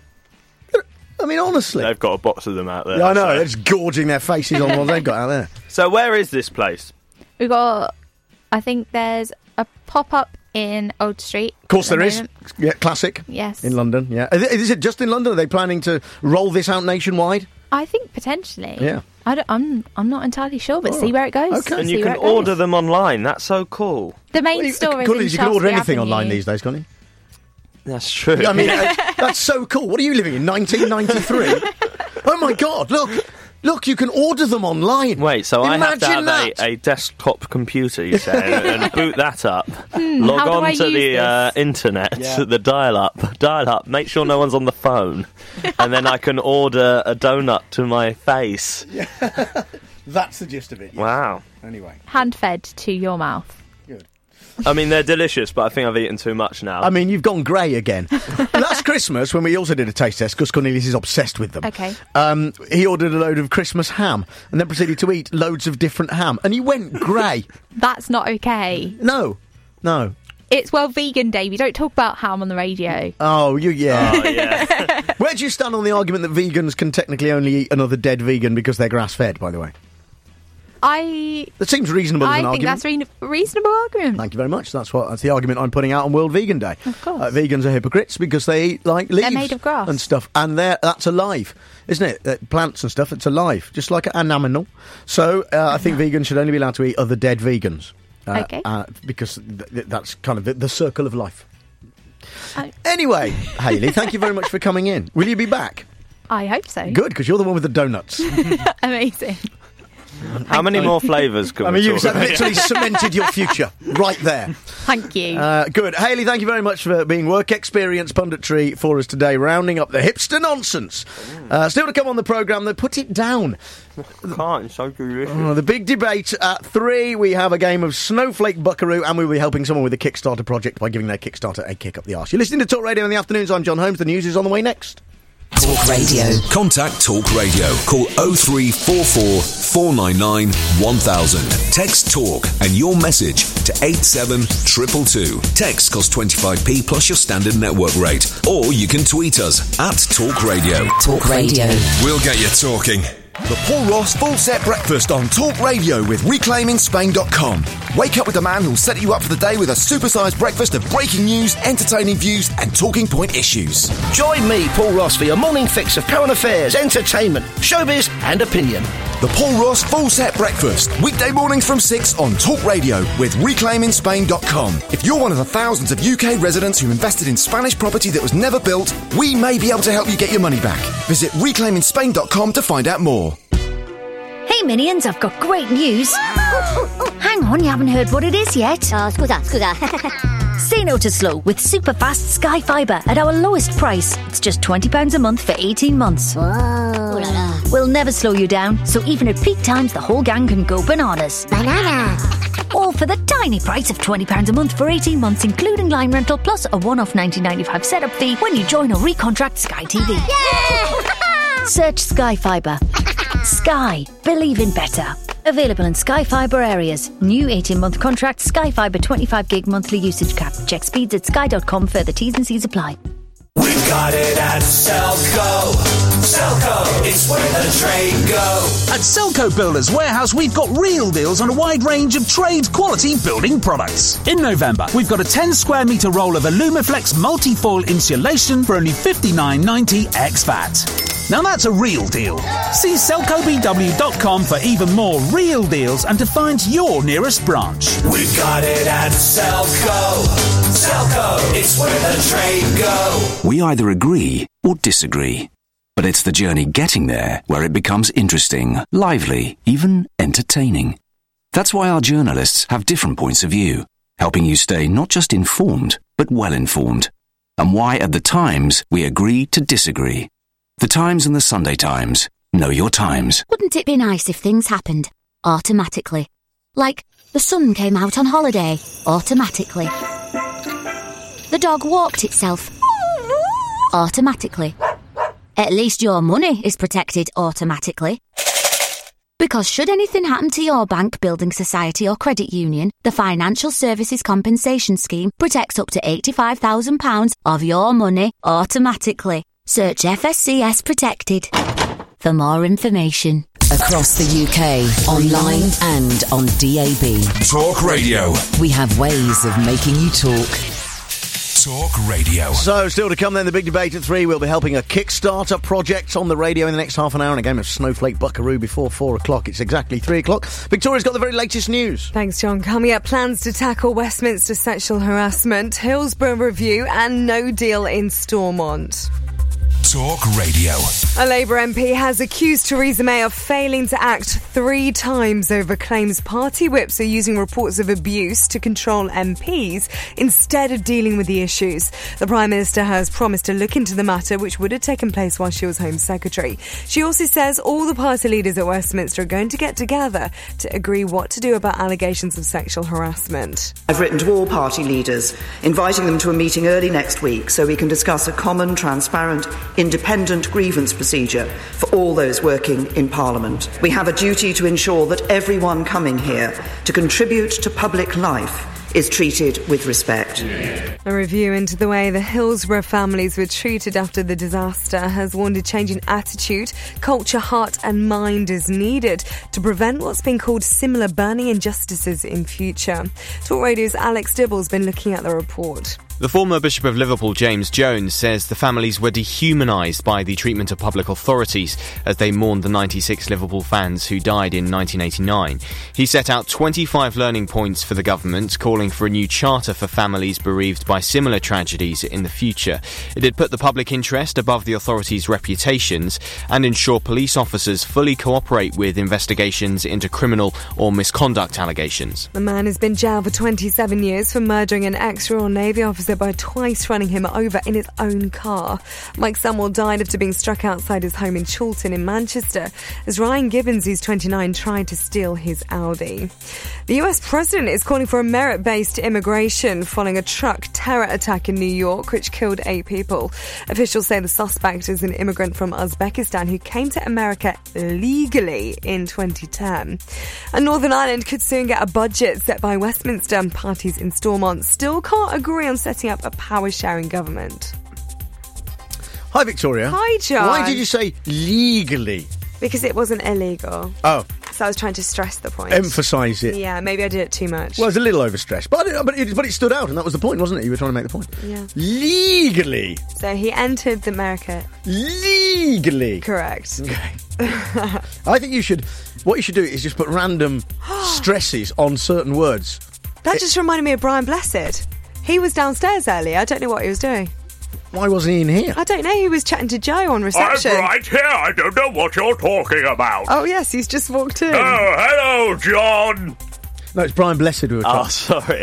I mean, honestly, they've got a box of them out there. Yeah, I know. so. They're just gorging their faces on what they've got out there. So where is this place? We got. I think there's a pop up in Old Street. Of course, at the there is. moment. Yeah, classic. Yes. In London. Yeah. Is it- is it just in London? Are they planning to roll this out nationwide? I think potentially. Yeah. I don't, I'm. I'm not entirely sure, but see where it goes. And See you where can it goes. order them online. That's so cool. The main store is Cool, in is you can order Shaftesbury anything Avenue. online these days, can't you? That's true. I mean, uh, that's so cool. What are you living in, nineteen ninety-three? Oh, my God, look. Look, you can order them online. Wait, so I have to Imagine have that. a, a desktop computer, you say, and, and boot that up. Hmm, Log how do on I to use the this? uh, internet, Yeah. the dial-up, dial-up. Make sure no one's on the phone, and then I can order a donut to my face. That's the gist of it. yes. Wow. Anyway. Hand fed to your mouth. I mean, they're delicious, but I think I've eaten too much now. I mean, you've gone grey again. Last Christmas, when we also did a taste test, because Cornelius is obsessed with them, Okay. um, he ordered a load of Christmas ham and then proceeded to eat loads of different ham. And he went grey. That's not okay. No. No. It's World Vegan Day. We don't talk about ham on the radio. Oh, you, yeah. Oh, yeah. Where do you stand on the argument that vegans can technically only eat another dead vegan because they're grass-fed, by the way? I. That seems reasonable as I an think argument. that's a re- reasonable argument. Thank you very much. That's what that's the argument I'm putting out on World Vegan Day. Of course. Uh, vegans are hypocrites because they eat like leaves made of grass. and stuff, and they're that's alive, isn't it? Uh, plants and stuff, it's alive, just like an animal. So uh, I think vegans should only be allowed to eat other dead vegans. Uh, Okay. uh, because th- th- that's kind of the, the circle of life. I- Anyway, Hayley, thank you very much for coming in. Will you be back? I hope so. Good, because you're the one with the donuts. Amazing. How many more flavours can I we mean, you've talk about? literally cemented your future right there. Thank you. Uh, good. Hayley, thank you very much for being work experience punditry for us today, rounding up the hipster nonsense. Uh, still to come on the programme, they put it down. Can't, it's so delicious. Oh, the big debate at three, we have a game of Snowflake Buckaroo, and we'll be helping someone with a Kickstarter project by giving their Kickstarter a kick up the arse. You're listening to Talk Radio in the afternoons. I'm John Holmes. The news is on the way next. Talk Radio. Contact Talk Radio. Call oh three four four, four nine nine, one thousand. Text Talk and your message to eight seven two two two. Text costs twenty-five p plus your standard network rate. Or you can tweet us at Talk Radio. Talk Radio. We'll get you talking. The Paul Ross Full Set Breakfast on Talk Radio with reclaiming spain dot com. Wake up with the man who'll set you up for the day with a supersized breakfast of breaking news, entertaining views and talking point issues. Join me, Paul Ross, for your morning fix of current affairs, entertainment, showbiz and opinion. The Paul Ross Full Set Breakfast. Weekday mornings from six on Talk Radio with reclaiming spain dot com. If you're one of the thousands of U K residents who invested in Spanish property that was never built, we may be able to help you get your money back. Visit reclaiming spain dot com to find out more. Hey Minions, I've got great news. Hang on, you haven't heard what it is yet. Uh, scusa, scusa. Say no to slow with super fast Sky Fibre at our lowest price. It's just twenty pounds a month for eighteen months. Whoa. We'll never slow you down, so even at peak times the whole gang can go bananas. Banana. All for the tiny price of twenty pounds a month for eighteen months, including line rental plus a one-off nineteen ninety-five setup fee when you join or recontract Sky T V. Yeah! Search Sky Fibre. Sky. Believe in better. Available in Sky Fibre areas. New eighteen-month contract, Sky Fibre twenty-five gig monthly usage cap. Check speeds at sky dot com. Further T's and C's apply. We got it at Selco. Selco, it's where the trade go. At Selco Builders Warehouse, we've got real deals on a wide range of trade quality building products. In November, we've got a ten square metre roll of Alumiflex multi-foil insulation for only fifty-nine ninety ex V A T. Now that's a real deal. See selco b w dot com for even more real deals and to find your nearest branch. We got it at Selco. Selco, it's where the trade go. We either agree or disagree. But it's the journey getting there where it becomes interesting, lively, even entertaining. That's why our journalists have different points of view, helping you stay not just informed, but well informed. And why at The Times we agree to disagree. The Times and the Sunday Times. Know your times. Wouldn't it be nice if things happened automatically? Like the sun came out on holiday automatically. The dog walked itself automatically. At least your money is protected automatically. Because should anything happen to your bank, building society or credit union, the Financial Services Compensation Scheme protects up to eighty-five thousand pounds of your money automatically. Search F S C S Protected for more information. Across the U K, online and on D A B. Talk Radio. We have ways of making you talk. Talk Radio. So, still to come then, the big debate at three. We'll be helping a Kickstarter project on the radio in the next half an hour and a game of Snowflake Buckaroo before four o'clock. It's exactly three o'clock. Victoria's got the very latest news. Thanks, John. Coming up, plans to tackle Westminster sexual harassment, Hillsborough review and no deal in Stormont. Talk Radio. A Labour M P has accused Theresa May of failing to act three times over claims party whips are using reports of abuse to control M Ps instead of dealing with the issues. The Prime Minister has promised to look into the matter, which would have taken place while she was Home Secretary. She also says all the party leaders at Westminster are going to get together to agree what to do about allegations of sexual harassment. I've written to all party leaders, inviting them to a meeting early next week so we can discuss a common, transparent, independent grievance procedure for all those working in Parliament. We have a duty to ensure that everyone coming here to contribute to public life is treated with respect. A review into the way the Hillsborough families were treated after the disaster has warned a change in attitude, culture, heart and mind is needed to prevent what's been called similar burning injustices in future. Talk Radio's Alex Dibble's been looking at the report. The former Bishop of Liverpool, James Jones, says the families were dehumanised by the treatment of public authorities as they mourned the ninety-six Liverpool fans who died in nineteen eighty-nine. He set out twenty-five learning points for the government, calling for a new charter for families bereaved by similar tragedies in the future. It'd put the public interest above the authorities' reputations and ensure police officers fully cooperate with investigations into criminal or misconduct allegations. The man has been jailed for twenty-seven years for murdering an ex-Royal Navy officer by twice running him over in his own car. Mike Sumwell died after being struck outside his home in Chorlton in Manchester as Ryan Gibbons, who's twenty-nine, tried to steal his Audi. The U S president is calling for a merit-based immigration following a truck terror attack in New York which killed eight people. Officials say the suspect is an immigrant from Uzbekistan who came to America legally in twenty ten. And Northern Ireland could soon get a budget set by Westminster. Parties in Stormont still can't agree on setting up a power-sharing government. Hi, Victoria. Hi, John. Why did you say legally? Because it wasn't illegal. Oh. So I was trying to stress the point. Emphasise it. Yeah, maybe I did it too much. Well, it's a little overstressed, but, I, but, it, but it stood out, and that was the point, wasn't it? You were trying to make the point. Yeah. Legally. So he entered America. Legally. Correct. Okay. I think you should, what you should do is just put random stresses on certain words. That it, just reminded me of Brian Blessed. He was downstairs earlier. I don't know what he was doing. Why wasn't he in here? I don't know. He was chatting to Joe on reception. I'm right here. I don't know what you're talking about. Oh, yes. He's just walked in. Oh, hello, John. No, it's Brian Blessed we were talking. Oh, sorry.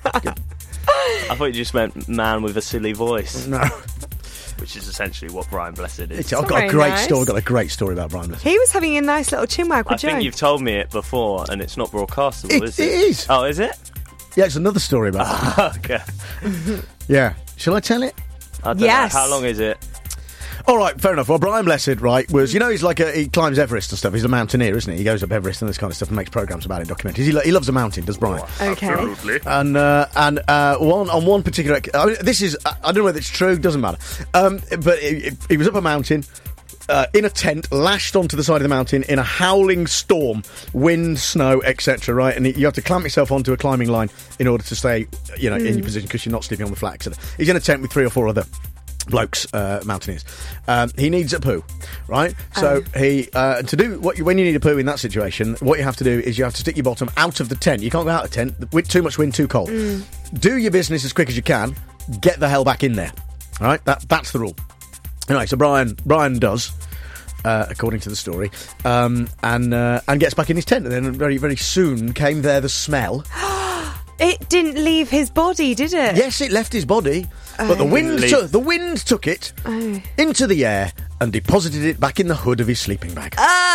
I thought you just meant man with a silly voice. No. Which is essentially what Brian Blessed is. It's, I've got a great nice. story. I've got a great story about Brian Blessed. He was having a nice little chinwag with I Joe. think you've told me it before, and it's not broadcastable, it, is it? It is. Oh, is it? Yeah, it's another story about oh, okay. Yeah. Shall I tell it? I don't yes. know. How long is it? All right, fair enough. Well, Brian Blessed, right, was, you know, he's like a, he climbs Everest and stuff. He's a mountaineer, isn't he? He goes up Everest and this kind of stuff and makes programmes about it, documentaries. He, lo- he loves a mountain, does Brian? Oh, okay. Absolutely. And uh, and uh, one on one particular, I mean, this is, I don't know whether it's true, doesn't matter. Um, but he, he was up a mountain. Uh, in a tent, lashed onto the side of the mountain in a howling storm, wind, snow, et cetera. Right, and you have to clamp yourself onto a climbing line in order to stay, you know, mm. in your position because you're not sleeping on the flat, et cetera. He's in a tent with three or four other blokes, uh, mountaineers. Um, he needs a poo, right? So oh. he uh, to do what you, when you need a poo in that situation, what you have to do is you have to stick your bottom out of the tent. You can't go out of the tent. With too much wind, too cold. Mm. Do your business as quick as you can. Get the hell back in there. All right, that that's the rule. Anyway, so Brian Brian does. Uh, according to the story, um, and uh, and gets back in his tent, and then very very soon came there the smell. It didn't leave his body, did it? Yes, it left his body, oh. but the wind took the wind took it oh. into the air and deposited it back in the hood of his sleeping bag.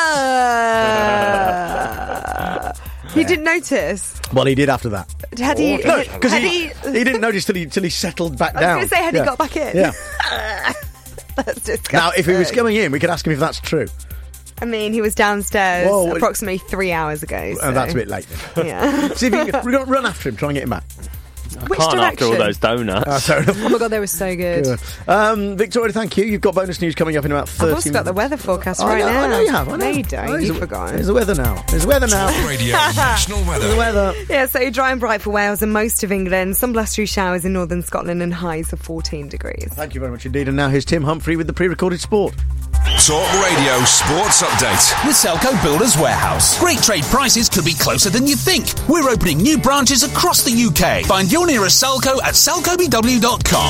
Uh, he didn't notice. Well, he did after that. Had he? No, because he, he he didn't notice till he till he settled back I down. I was going to say, had yeah. he got back in? Yeah. That's disgusting. Now, if he was coming in, we could ask him if that's true. I mean, he was downstairs Whoa, approximately three hours ago. So. Oh, that's a bit late. Yeah. See if you can run, run after him, try and get him back. I Which can't direction? after all those donuts. Uh, fair enough. Oh my god, they were so good. Good. Um, Victoria, thank you. You've got bonus news coming up in about thirty I've also got the weather forecast I right know, now. I know you have. I know. No, you don't. Oh, You there's- forgot. There's the weather now. There's the weather now. Talk Radio National There's the Weather. weather. Yeah, so dry and bright for Wales and most of England. Some blustery showers in northern Scotland and highs of fourteen degrees. Thank you very much indeed. And now here's Tim Humphrey with the pre-recorded sport. Talk Radio Sports Update. With Selco Builders Warehouse. Great trade prices could be closer than you think. We're opening new branches across the U K. Find your nearest Selco at selco b w dot com.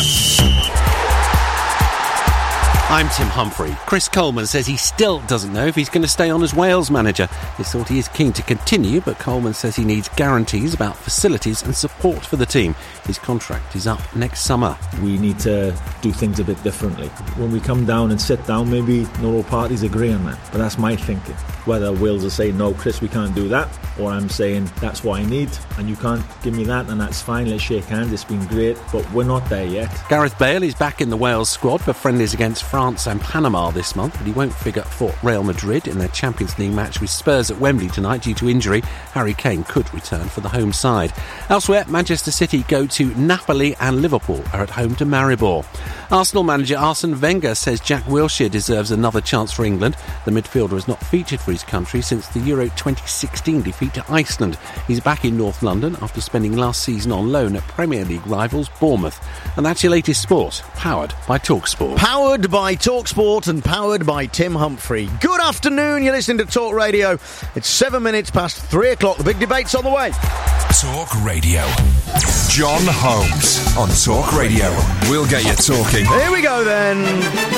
I'm Tim Humphrey. Chris Coleman says he still doesn't know if he's going to stay on as Wales manager. He's thought he is keen to continue, but Coleman says he needs guarantees about facilities and support for the team. His contract is up next summer. We need to do things a bit differently. When we come down and sit down, maybe not all parties agree on that, but that's my thinking. Whether Wales are saying, no, Chris, we can't do that, or I'm saying, that's what I need, and you can't give me that, and that's fine, let's shake hands, it's been great, but we're not there yet. Gareth Bale is back in the Wales squad for friendlies against France and Panama this month, but he won't figure for Real Madrid in their Champions League match with Spurs at Wembley tonight due to injury. Harry Kane could return for the home side. Elsewhere, Manchester City go to Napoli and Liverpool are at home to Maribor. Arsenal manager Arsene Wenger says Jack Wilshere deserves another chance for England. The midfielder has not featured for his country since the Euro twenty sixteen defeat to Iceland. He's back in North London after spending last season on loan at Premier League rivals Bournemouth. And that's your latest sport, powered by TalkSport. Powered by TalkSport and powered by Tim Humphrey. Good afternoon, you're listening to Talk Radio. It's seven minutes past three o'clock. The big debate's on the way. Talk Radio. John Holmes on Talk Radio. We'll get you talking. Here we go then.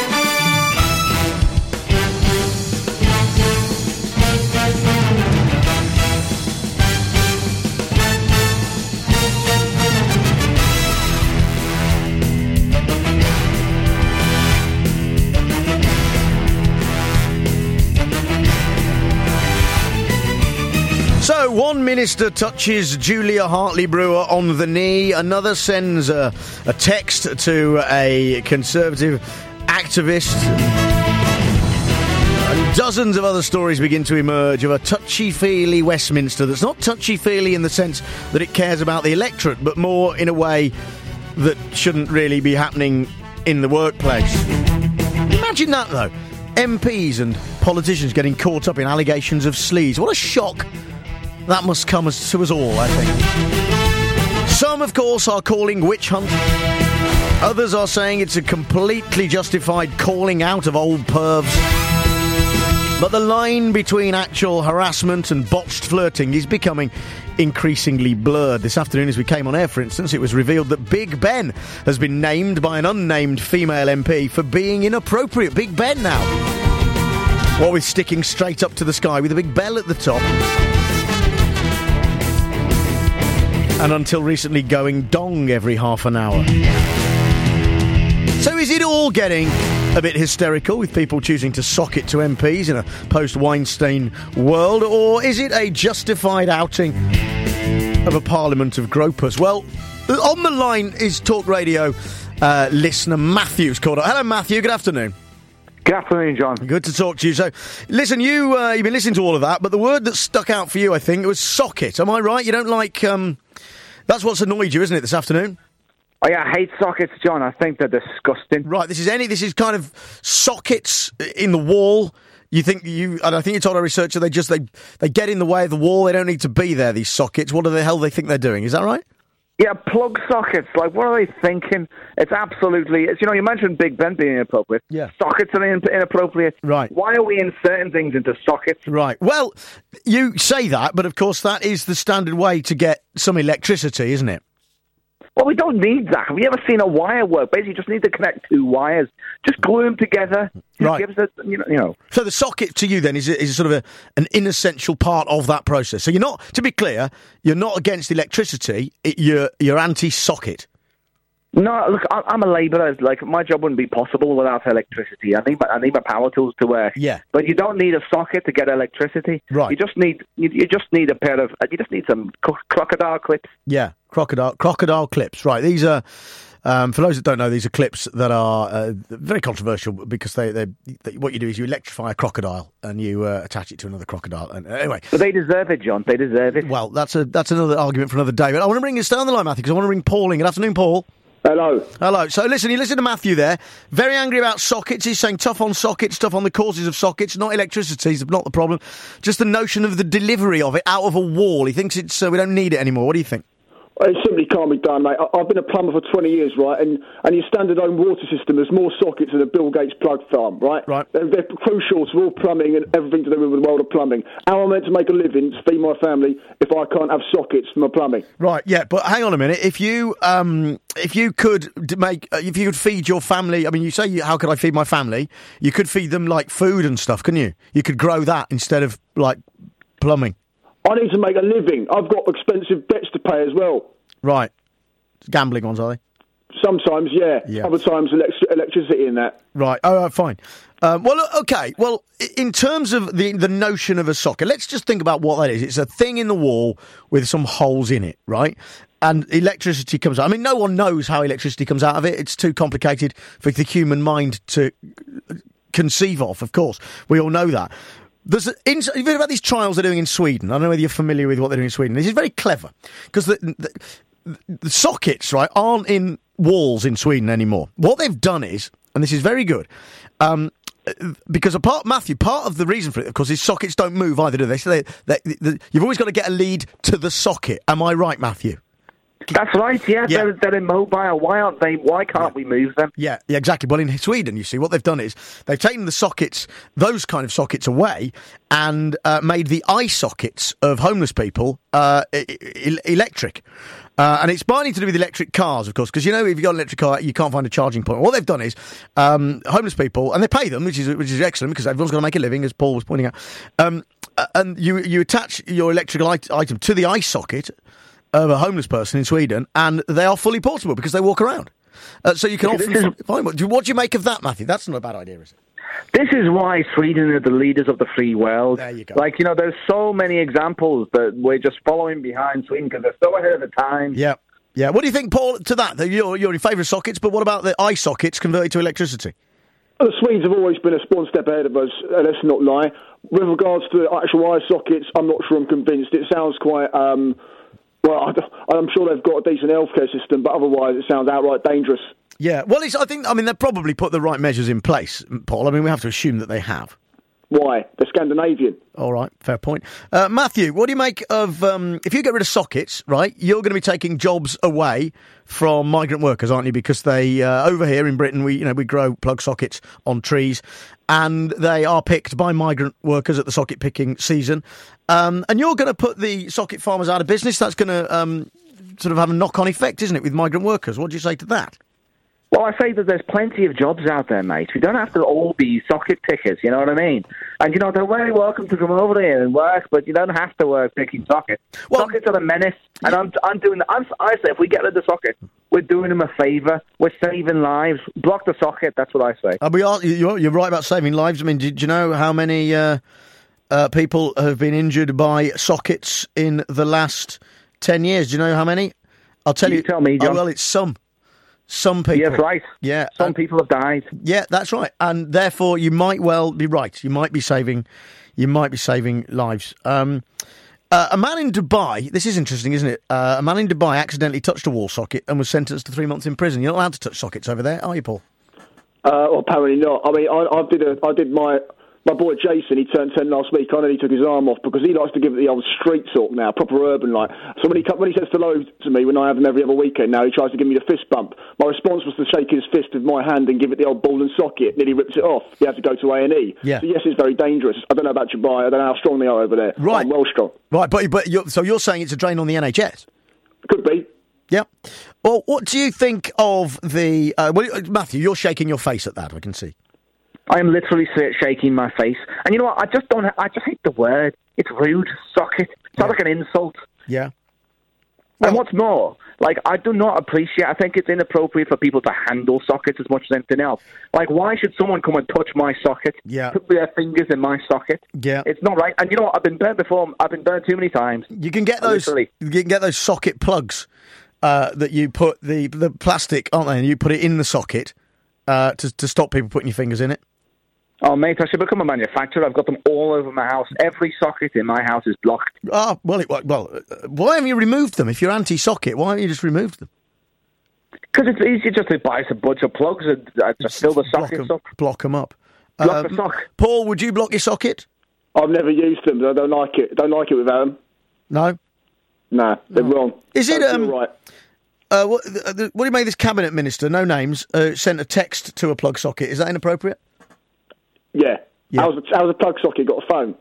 So, one minister touches Julia Hartley-Brewer on the knee, another sends a, a text to a Conservative activist, and dozens of other stories begin to emerge of a touchy-feely Westminster that's not touchy-feely in the sense that it cares about the electorate, but more in a way that shouldn't really be happening in the workplace. Imagine that, though. M Ps and politicians getting caught up in allegations of sleaze. What a shock that must come as to us all, I think. Some, of course, are calling witch hunt. Others are saying it's a completely justified calling out of old pervs. But the line between actual harassment and botched flirting is becoming increasingly blurred. This afternoon, as we came on air, for instance, it was revealed that Big Ben has been named by an unnamed female M P for being inappropriate. Big Ben now. What with sticking straight up to the sky with a big bell at the top. And until recently going dong every half an hour. So is it all getting a bit hysterical with people choosing to sock it to M Ps in a post-Weinstein world, or is it a justified outing of a parliament of gropers? Well, on the line is Talk Radio uh, listener Matthew's called up. Hello, Matthew. Good afternoon. Good afternoon, John. Good to talk to you. So, listen, you, uh, you've been listening to all of that, but the word that stuck out for you, I think, was socket. Am I right? You don't like... Um, that's what's annoyed you, isn't it, this afternoon? Oh, yeah, I hate sockets, John. I think they're disgusting. Right, this is any... This is kind of sockets in the wall. You think you... And I think you told our researcher they just... They, they get in the way of the wall. They don't need to be there, these sockets. What the hell they think they're doing? Is that right? Yeah, plug sockets. Like, what are they thinking? It's absolutely... It's, you know, you mentioned Big Ben being inappropriate. Yeah. Sockets are in, inappropriate. Right. Why are we inserting things into sockets? Right. Well, you say that, but of course that is the standard way to get some electricity, isn't it? Well, we don't need that. Have you ever seen a wire work? Basically, you just need to connect two wires. Just glue them together. Right. Gives it, you know, you know. So the socket to you then is, is sort of a, an inessential part of that process. So you're not, to be clear, you're not against electricity. It, you're you're anti-socket. No, look, I, I'm a labourer. Like, my job wouldn't be possible without electricity. I need my, I need my power tools to work. Yeah. But you don't need a socket to get electricity. Right. You just need you, you just need a pair of you just need some co- crocodile clips. Yeah, crocodile crocodile clips. Right. These are Um, for those that don't know, these are clips that are uh, very controversial because they, they, they what you do is you electrify a crocodile and you uh, attach it to another crocodile. And uh, anyway, but they deserve it, John. They deserve it. Well, that's a that's another argument for another day. But I want to bring you stay on the line, Matthew, because I want to bring Paul in. Good afternoon, Paul. Hello. Hello. So listen, you listen to Matthew there. Very angry about sockets. He's saying tough on sockets, tough on the causes of sockets. Not electricity is not the problem. Just the notion of the delivery of it out of a wall. He thinks it's uh, we don't need it anymore. What do you think? It simply can't be done, mate. I- I've been a plumber for twenty years, right? And and your standard home water system, there's more sockets than a Bill Gates plug farm, right? Right. They're, they're crucial to all plumbing and everything to do with the world of plumbing. How am I meant to make a living to feed my family if I can't have sockets for my plumbing? Right. Yeah. But hang on a minute. If you um if you could d- make uh, if you could feed your family, I mean, you say you, how could I feed my family? You could feed them like food and stuff, couldn't you? You could grow that instead of like plumbing. I need to make a living. I've got expensive debts to pay as well. Right. Gambling ones, are they? Sometimes, yeah. Yeah. Other times, elect- electricity in that. Right. Oh, right, fine. Um, well, look, okay. Well, i- in terms of the the notion of a socket, let's just think about what that is. It's a thing in the wall with some holes in it, right? And electricity comes out. I mean, no one knows how electricity comes out of it. It's too complicated for the human mind to conceive of, of course. We all know that. There's a, in, you've heard about these trials they're doing in Sweden. I don't know whether you're familiar with what they're doing in Sweden. This is very clever because the, the, the sockets, right, aren't in walls in Sweden anymore. What they've done is, and this is very good, um, because apart, Matthew, part of the reason for it, of course, is sockets don't move either, do they? So they, they, they, you've always got to get a lead to the socket. Am I right, Matthew? That's right, yeah, Yeah. They're, they're immobile. Why aren't they? Why can't we move them? Yeah, yeah, exactly. Well, in Sweden, you see, what they've done is they've taken the sockets, those kind of sockets away, and uh, made the eye sockets of homeless people uh, e- e- electric. Uh, and it's mainly to do with electric cars, of course, because, you know, if you've got an electric car, you can't find a charging point. What they've done is um, homeless people, and they pay them, which is which is excellent, because everyone's got to make a living, as Paul was pointing out. Um, and you, you attach your electrical it- item to the eye socket of a homeless person in Sweden, and they are fully portable because they walk around. Uh, so you can Okay, often this is- find one. Do- What do you make of that, Matthew? That's not a bad idea, is it? This is why Sweden are the leaders of the free world. There you go. Like, you know, there's so many examples that we're just following behind Sweden because they're so ahead of the time. Yeah. Yeah. What do you think, Paul, to that? That You're, you're in favour of sockets, but what about the eye sockets converted to electricity? The Swedes have always been a one step ahead of us, uh, let's not lie. With regards to the actual eye sockets, I'm not sure I'm convinced. It sounds quite... Um, well, I don't- I'm sure they've got a decent healthcare system, but otherwise it sounds outright dangerous. Yeah. Well, it's, I think, I mean, they've probably put the right measures in place, Paul. I mean, we have to assume that they have. Why? They're Scandinavian. All right, fair point. Uh, Matthew, what do you make of, um, if you get rid of sockets, right, you're going to be taking jobs away from migrant workers, aren't you? Because they, uh, over here in Britain, we, you know, we grow plug sockets on trees, and they are picked by migrant workers at the socket picking season. Um, and you're going to put the socket farmers out of business. That's going to um, sort of have a knock-on effect, isn't it, with migrant workers? What do you say to that? Well, I say that there's plenty of jobs out there, mate. We don't have to all be socket pickers, you know what I mean? And, you know, they're very welcome to come over here and work, but you don't have to work picking sockets. Sockets are a menace, and I'm, I'm doing that. I'm, I say if we get rid of the socket, we're doing them a favour. We're saving lives. Block the socket, that's what I say. Uh, we are, you're, you're right about saving lives. I mean, do, do you know how many uh, uh, people have been injured by sockets in the last ten years? Do you know how many? I'll tell you. You tell me, John. Oh, well, it's some. Some people. Yes, right. Yeah. Some and- people have died. Yeah, that's right. And therefore, you might well be right. You might be saving, you might be saving lives. Um, uh, a man in Dubai, this is interesting, isn't it? Uh, a man in Dubai accidentally touched a wall socket and was sentenced to three months in prison. You're not allowed to touch sockets over there, are you, Paul? Uh, well, apparently not. I mean, I, I did a, I did my my boy Jason. He turned ten last week. I know he took his arm off because he likes to give it the old street talk now, proper urban like. So when he co- when he says hello to me when I have him every other weekend, now he tries to give me the fist bump. My response was to shake his fist with my hand and give it the old ball and socket. Nearly rips it off. He had to go to A and E. Yeah. So yes, it's very dangerous. I don't know about Dubai. I don't know how strong they are over there. Right. I'm well strong. Right, but but you're, so you're saying it's a drain on the N H S? Could be. Yeah. Well, what do you think of the... Uh, well, Matthew, you're shaking your face at that, I can see. I am literally shaking my face. And you know what? I just don't... I just hate the word. It's rude. Socket. It's not like an insult. Yeah. And what's more, like, I do not appreciate... I think it's inappropriate for people to handle sockets as much as anything else. Like, why should someone come and touch my socket? Yeah. Put their fingers in my socket? Yeah. It's not right. And you know what? I've been burnt before. I've been burnt too many times. You can get those. Literally. You can get those socket plugs uh, that you put the the plastic, aren't they? And you put it in the socket uh, to to stop people putting your fingers in it. Oh, mate, I should become a manufacturer. I've got them all over my house. Every socket in my house is blocked. Ah, well, it, well, uh, why haven't you removed them? If you're anti-socket, why haven't you just removed them? Because it's easy just to buy a bunch of plugs and uh, just fill the sockets up. Block them up. Block Um, the sock. Paul, would you block your socket? I've never used them. I don't like it. Don't like it without them. No? Nah, they're wrong. Is it, Don't feel um, right? Uh, what, uh, the, what do you make this cabinet minister, no names, uh, sent a text to a plug socket? Is that inappropriate? Yeah. How's, the, how's the plug socket got a phone?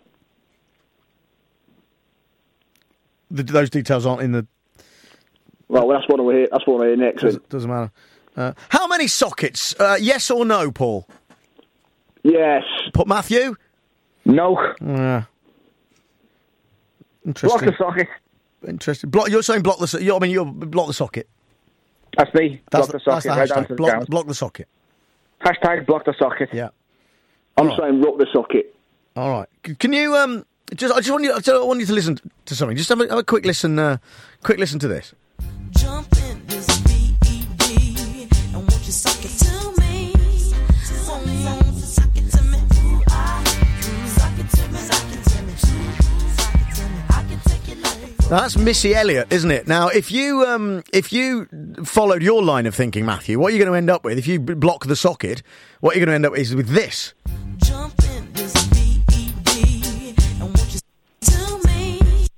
The, those details aren't in the... Well, that's what we're here. That's what we're here next. Doesn't, doesn't matter. Uh, how many sockets? Uh, yes or no, Paul? Yes. Put Matthew? No. Uh, interesting. Block the socket. Interesting. Block, you're saying block the socket. I mean, you're block the socket. That's me. That's block the, the socket. that's Right the down hashtag. to the block, ground. block the socket. Hashtag block the socket. Yeah. I'm saying rock the socket. All right. C- Can you um? Just I just want you. I want you to listen to something. Just have a, have a quick listen. Uh, quick listen to this. Jump in this B E D and won't you suck it to me? Suck it to me. Suck it to me. Suck it to me. Suck it to me. I can take it like. Now, that's Missy Elliott, isn't it? Now, if you um, if you followed your line of thinking, Matthew, what are you going to end up with? If you b- block the socket, what you're going to end up with is with this. Jump in this B E D and won't you to me?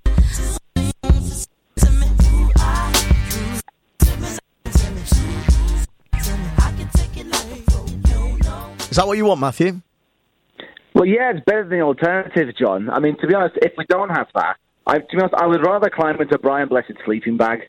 To me. I can take it like no, no. Is that what you want, Matthew? Well, yeah, it's better than the alternative, John. I mean, to be honest, if we don't have that, I, to be honest, I would rather climb into Brian Blessed's sleeping bag.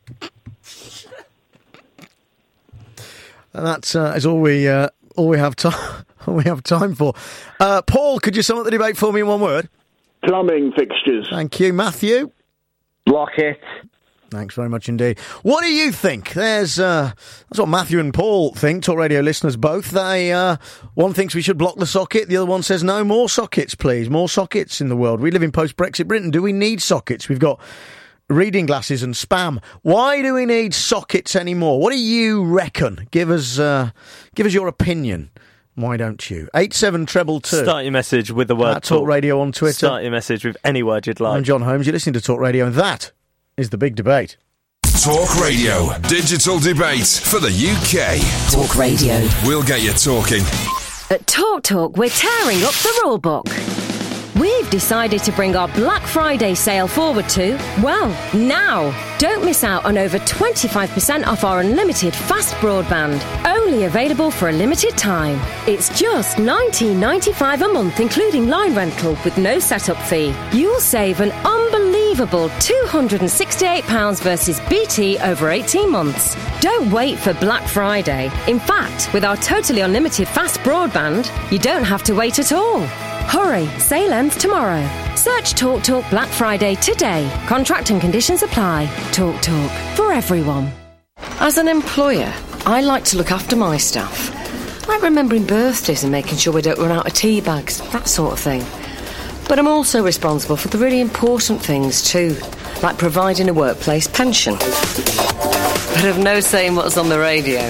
And that's uh, is all we uh, all we have time all we have time for. Uh, Paul, could you sum up the debate for me in one word? Plumbing fixtures. Thank you, Matthew. Block it. Thanks very much indeed. What do you think? There's uh, that's what Matthew and Paul think. Talk Radio listeners both. They uh, one thinks we should block the socket. The other one says no, more sockets, please. More sockets in the world. We live in post-Brexit Britain. Do we need sockets? We've got reading glasses and spam. Why do we need sockets anymore? What do you reckon? Give us uh, give us your opinion. Why don't you? Eight seven treble two. Start your message with the word At Talk Radio on Twitter. Start your message with any word you'd like. I'm John Holmes. You're listening to Talk Radio, and that is the big debate. Talk Radio, digital debate for the U K. Talk Radio. We'll get you talking. At Talk Talk, we're tearing up the rule book. We've decided to bring our Black Friday sale forward to, well, now. Don't miss out on over twenty-five percent off our unlimited fast broadband. Only available for a limited time. It's just nineteen ninety-five a month, including line rental with no setup fee. You'll save an unbelievable two hundred sixty-eight pounds versus B T over eighteen months. Don't wait for Black Friday. In fact, with our totally unlimited fast broadband, you don't have to wait at all. Hurry, sale ends tomorrow. Search Talk Talk Black Friday today. Contract and conditions apply. Talk Talk, for everyone. As an employer, I like to look after my staff. Like remembering birthdays and making sure we don't run out of tea bags, that sort of thing. But I'm also responsible for the really important things too, like providing a workplace pension. But I've no say in what's on the radio.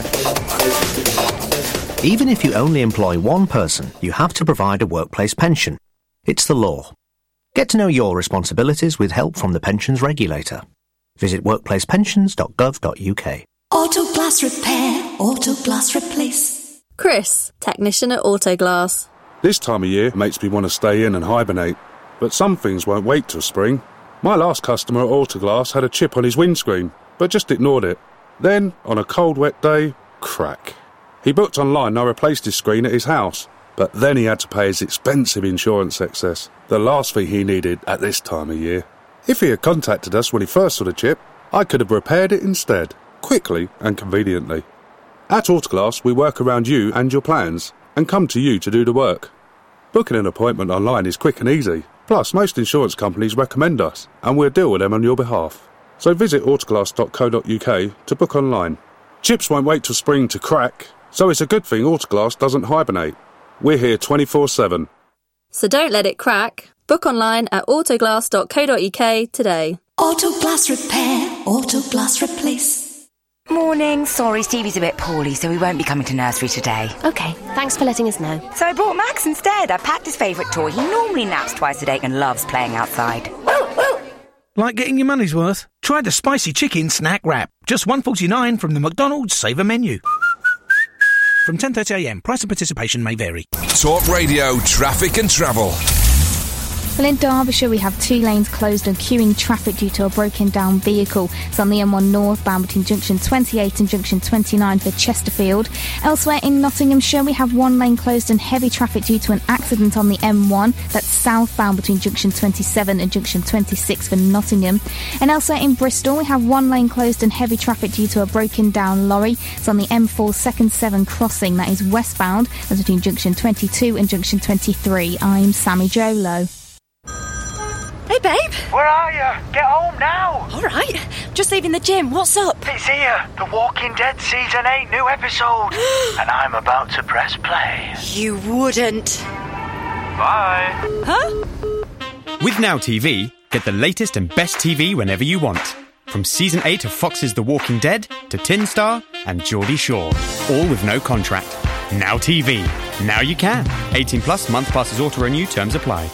Even if you only employ one person, you have to provide a workplace pension. It's the law. Get to know your responsibilities with help from the pensions regulator. Visit workplace pensions dot gov dot U K. Auto glass repair, auto glass replace. Chris, technician at Autoglass. This time of year makes me want to stay in and hibernate, but some things won't wait till spring. My last customer at Autoglass had a chip on his windscreen, but just ignored it. Then, on a cold wet day, crack. He booked online and I replaced his screen at his house, but then he had to pay his expensive insurance excess, the last thing he needed at this time of year. If he had contacted us when he first saw the chip, I could have repaired it instead, quickly and conveniently. At Autoglass, we work around you and your plans, and come to you to do the work. Booking an appointment online is quick and easy, plus most insurance companies recommend us, and we'll deal with them on your behalf. So visit autoglass dot co dot U K to book online. Chips won't wait till spring to crack, so it's a good thing Autoglass doesn't hibernate. We're here twenty-four seven. So don't let it crack. Book online at autoglass dot co dot U K today. Auto glass repair, auto glass replace. Morning. Sorry, Stevie's a bit poorly, so he won't be coming to nursery today. OK, thanks for letting us know. So I brought Max instead. I packed his favourite toy. He normally naps twice a day and loves playing outside. Like getting your money's worth? Try the spicy chicken snack wrap. Just one forty-nine from the McDonald's Saver menu. From ten thirty a m. Price and participation may vary. Talk Radio Traffic and Travel. Well, in Derbyshire, we have two lanes closed and queuing traffic due to a broken-down vehicle. It's on the M one northbound between junction twenty-eight and junction twenty-nine for Chesterfield. Elsewhere in Nottinghamshire, we have one lane closed and heavy traffic due to an accident on the M one. That's southbound between junction twenty-seven and junction twenty-six for Nottingham. And elsewhere in Bristol, we have one lane closed and heavy traffic due to a broken-down lorry. It's on the M four second seven crossing. That is westbound. That's between junction twenty-two and junction twenty-three. I'm Sammy Jolo. Hey, babe. Where are you? Get home now. All right. Just leaving the gym. What's up? It's here. The Walking Dead Season eight new episode. And I'm about to press play. You wouldn't. Bye. Huh? With Now T V, get the latest and best T V whenever you want. From Season eight of Fox's The Walking Dead to Tin Star and Geordie Shore. All with no contract. Now T V. Now you can. eighteen plus, month passes auto-renew, terms apply.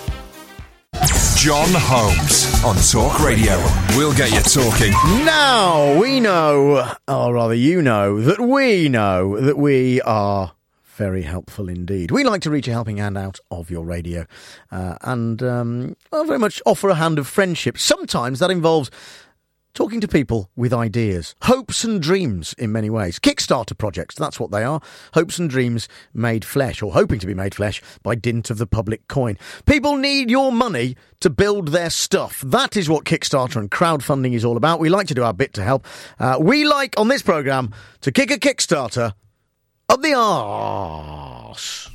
John Holmes on Talk Radio. We'll get you talking. Now we know, or rather you know, that we know that we are very helpful indeed. We like to reach a helping hand out of your radio uh, and um, well, very much offer a hand of friendship. Sometimes that involves talking to people with ideas, hopes and dreams in many ways. Kickstarter projects, that's what they are. Hopes and dreams made flesh, or hoping to be made flesh, by dint of the public coin. People need your money to build their stuff. That is what Kickstarter and crowdfunding is all about. We like to do our bit to help. Uh, we like, on this programme, to kick a Kickstarter up the arse.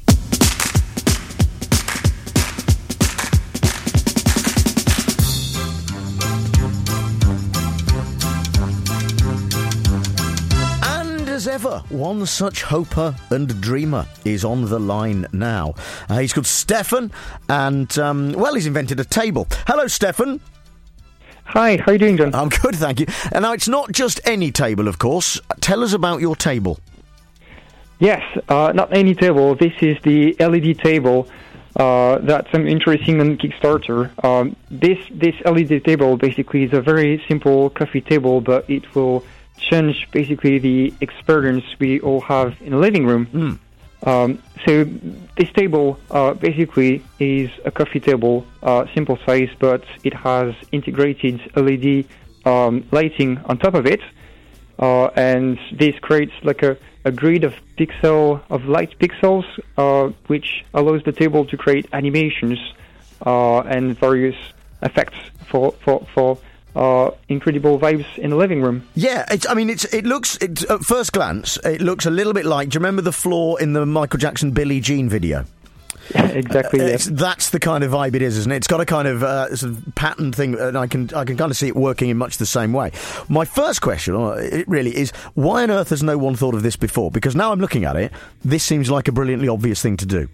As ever, one such hoper and dreamer is on the line now. Uh, he's called Stefan, and, um, well, he's invented a table. Hello, Stefan. Hi, how are you doing, John? I'm good, thank you. And now, it's not just any table, of course. Tell us about your table. Yes, uh, not any table. This is the L E D table uh, that's um, interesting on Kickstarter. Um, this, this L E D table basically is a very simple coffee table, but it will change basically the experience we all have in a living room. Mm. Um, so this table uh, basically is a coffee table, uh, simple size, but it has integrated L E D um, lighting on top of it, uh, and this creates like a, a grid of pixel of light pixels, uh, which allows the table to create animations uh, and various effects for for for. Uh, incredible vibes in the living room. Yeah, it's, I mean, it's, it looks, it, at first glance, it looks a little bit like, do you remember the floor in the Michael Jackson Billie Jean video? Yeah, exactly. Uh, yeah. it's, that's the kind of vibe it is, isn't it? It's got a kind of, uh, sort of pattern thing, and I can I can kind of see it working in much the same way. My first question, uh, it really is, why on earth has no one thought of this before? Because now I'm looking at it, this seems like a brilliantly obvious thing to do.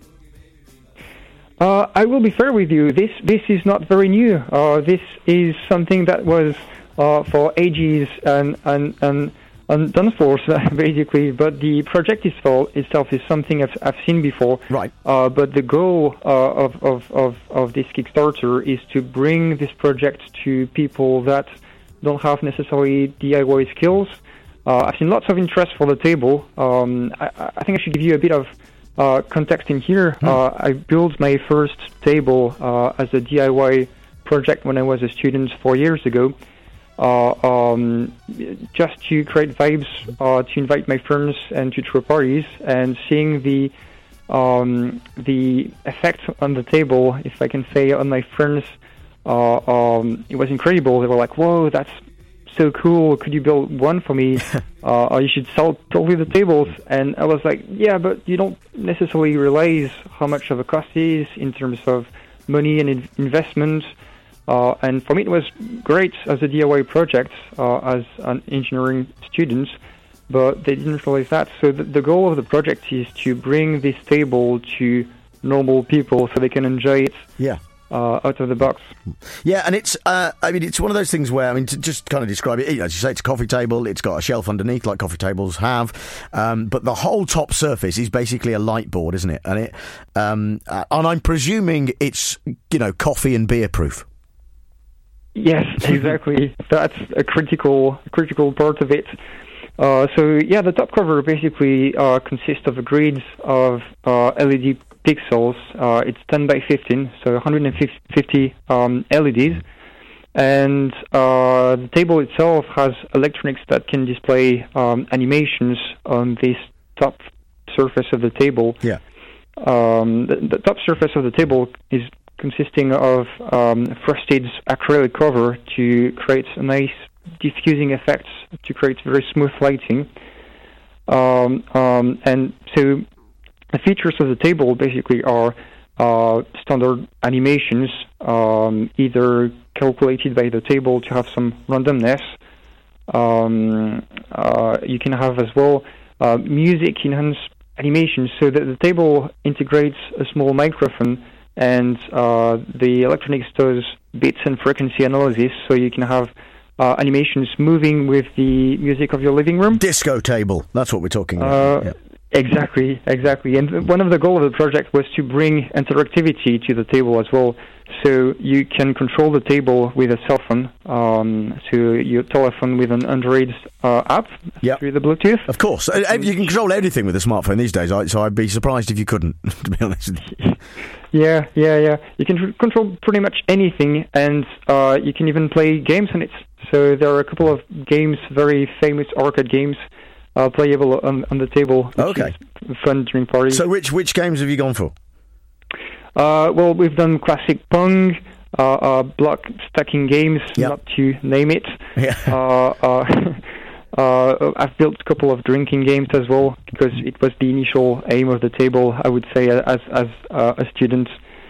Uh, I will be fair with you. This this is not very new. Uh, this is something that was uh, for ages and and and, and done for basically. But the project itself itself is something I've I've seen before. Right. Uh, but the goal uh, of, of of of this Kickstarter is to bring this project to people that don't have necessarily D I Y skills. Uh, I've seen lots of interest for the table. Um, I, I think I should give you a bit of Uh, context in here. Hmm. Uh, I built my first table uh, as a D I Y project when I was a student four years ago, uh, um, just to create vibes, uh, to invite my friends and to throw parties, and seeing the um, the effect on the table, if I can say, on my friends, uh, um, it was incredible. They were like, "Whoa, that's so cool, could you build one for me? uh, or you should sell totally the tables." And I was like, yeah, but you don't necessarily realize how much of a cost is in terms of money and in- investment. Uh, and for me, it was great as a D I Y project, uh, as an engineering student, but they didn't realize that. So the, the goal of the project is to bring this table to normal people so they can enjoy it yeah. uh, out of the box. Yeah, and it's, uh, I mean, it's one of those things where, I mean, to just kind of describe it, as you say, it's a coffee table, it's got a shelf underneath, like coffee tables have, um, but the whole top surface is basically a light board, isn't it? And it, um, uh, and I'm presuming it's, you know, coffee and beer proof. Yes, exactly. That's a critical, critical part of it. Uh, so, yeah, the top cover basically uh, consists of a grid of uh, L E D pixels. Uh, it's ten by fifteen, so one hundred fifty um, L E Ds. And uh, the table itself has electronics that can display um, animations on this top surface of the table. Yeah. Um, the, the top surface of the table is consisting of um, frosted acrylic cover to create a nice diffusing effect, to create very smooth lighting. Um, um, and so the features of the table basically are uh, standard animations, um, either calculated by the table to have some randomness. Um, uh, you can have as well uh, music-enhanced animations, so that the table integrates a small microphone, and uh, the electronics does bits and frequency analysis, so you can have uh, animations moving with the music of your living room. Disco table, that's what we're talking about. Uh, yeah. Exactly, exactly. And one of the goals of the project was to bring interactivity to the table as well. So you can control the table with a cell phone, um, so your telephone with an Android uh, app yep. through the Bluetooth. Of course. You can control everything with a smartphone these days, so I'd be surprised if you couldn't, to be honest. Yeah, yeah, yeah. You can tr- control pretty much anything, and uh, you can even play games on it. So there are a couple of games, very famous arcade games, Uh, playable on, on the table. Okay. Fun during parties. So which which games have you gone for? Uh, well, we've done classic Pong, uh, uh, block stacking games, yep. not to name it. Yeah. Uh, uh, uh, I've built a couple of drinking games as well, because it was the initial aim of the table, I would say, as as uh, a student.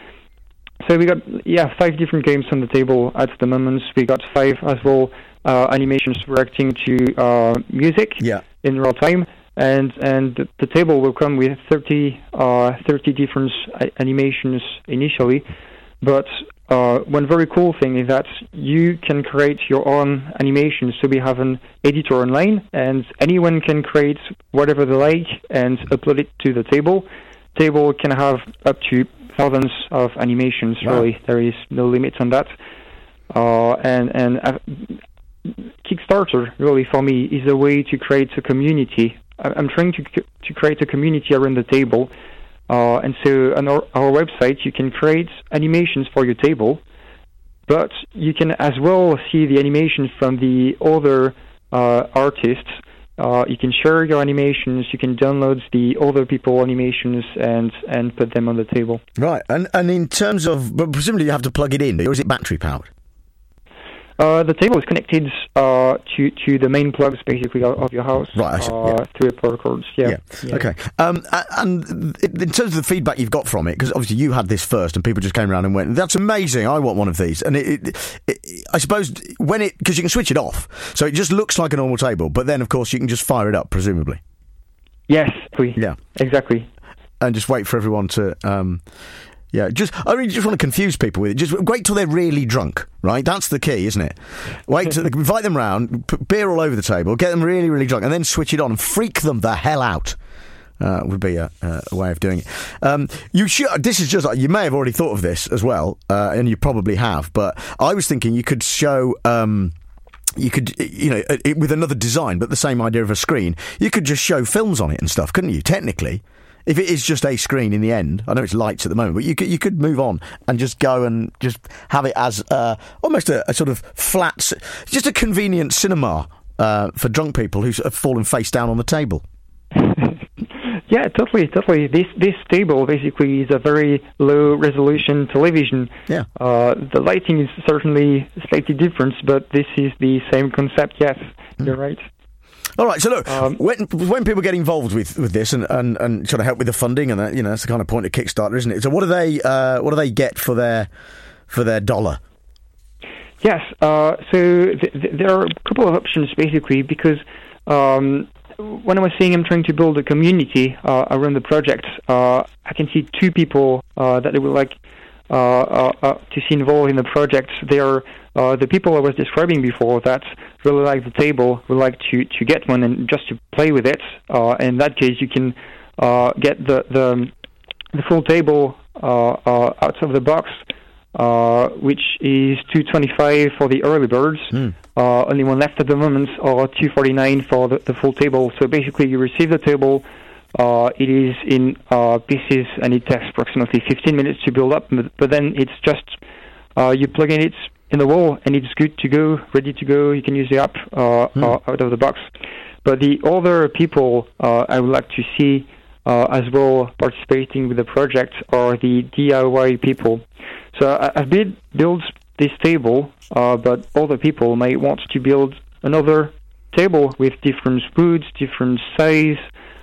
So we got, yeah, five different games on the table at the moment. We got five as well, uh, animations reacting to uh, music. Yeah. In real time, and and the, the table will come with thirty, uh, thirty different a- animations initially, but uh, one very cool thing is that you can create your own animations. So we have an editor online, and anyone can create whatever they like and upload it to the table. Table can have up to thousands of animations. Wow. Really, there is no limit on that, uh, and and. Uh, Kickstarter, really, for me, is a way to create a community. I'm trying to to create a community around the table. Uh, and so on our, our website, you can create animations for your table, but you can as well see the animations from the other uh, artists. Uh, you can share your animations, you can download the other people animations and, and put them on the table. Right, and, and in terms of, but presumably you have to plug it in, or is it battery powered? Uh, the table is connected uh, to to the main plugs, basically, of, of your house. Right, I see. Uh, Yeah. through a power cords. Yeah. Yeah. yeah. Okay. Um, a- and in terms of the feedback you've got from it, because obviously you had this first, and people just came around and went, "That's amazing! I want one of these." And it, it, it I suppose when it, because you can switch it off, so it just looks like a normal table, but then of course you can just fire it up, presumably. Yes. We, yeah. Exactly. And just wait for everyone to. Um, Yeah, just I mean, just want to confuse people with it. Just wait till they're really drunk, right? That's the key, isn't it? Wait till invite them round, put beer all over the table, get them really, really drunk, and then switch it on and freak them the hell out. Uh, would be a, a way of doing it. Um, you should. This is just. You may have already thought of this as well, uh, and you probably have. But I was thinking you could show. Um, You could, you know, it, with another design, but the same idea of a screen. You could just show films on it and stuff, couldn't you? Technically. If it is just a screen in the end, I know it's lights at the moment, but you could you could move on and just go and just have it as uh, almost a, a sort of flat, just a convenient cinema uh, for drunk people who have fallen face down on the table. Yeah, totally, totally. This this table basically is a very low resolution television. Yeah. Uh, the lighting is certainly slightly different, but this is the same concept. Yes, mm. You're right. All right, so look, um, when when people get involved with, with this and, and, and sort of help with the funding, and that, you know, that's the kind of point of Kickstarter, isn't it? So what do they uh, what do they get for their for their dollar? Yes, uh, so th- th- there are a couple of options basically, because um, when I was saying I'm trying to build a community uh, around the project, uh, I can see two people uh, that they would like uh, uh, uh, to see involved in the project. They are uh, the people I was describing before that really like the table, would like to, to get one and just to play with it. Uh, in that case, you can uh, get the, the the full table uh, uh, out of the box, uh, which is two twenty-five for the early birds. Mm. Uh, only one left at the moment, or two forty-nine for the, the full table. So basically, you receive the table. Uh, it is in uh, pieces, and it takes approximately fifteen minutes to build up. But, but then it's just uh, you plug in it in the wall, and it's good to go, ready to go. You can use the app uh, mm. uh, out of the box. But the other people uh, I would like to see uh, as well participating with the project are the D I Y people. So I, I've been, built this table, uh, but other people may want to build another table with different woods, different size,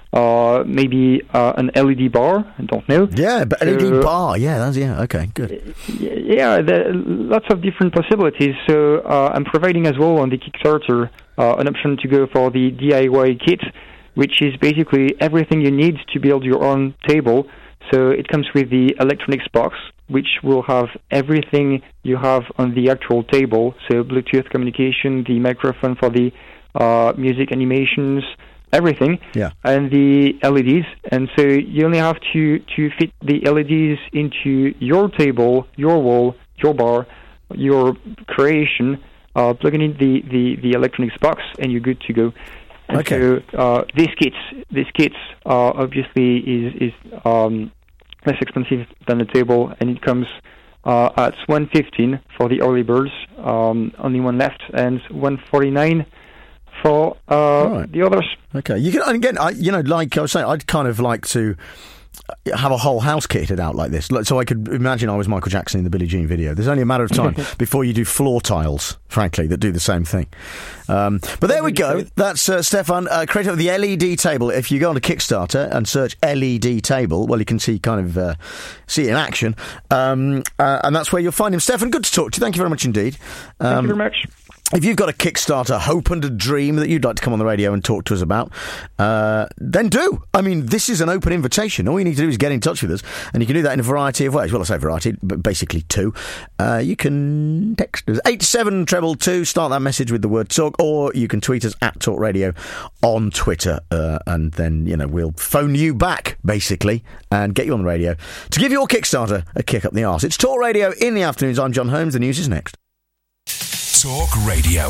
uh, maybe uh, an L E D bar. I don't know. Yeah, but so, L E D bar. Yeah, that's yeah. Okay, good. Yeah, there are lots of different possibilities. So uh, I'm providing as well on the Kickstarter uh, an option to go for the D I Y kit, which is basically everything you need to build your own table. So it comes with the electronics box, which will have everything you have on the actual table. So Bluetooth communication, the microphone for the uh, music animations, everything. Yeah. And the L E Ds. And so you only have to, to fit the L E Ds into your table, your wall, your bar, your creation, uh, plugging in the, the, the electronics box, and you're good to go. And okay. so uh, these kits, these kits uh, obviously is is um, less expensive than the table, and it comes uh, at one fifteen for the early birds, um, only one left, and one forty-nine for uh, right. the others. Okay, you can and again, I, you know, like I was saying, I'd kind of like to have a whole house kitted out like this, so I could imagine I was Michael Jackson in the Billie Jean video. There's only a matter of time before you do floor tiles, frankly, that do the same thing. Um, but there we go. That's uh, Stefan, uh, creator of the L E D table. If you go on to Kickstarter and search L E D table, well, you can see kind of uh, see it in action, um, uh, and that's where you'll find him. Stefan, good to talk to you. Thank you very much indeed. Um, Thank you very much. If you've got a Kickstarter hope and a dream that you'd like to come on the radio and talk to us about, uh, then do. I mean, this is an open invitation. All you need to do is get in touch with us, and you can do that in a variety of ways. Well, I say variety, but basically two. Uh, you can text us eight seven two two, start that message with the word talk, or you can tweet us at Talk Radio on Twitter, uh, and then, you know, we'll phone you back, basically, and get you on the radio to give your Kickstarter a kick up the arse. It's Talk Radio in the afternoons. I'm John Holmes. The news is next. Talk Radio.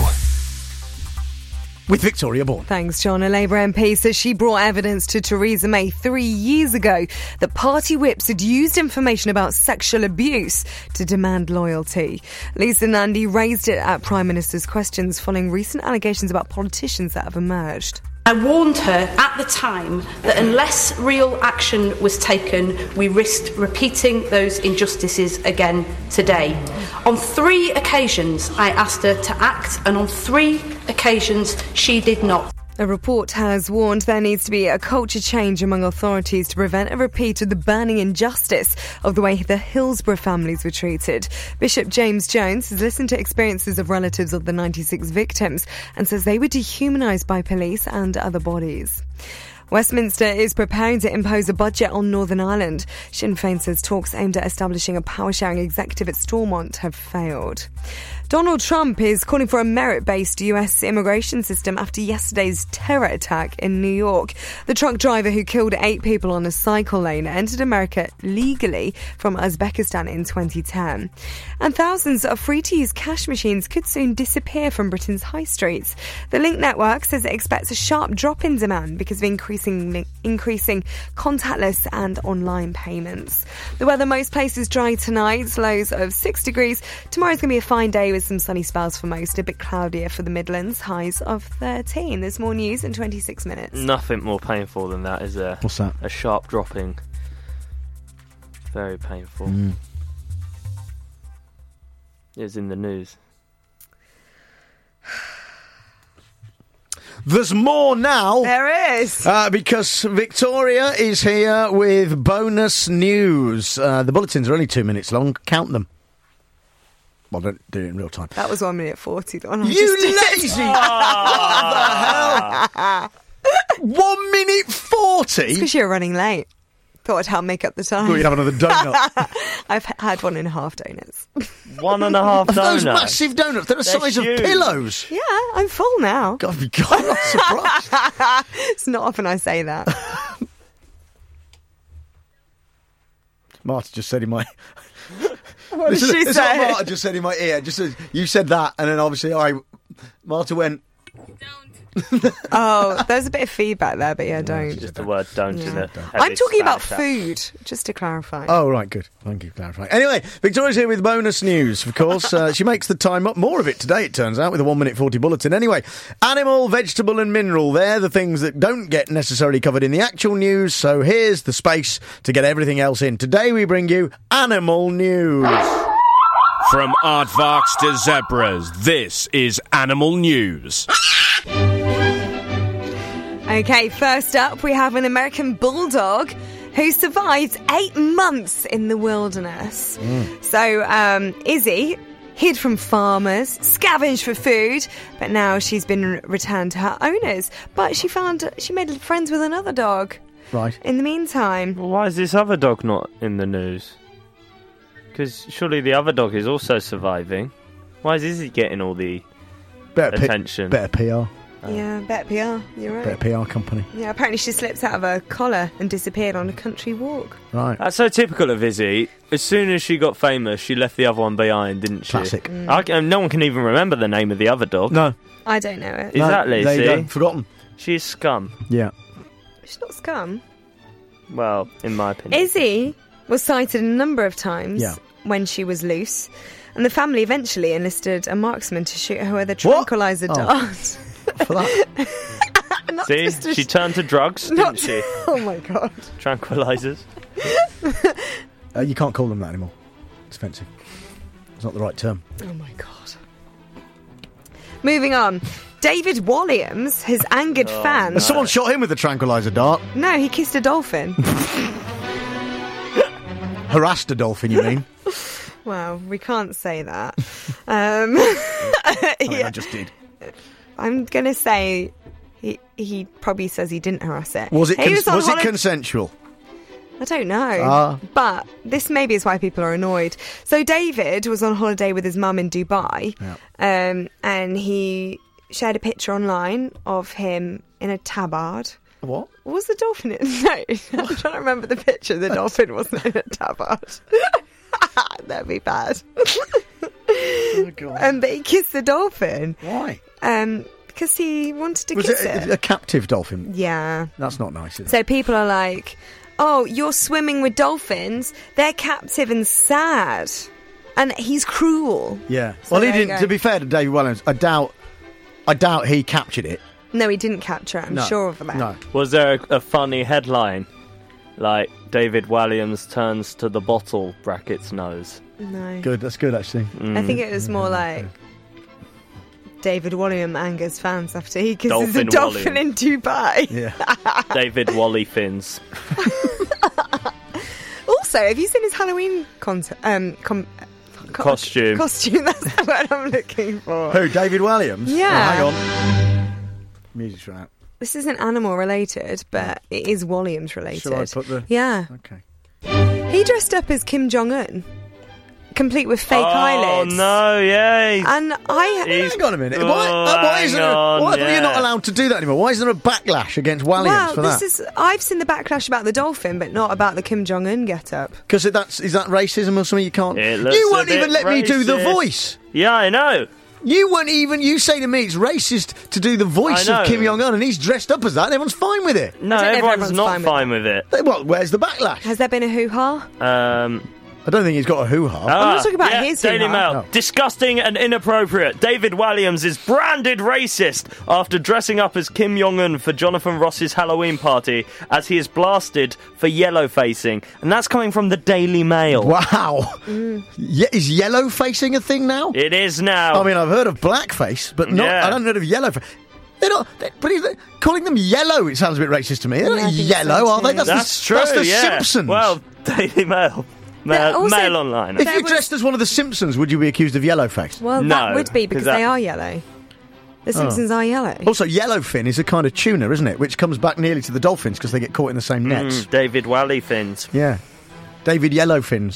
With Victoria Bourne. Thanks, John. A Labour M P says she brought evidence to Theresa May three years ago that party whips had used information about sexual abuse to demand loyalty. Lisa Nandy raised it at Prime Minister's questions following recent allegations about politicians that have emerged. I warned her at the time that unless real action was taken, we risked repeating those injustices again today. On three occasions, I asked her to act, and on three occasions, she did not. A report has warned there needs to be a culture change among authorities to prevent a repeat of the burning injustice of the way the Hillsborough families were treated. Bishop James Jones has listened to experiences of relatives of the ninety-six victims and says they were dehumanised by police and other bodies. Westminster is preparing to impose a budget on Northern Ireland. Sinn Féin says talks aimed at establishing a power-sharing executive at Stormont have failed. Donald Trump is calling for a merit-based U S immigration system after yesterday's terror attack in New York. The truck driver who killed eight people on a cycle lane entered America legally from Uzbekistan in twenty ten. And thousands of free-to-use cash machines could soon disappear from Britain's high streets. The Link Network says it expects a sharp drop in demand because of increasing, increasing contactless and online payments. The weather, most places dry tonight, lows of six degrees. Tomorrow's going to be a fine day with some sunny spells for most, a bit cloudier for the Midlands, highs of thirteen. There's more news in twenty-six minutes. Nothing more painful than that, is there? What's that? A sharp dropping. Very painful. Mm. It's in the news. There's more now. There is. Uh, because Victoria is here with bonus news. Uh, the bulletins are only two minutes long. Count them. Well, don't do it in real time. That was one minute forty. Though, and I you just lazy! What the hell? One minute forty? It's because you're running late. Thought I'd help make up the time. Thought you'd have another donut. I've h- had one and a half donuts. One and a half Those donuts. massive donuts, they're the They're size huge. of pillows. Yeah, I'm full now. God, God, I'm not surprised. It's not often I say that. Marta just said in my... What did This is- she this is say? what Marta just said in my ear. Just as you said that, and then obviously I... Marta went... Oh, there's a bit of feedback there, but yeah, don't. Just the word don't in Yeah. a heavy I'm talking about Spanish food, just to clarify. Oh, right, good. Thank you for clarifying. Anyway, Victoria's here with bonus news, of course. Uh, she makes the time up. More of it today, it turns out, with a one minute forty bulletin. Anyway, animal, vegetable and mineral. They're the things that don't get necessarily covered in the actual news, so here's the space to get everything else in. Today we bring you animal news. From aardvarks to zebras, this is Animal News. Okay, first up, we have an American bulldog who survived eight months in the wilderness. Mm. So, um, Izzy hid from farmers, scavenged for food, but now she's been returned to her owners. But she found she made friends with another dog. Right. In the meantime, Well, why is this other dog not in the news? Because surely the other dog is also surviving. Why is Izzy getting all the Better P- attention? better P R. yeah, better P R. You're right. Better P R company. Yeah, apparently she slipped out of her collar and disappeared on a country walk. Right. That's so typical of Izzy. As soon as she got famous, she left the other one behind, didn't she? Classic. Mm. I can- no one can even remember the name of the other dog. No. I don't know it. Exactly, There you see? go. Forgotten. She's scum. Yeah. She's not scum. Well, in my opinion. Izzy was sighted a number of times Yeah. when she was loose, and the family eventually enlisted a marksman to shoot her with a tranquilizer Oh. dart. For that. Not See, just a she sh- turned to drugs, didn't Not- she? Oh my god. Tranquilizers. Uh, you can't call them that anymore. It's offensive. It's not the right term. Oh my god. Moving on. David Walliams has angered Oh, fans. Has someone shot him with a tranquilizer dart? No, he kissed a dolphin. Harassed a dolphin, you mean? Well, we can't say that. Um, I mean, yeah. I just did. I'm going to say he he probably says he didn't harass it. Was it, He cons- was on was it holi- consensual? I don't know. Ah. But this maybe is why people are annoyed. So David was on holiday with his mum in Dubai, um, and he shared a picture online of him in a tabard. What? What was the dolphin in? No, I'm trying to remember the picture. The dolphin wasn't in a tabard. That'd be bad. Oh, God. Um, but he kissed the dolphin. Why? Um, because he wanted to Was kiss it it. a, a captive dolphin? Yeah. That's not nice, is it? So people are like, oh, you're swimming with dolphins. They're captive and sad. And he's cruel. Yeah. So well, he there you didn't. go. To be fair to David Walliams, I doubt. I doubt he captured it. No, he didn't capture it. I'm No. sure of that. No. Was there a, a funny headline? Like, David Walliams turns to the bottle, brackets nose. No. Good. That's good, actually. I think it was more like David Walliam angers fans after he kisses a Dolphin dolphin Walliam. in Dubai. Yeah. David Wally Fins. Also, have you seen his Halloween con- um, com- co- Costume. Costume, that's the word I'm looking for. Who? David Walliams? Yeah. Oh, hang on. Music's run out. This isn't animal related, but it is Walliams related. Shall I put the? Yeah. Okay. He dressed up as Kim Jong Un, complete with fake oh, eyelids. no, yeah. he's- And I. He's- Hang on a minute. Oh, why? Uh, why hang isn't there, on, why are you yeah. not allowed to do that anymore? Why is there a backlash against Walliams well, for this that? is. I've seen the backlash about the dolphin, but not about the Kim Jong Un get-up. Because that's is that racism or something? You can't. It looks You a won't bit even let me do the racist. voice. Yeah, I know. You won't even. You say to me it's racist to do the voice I know. of Kim Jong Un, and he's dressed up as that. And everyone's fine with it. No, I don't know if everyone's everyone's not fine fine, with with, They- Well, where's the backlash? Has there been a hoo-ha? it. Um, I don't think he's got a hoo-ha. I'm not talking about yeah, his Daily hoo-ha. Mail. No. Disgusting and inappropriate. David Walliams is branded racist after dressing up as Kim Jong-un for Jonathan Ross's Halloween party as he is blasted for yellow facing. And that's coming from the Daily Mail. Wow. Ye- is yellow facing a thing now? It is now. I mean, I've heard of blackface, but not. Yeah. I don't know of yellow. Fa- They're not. They, but is it- calling them yellow, it sounds a bit racist to me. They're Yeah, not I think yellow, so are they? too. That's, That's the, true, That's the yeah. Simpsons. Well, Daily Mail. Mail, also- Mail Online. if there you was- dressed as one of the Simpsons, would you be accused of yellow face? Well, No, that would be 'cause because that- they are yellow. The Simpsons Oh. are yellow. Also, yellowfin is a kind of tuna, isn't it? Which comes back nearly to the dolphins because they get caught in the same nets. Mm, David Wally fins. Yeah. David Yellowfins.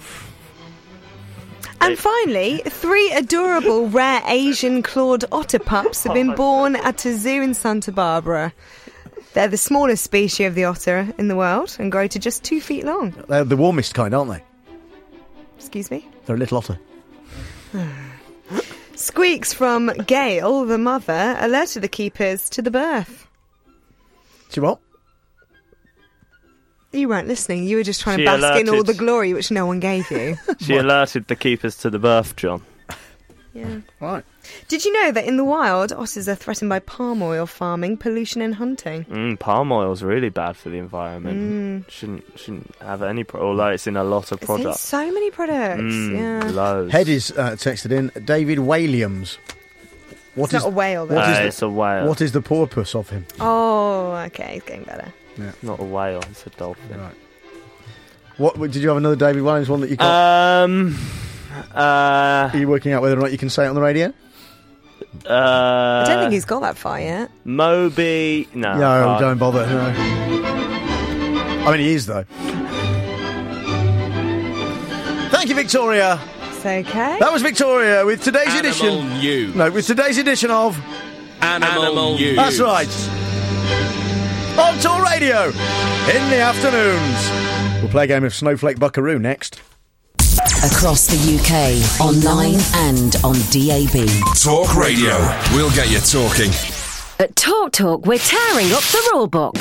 And finally, three adorable rare Asian clawed otter pups have been born at a zoo in Santa Barbara. They're the smallest species of the otter in the world and grow to just two feet long. They're the warmest kind, aren't they? Excuse me? They're a little otter. Squeaks from Gail, the mother, alerted the keepers to the birth. See what? You weren't listening. You were just trying She to bask in all alerted- the glory which no one gave you. She alerted the keepers to the birth, John. Yeah. Right. Did you know that in the wild, otters are threatened by palm oil farming, pollution and hunting? Mm, palm oil's really bad for the environment. Mm. Shouldn't shouldn't have any. Pro- although it's in a lot of It's in products. so many products. Mm, yeah. Loads. Head is uh, texted in. David Williams. It's not a whale, though. What is Uh, the- it's a whale. What is the porpoise of him? Oh, okay, it's getting better. Yeah. Not a whale. It's a dolphin. Right. What did you have another David Williams one that you got? Um. Uh. Are you working out whether or not you can say it on the radio? Uh, I don't think he's got that far yet. Moby. No. No, can't. don't bother. No. I mean, he is though. Thank you, Victoria. It's okay. That was Victoria with today's Animal edition. News. No, with today's edition of Animal News. That's right. On Tour Radio in the afternoons. We'll play a game of Snowflake Buckaroo next. Across the U K, online and on D A B. Talk Radio. We'll get you talking. At Talk Talk, we're tearing up the rule book.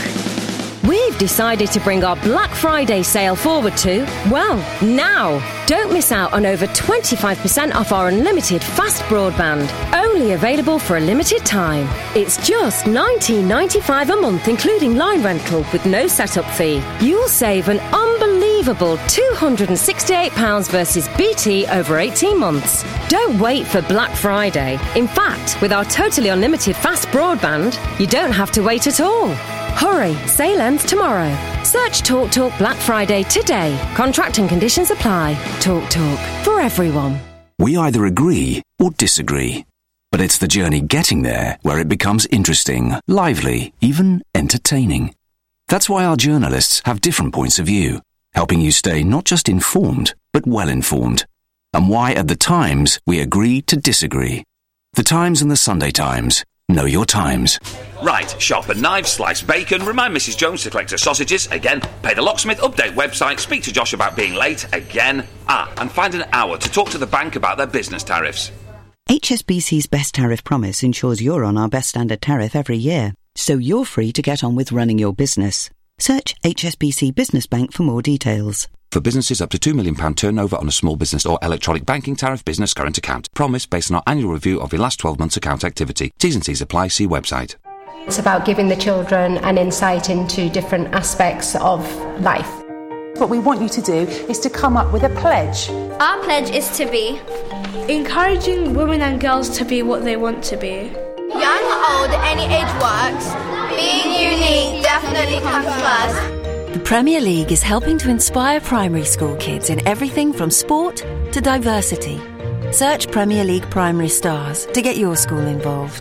We've decided to bring our Black Friday sale forward to, well, now. Don't miss out on over twenty-five percent off our unlimited fast broadband. Only available for a limited time. It's just nineteen ninety-five a month, including line rental, with no setup fee. You'll save an unbelievable two hundred sixty-eight pounds versus B T over eighteen months. Don't wait for Black Friday. In fact, with our totally unlimited fast broadband, you don't have to wait at all. Hurry, sale ends tomorrow. Search Talk Talk Black Friday today. Contract and conditions apply. Talk Talk, for everyone. We either agree or disagree. But it's the journey getting there where it becomes interesting, lively, even entertaining. That's why our journalists have different points of view, helping you stay not just informed, but well informed. And why at The Times we agree to disagree. The Times and the Sunday Times. Know your times. Right, sharpen knives, slice bacon, remind Missus Jones to collect her sausages, again, pay the locksmith, update website, speak to Josh about being late, again, ah, and find an hour to talk to the bank about their business tariffs. H S B C's Best Tariff Promise ensures you're on our best standard tariff every year, so you're free to get on with running your business. Search H S B C Business Bank for more details. For businesses up to two million pounds turnover on a small business or electronic banking tariff business current account. Promise based on our annual review of your last twelve months account activity. T's and C's apply. See website. It's about giving the children an insight into different aspects of life. What we want you to do is to come up with a pledge. Our pledge is to be encouraging women and girls to be what they want to be. Young, old, any age works. Being unique definitely comes first. The Premier League is helping to inspire primary school kids in everything from sport to diversity. Search Premier League Primary Stars to get your school involved.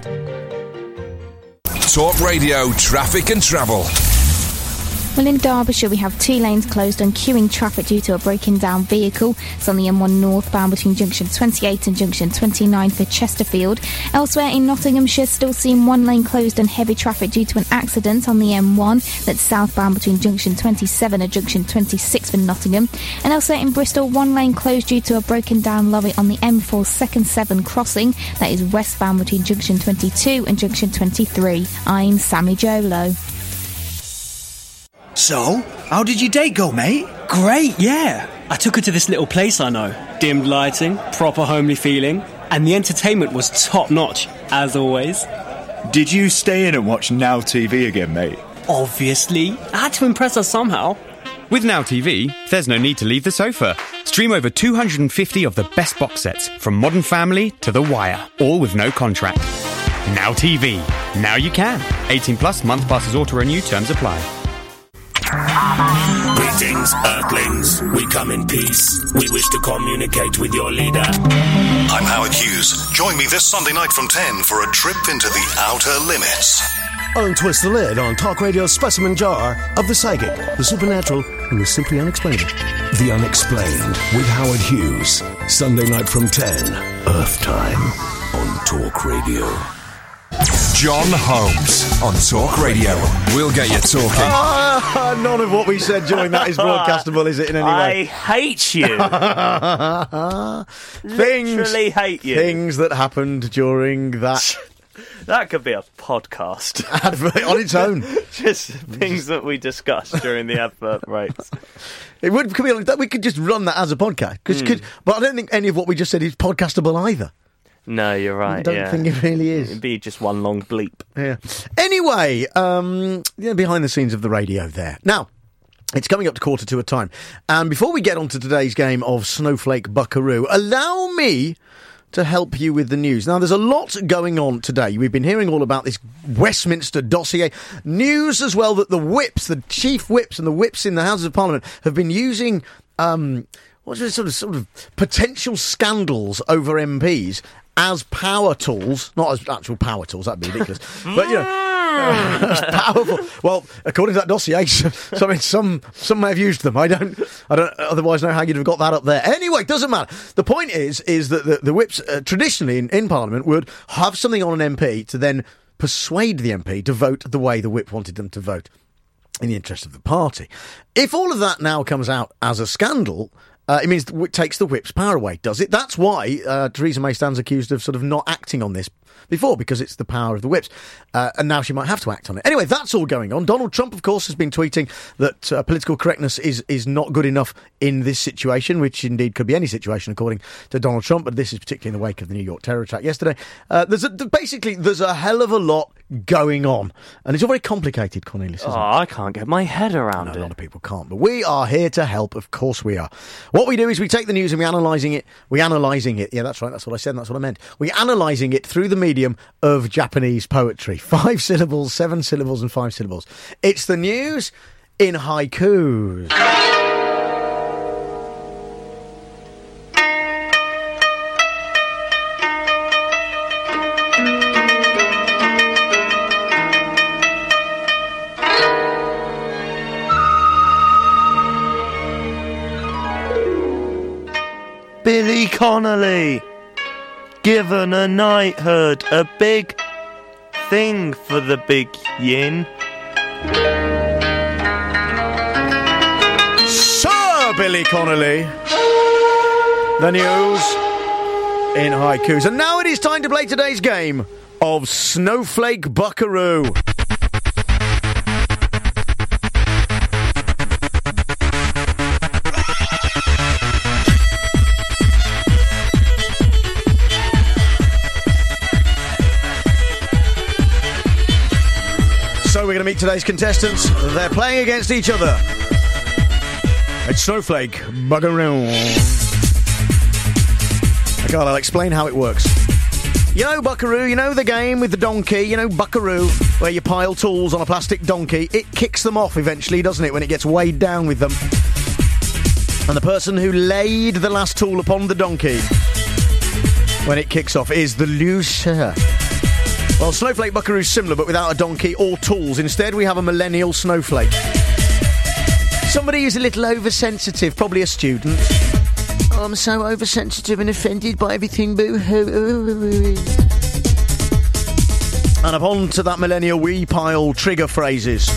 Talk Radio, traffic and travel. Well, in Derbyshire, we have two lanes closed and queuing traffic due to a broken down vehicle. It's on the M one northbound between junction twenty-eight and junction twenty-nine for Chesterfield. Elsewhere in Nottinghamshire, still seeing one lane closed and heavy traffic due to an accident on the M one that's southbound between junction twenty-seven and junction twenty-six for Nottingham. And elsewhere in Bristol, one lane closed due to a broken down lorry on the M four second seven crossing that is westbound between junction twenty-two and junction twenty-three. I'm Sammy Jolo. So, how did your date go, mate? Great, yeah. I took her to this little place I know. Dimmed lighting, proper homely feeling, and the entertainment was top-notch, as always. Did you stay in and watch Now T V again, mate? Obviously. I had to impress her somehow. With Now T V, there's no need to leave the sofa. Stream over two hundred fifty of the best box sets, from Modern Family to The Wire, all with no contract. Now T V. Now you can. eighteen plus, month passes auto renew, terms apply. With Greetings, Earthlings. We come in peace. We wish to communicate with your leader. I'm Howard Hughes. Join me this Sunday night from ten for a trip into the outer limits. Untwist the lid on Talk Radio's specimen jar of the psychic, the supernatural, and the simply unexplainable. The Unexplained with Howard Hughes. Sunday night from ten. Earth time on Talk Radio. John Holmes on Talk Radio. We'll get you talking. Ah, none of what we said during that is broadcastable, is it, in any way? I hate you. things, Literally hate you. Things that happened during that... That could be a podcast. On its own. Just things that we discussed during the advert breaks. It would could be like that. We could just run that as a podcast. Cause, Mm. cause, but I don't think any of what we just said is podcastable either. No, you're right. I don't yeah. think it really is. It'd be just one long bleep. Yeah. Anyway, um, yeah, behind the scenes of the radio there. Now, it's coming up to quarter to a time. And before we get on to today's game of Snowflake Buckaroo, allow me to help you with the news. Now, there's a lot going on today. We've been hearing all about this Westminster dossier. News as well that the whips, the chief whips and the whips in the Houses of Parliament have been using... Um, what's it, sort of sort of potential scandals over M Ps as power tools, not as actual power tools, that'd be ridiculous, but, you know, as powerful. Well, according to that dossier, so, I mean, some some may have used them. I don't, I don't otherwise know how you'd have got that up there. Anyway, it doesn't matter. The point is, is that the, the whips uh, traditionally in, in Parliament would have something on an M P to then persuade the M P to vote the way the whip wanted them to vote in the interest of the party. If all of that now comes out as a scandal, Uh, it means it takes the whip's power away, does it? That's why uh, Theresa May stands accused of sort of not acting on this before, because it's the power of the whips. Uh, and now she might have to act on it. Anyway, that's all going on. Donald Trump, of course, has been tweeting that uh, political correctness is, is not good enough in this situation, which indeed could be any situation, according to Donald Trump. But this is particularly in the wake of the New York terror attack yesterday. Uh, there's a, basically, there's a hell of a lot going on. And it's all very complicated, Cornelius, isn't oh, it? I can't get my head around no, it. A lot of people can't. But we are here to help. Of course we are. What we do is we take the news and we analysing it. We analysing it. Yeah, that's right. That's what I said. And that's what I meant. We analysing it through the medium of Japanese poetry. Five syllables, seven syllables, and five syllables. It's the news in haikus. Billy Connolly, given a knighthood, a big thing for the big yin. Sir Billy Connolly, the news in haikus. And now it is time to play today's game of Snowflake Buckaroo. So we're going to meet today's contestants. They're playing against each other. It's Snowflake Buckaroo. Okay, I'll explain how it works. You know Buckaroo, you know the game with the donkey, you know Buckaroo, where you pile tools on a plastic donkey. It kicks them off eventually, doesn't it, when it gets weighed down with them. And the person who laid the last tool upon the donkey, when it kicks off, is the loser. Well, Snowflake Buckaroo is similar, but without a donkey or tools. Instead, we have a millennial snowflake. Somebody who's a little oversensitive, probably a student. Oh, I'm so oversensitive and offended by everything, boo-hoo. And upon to that millennial, we pile trigger phrases.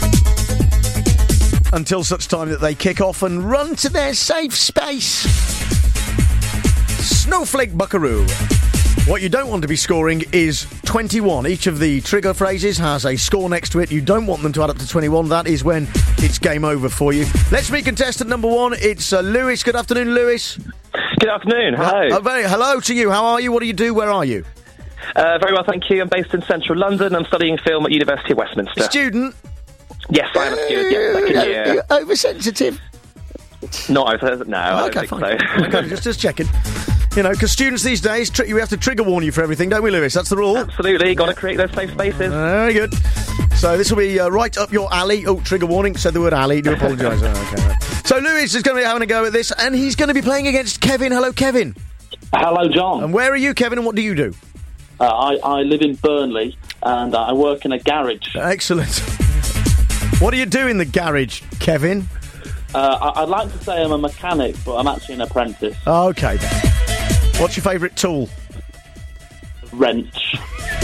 Until such time that they kick off and run to their safe space. Snowflake Buckaroo. What you don't want to be scoring is twenty-one. Each of the trigger phrases has a score next to it. You don't want them to add up to twenty-one. That is when it's game over for you. Let's meet contestant number one. It's uh, Lewis. Good afternoon, Lewis. Good afternoon. Hello. Uh, uh, very, hello to you. How are you? What do you do? Where are you? Uh, very well, thank you. I'm based in central London. I'm studying film at University of Westminster. A student? Yes, I am a student. Yes, second year. You're oversensitive? Not over. No, I okay, don't fine. think so. Okay, just, just checking. You know, because students these days, tri- we have to trigger warn you for everything, don't we, Lewis? That's the rule. Absolutely. Got to create those safe spaces. Very good. So this will be uh, right up your alley. Oh, trigger warning. Said the word alley. Do apologise. Oh, okay, right. So Lewis is going to be having a go at this, and he's going to be playing against Kevin. Hello, Kevin. Hello, John. And where are you, Kevin, and what do you do? Uh, I, I live in Burnley, and I work in a garage. Excellent. What do you do in the garage, Kevin? Uh, I, I'd like to say I'm a mechanic, but I'm actually an apprentice. Okay. What's your favourite tool? Wrench.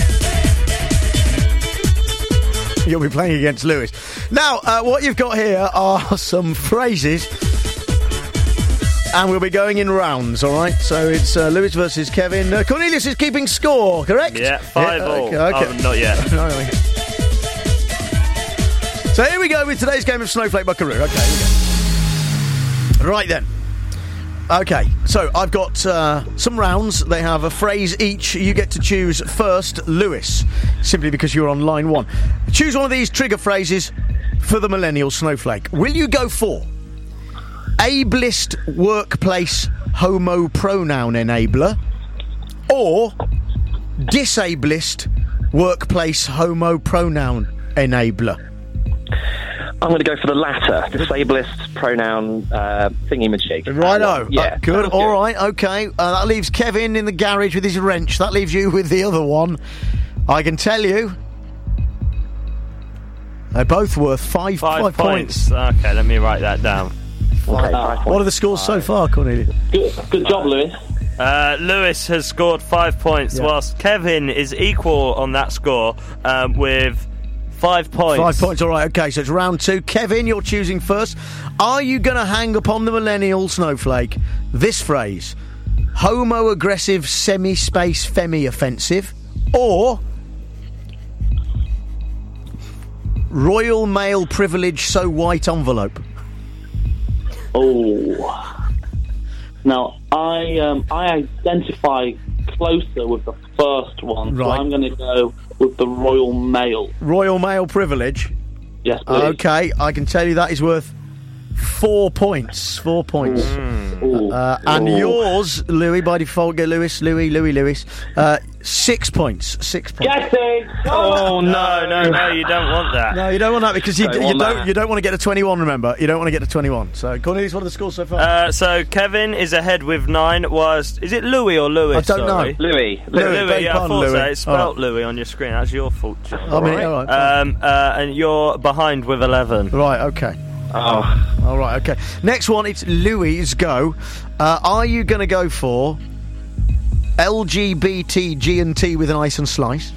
You'll be playing against Lewis. Now, uh, what you've got here are some phrases, and we'll be going in rounds, all right? So it's uh, Lewis versus Kevin. Uh, Cornelius is keeping score, correct? Yeah, five yeah, all. Okay, okay. Oh, not yet. So here we go with today's game of Snowflake Buckaroo. Okay, here we go. Right then. Okay, so I've got uh, some rounds. They have a phrase each. You get to choose first, Lewis, simply because you're on line one. Choose one of these trigger phrases for the millennial snowflake. Will you go for ableist workplace homo pronoun enabler or disablest workplace homo pronoun enabler? I'm going to go for the latter, disablest pronoun uh, thingy-majig. Righto. Yeah. Uh, good. All right. Okay. Uh, that leaves Kevin in the garage with his wrench. That leaves you with the other one. I can tell you, they're both worth five, Five, five points. points. Okay, let me write that down. Okay, five What are the scores so far, Cornelia? Good, good job, Lewis. Uh, Lewis has scored five points, Yeah. whilst Kevin is equal on that score um, with five points. Five points. All right. Okay. So it's round two. Kevin, you're choosing first. Are you going to hang upon the millennial snowflake this phrase: homo-aggressive semi-space femi-offensive, or royal male privilege so white envelope? Oh. Now, I um, I identify closer with the first one, so Right. I'm going to go with the Royal Mail. Royal male privilege. Yes, please. Okay, I can tell you that is worth four points. Four points. Ooh. Uh, and Ooh. yours, Louis, by default, get Lewis, Louis, Louis, Lewis. Uh, six points. Six points. Get it! Oh, no, no, no, you don't want that. No, you don't want that because you, Don't you want don't that. you don't want to get to twenty-one. Remember, you don't want to get to twenty-one. So, Cornelius, what are the scores so far? Uh, so Kevin is ahead with nine. Was is it Louis or Lewis? I don't sorry? know. Louis. Louis, Louis, beg yeah, I pardon, thought so. Louis. It's spelt All right. Louis on your screen. That's your fault, John. I mean, all right, fine. Um, uh, and you're behind with eleven. Right. Okay. Oh. All right. Okay. Next one. It's Louis' go. Uh, are you going to go for L G B T G and T with an ice and slice?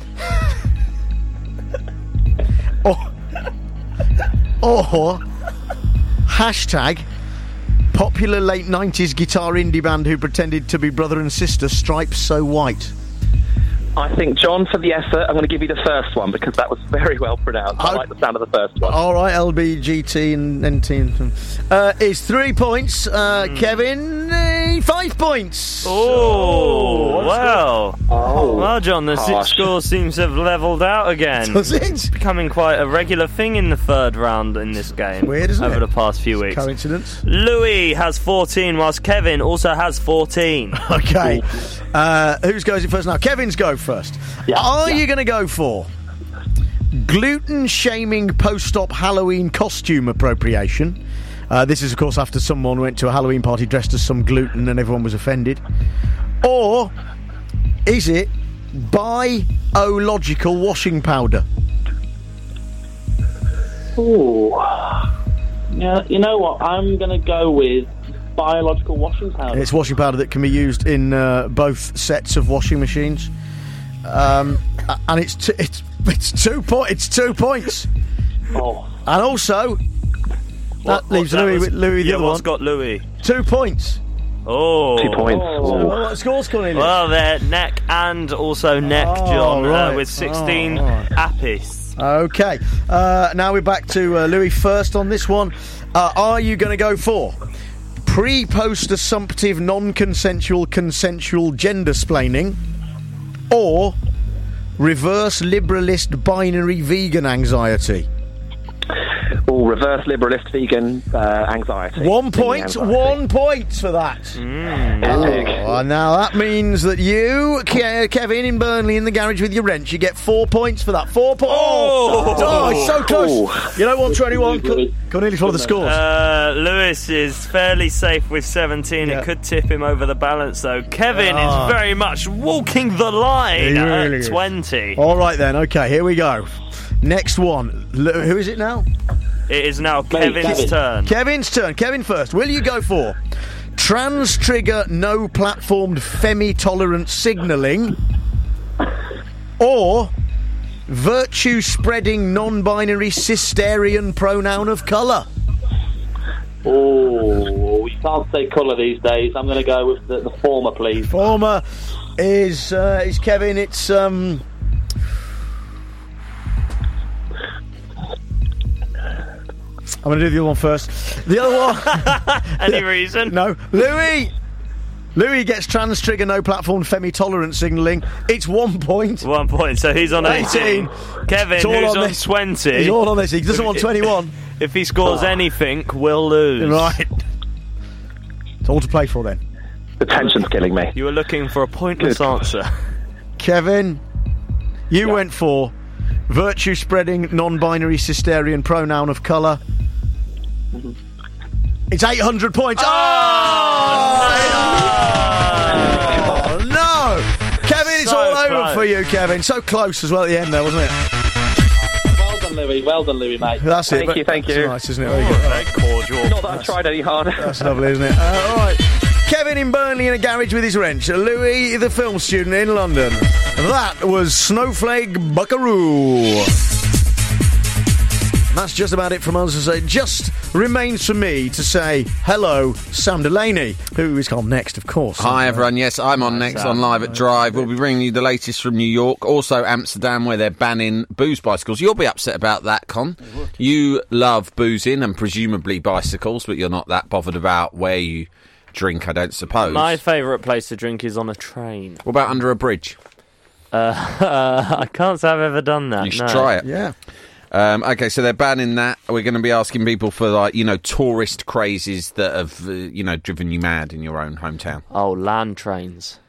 or, or hashtag popular late nineties guitar indie band who pretended to be brother and sister, Stripes So White? I think, John, for the effort, I'm going to give you the first one because that was very well pronounced. I Oh. like the sound of the first one. All right, L B G T and N T. And, uh, it's three points. Uh, Kevin, uh, five points. Oh, wow. Oh. Well, John, the Harsh. score seems to have levelled out again. Does it? It's becoming quite a regular thing in the third round in this game. Weird, isn't over it? the past few weeks. Coincidence? Louis has fourteen, whilst Kevin also has fourteen. Okay. Uh, who's goes in first now? Kevin's go first. Yeah, Are yeah. you going to go for gluten-shaming post-op Halloween costume appropriation? Uh, this is, of course, after someone went to a Halloween party dressed as some gluten and everyone was offended. Or is it biological washing powder? Ooh. Yeah, you know what? I'm going to go with biological washing powder. It's washing powder that can be used in uh, both sets of washing machines. Um, a- and it's t- it's it's two po- it's two points. Oh. And also, that What- leaves what- that Louis was- with Louis the yeah, other what's one. got Louis? Two points. Oh. Two points. So, what scores, Cornelius? Well, they're neck and also neck, Oh, John, right. uh, with sixteen Oh, right. apiece. Okay. Uh, now we're back to uh, Louis first on this one. Uh, are you going to go for pre-post assumptive non-consensual consensual gender-splaining or reverse liberalist binary vegan anxiety? All reverse liberalist vegan uh, anxiety. One point, Anxiety. one point for that. Mm. Oh, now that means that you, Ke- Kevin, in Burnley, in the garage with your wrench, you get four points for that. Four points. Oh, oh, it's so close. Ooh. You know what, twenty-one? Can I nearly follow the scores? Uh, Lewis is fairly safe with seventeen. Yeah. It could tip him over the balance, though. Kevin Ah. is very much walking the line He at really is. twenty. All right then. Okay, here we go. Next one. L- who is it now? It is now Kevin's Kevin. turn. Kevin's turn. Kevin first. Will you go for trans trigger no platformed femi tolerant signalling or virtue spreading non-binary cisterian pronoun of colour? Oh, we can't say colour these days. I'm going to go with the, the former, please. Former is uh, is Kevin. It's um. I'm going to do the other one first. The other one. Any reason? No, Louis. Louis gets trans trigger no platform femi tolerant signalling. It's one point. One point. So he's on eighteen. eighteen. Kevin, It's all who's on on this. twenty. He's all on this. He doesn't want twenty-one. If he scores anything, we'll lose. Right. It's all to play for then. The tension's killing me. You were looking for a pointless Good. answer. Kevin, you went for virtue spreading non-binary cisterian pronoun of colour. It's eight hundred points. Oh, oh no! Kevin, it's So all over close. for you, Kevin. So close as well at the end there, wasn't it? Well done, Louis. Well done, Louis, mate. That's it. Thank you, thank That's you. nice, isn't it? Very good. Very cordial. Not that I've tried any harder. That's lovely, isn't it? Uh, all right. Kevin in Burnley in a garage with his wrench. Louis, the film student in London. That was Snowflake Buckaroo. That's just about it from us to say. Just remains for me to say hello, Sam Delaney, who is on next, of course. Hi, everyone. Yes, I'm on next on Live at Drive. We'll be bringing you the latest from New York, also Amsterdam, where they're banning booze bicycles. You'll be upset about that, Con. You love boozing and presumably bicycles, but you're not that bothered about where you drink, I don't suppose. My favourite place to drink is on a train. What about under a bridge? Uh, uh, I can't say I've ever done that. You should no. try it. Yeah. Um, okay, so they're banning that. We're going to be asking people for, like, you know, tourist crazes that have, uh, you know, driven you mad in your own hometown. Oh, land trains.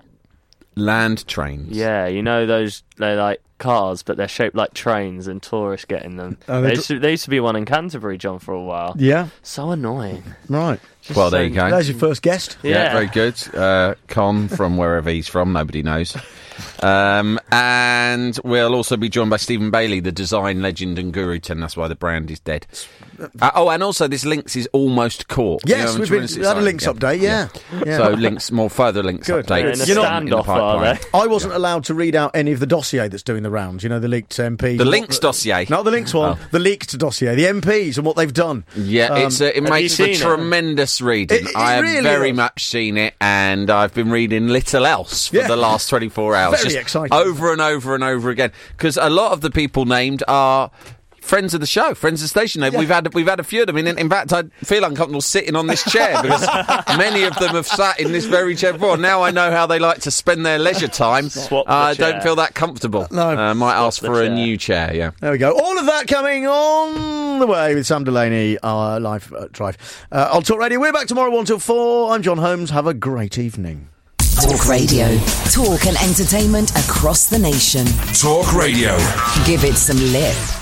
Land trains. Yeah, you know those, they're like cars, but they're shaped like trains and tourists get in them. Oh, there, they used to, there used to be one in Canterbury, John, for a while. Yeah. So annoying. Right. Just Well, there so- you go. There's your first guest. Yeah, Yeah. very good. Uh, Con from wherever he's from, nobody knows. Um, and we'll also be joined by Stephen Bailey, the design legend and guru, and that's why the brand is dead. Uh, oh, and also this Links is almost caught. Yes, You know, we've I'm been, really we had a excited. Links update, yeah. Yeah. So Links, more further Links Good. update. They're in a You're not- standoff, are they? I wasn't allowed to read out any of the dossier that's doing the rounds. You know, the leaked M Ps. The Links dossier? Not the Links one. Oh. The leaked dossier. The M Ps and what they've done. Yeah, Um, it's uh, it have makes you for seen it? tremendous reading. It- it I have really very does. much seen it, and I've been reading little else for Yeah. the last twenty-four hours. Very Just exciting. over and over and over again. Because a lot of the people named are friends of the show, friends of the station. We've had we've had a few of them. In, in fact, I feel uncomfortable sitting on this chair because many of them have sat in this very chair before. Now I know how they like to spend their leisure time. Swap the I chair. don't feel that comfortable. No. uh, might ask the for a chair. new chair. Yeah. There we go. All of that coming on the way with Sam Delaney, our live uh, drive. Uh, on Talk Radio. We're back tomorrow one till four. I'm John Holmes. Have a great evening. Talk Radio. Talk and entertainment across the nation. Talk Radio. Give it some lip.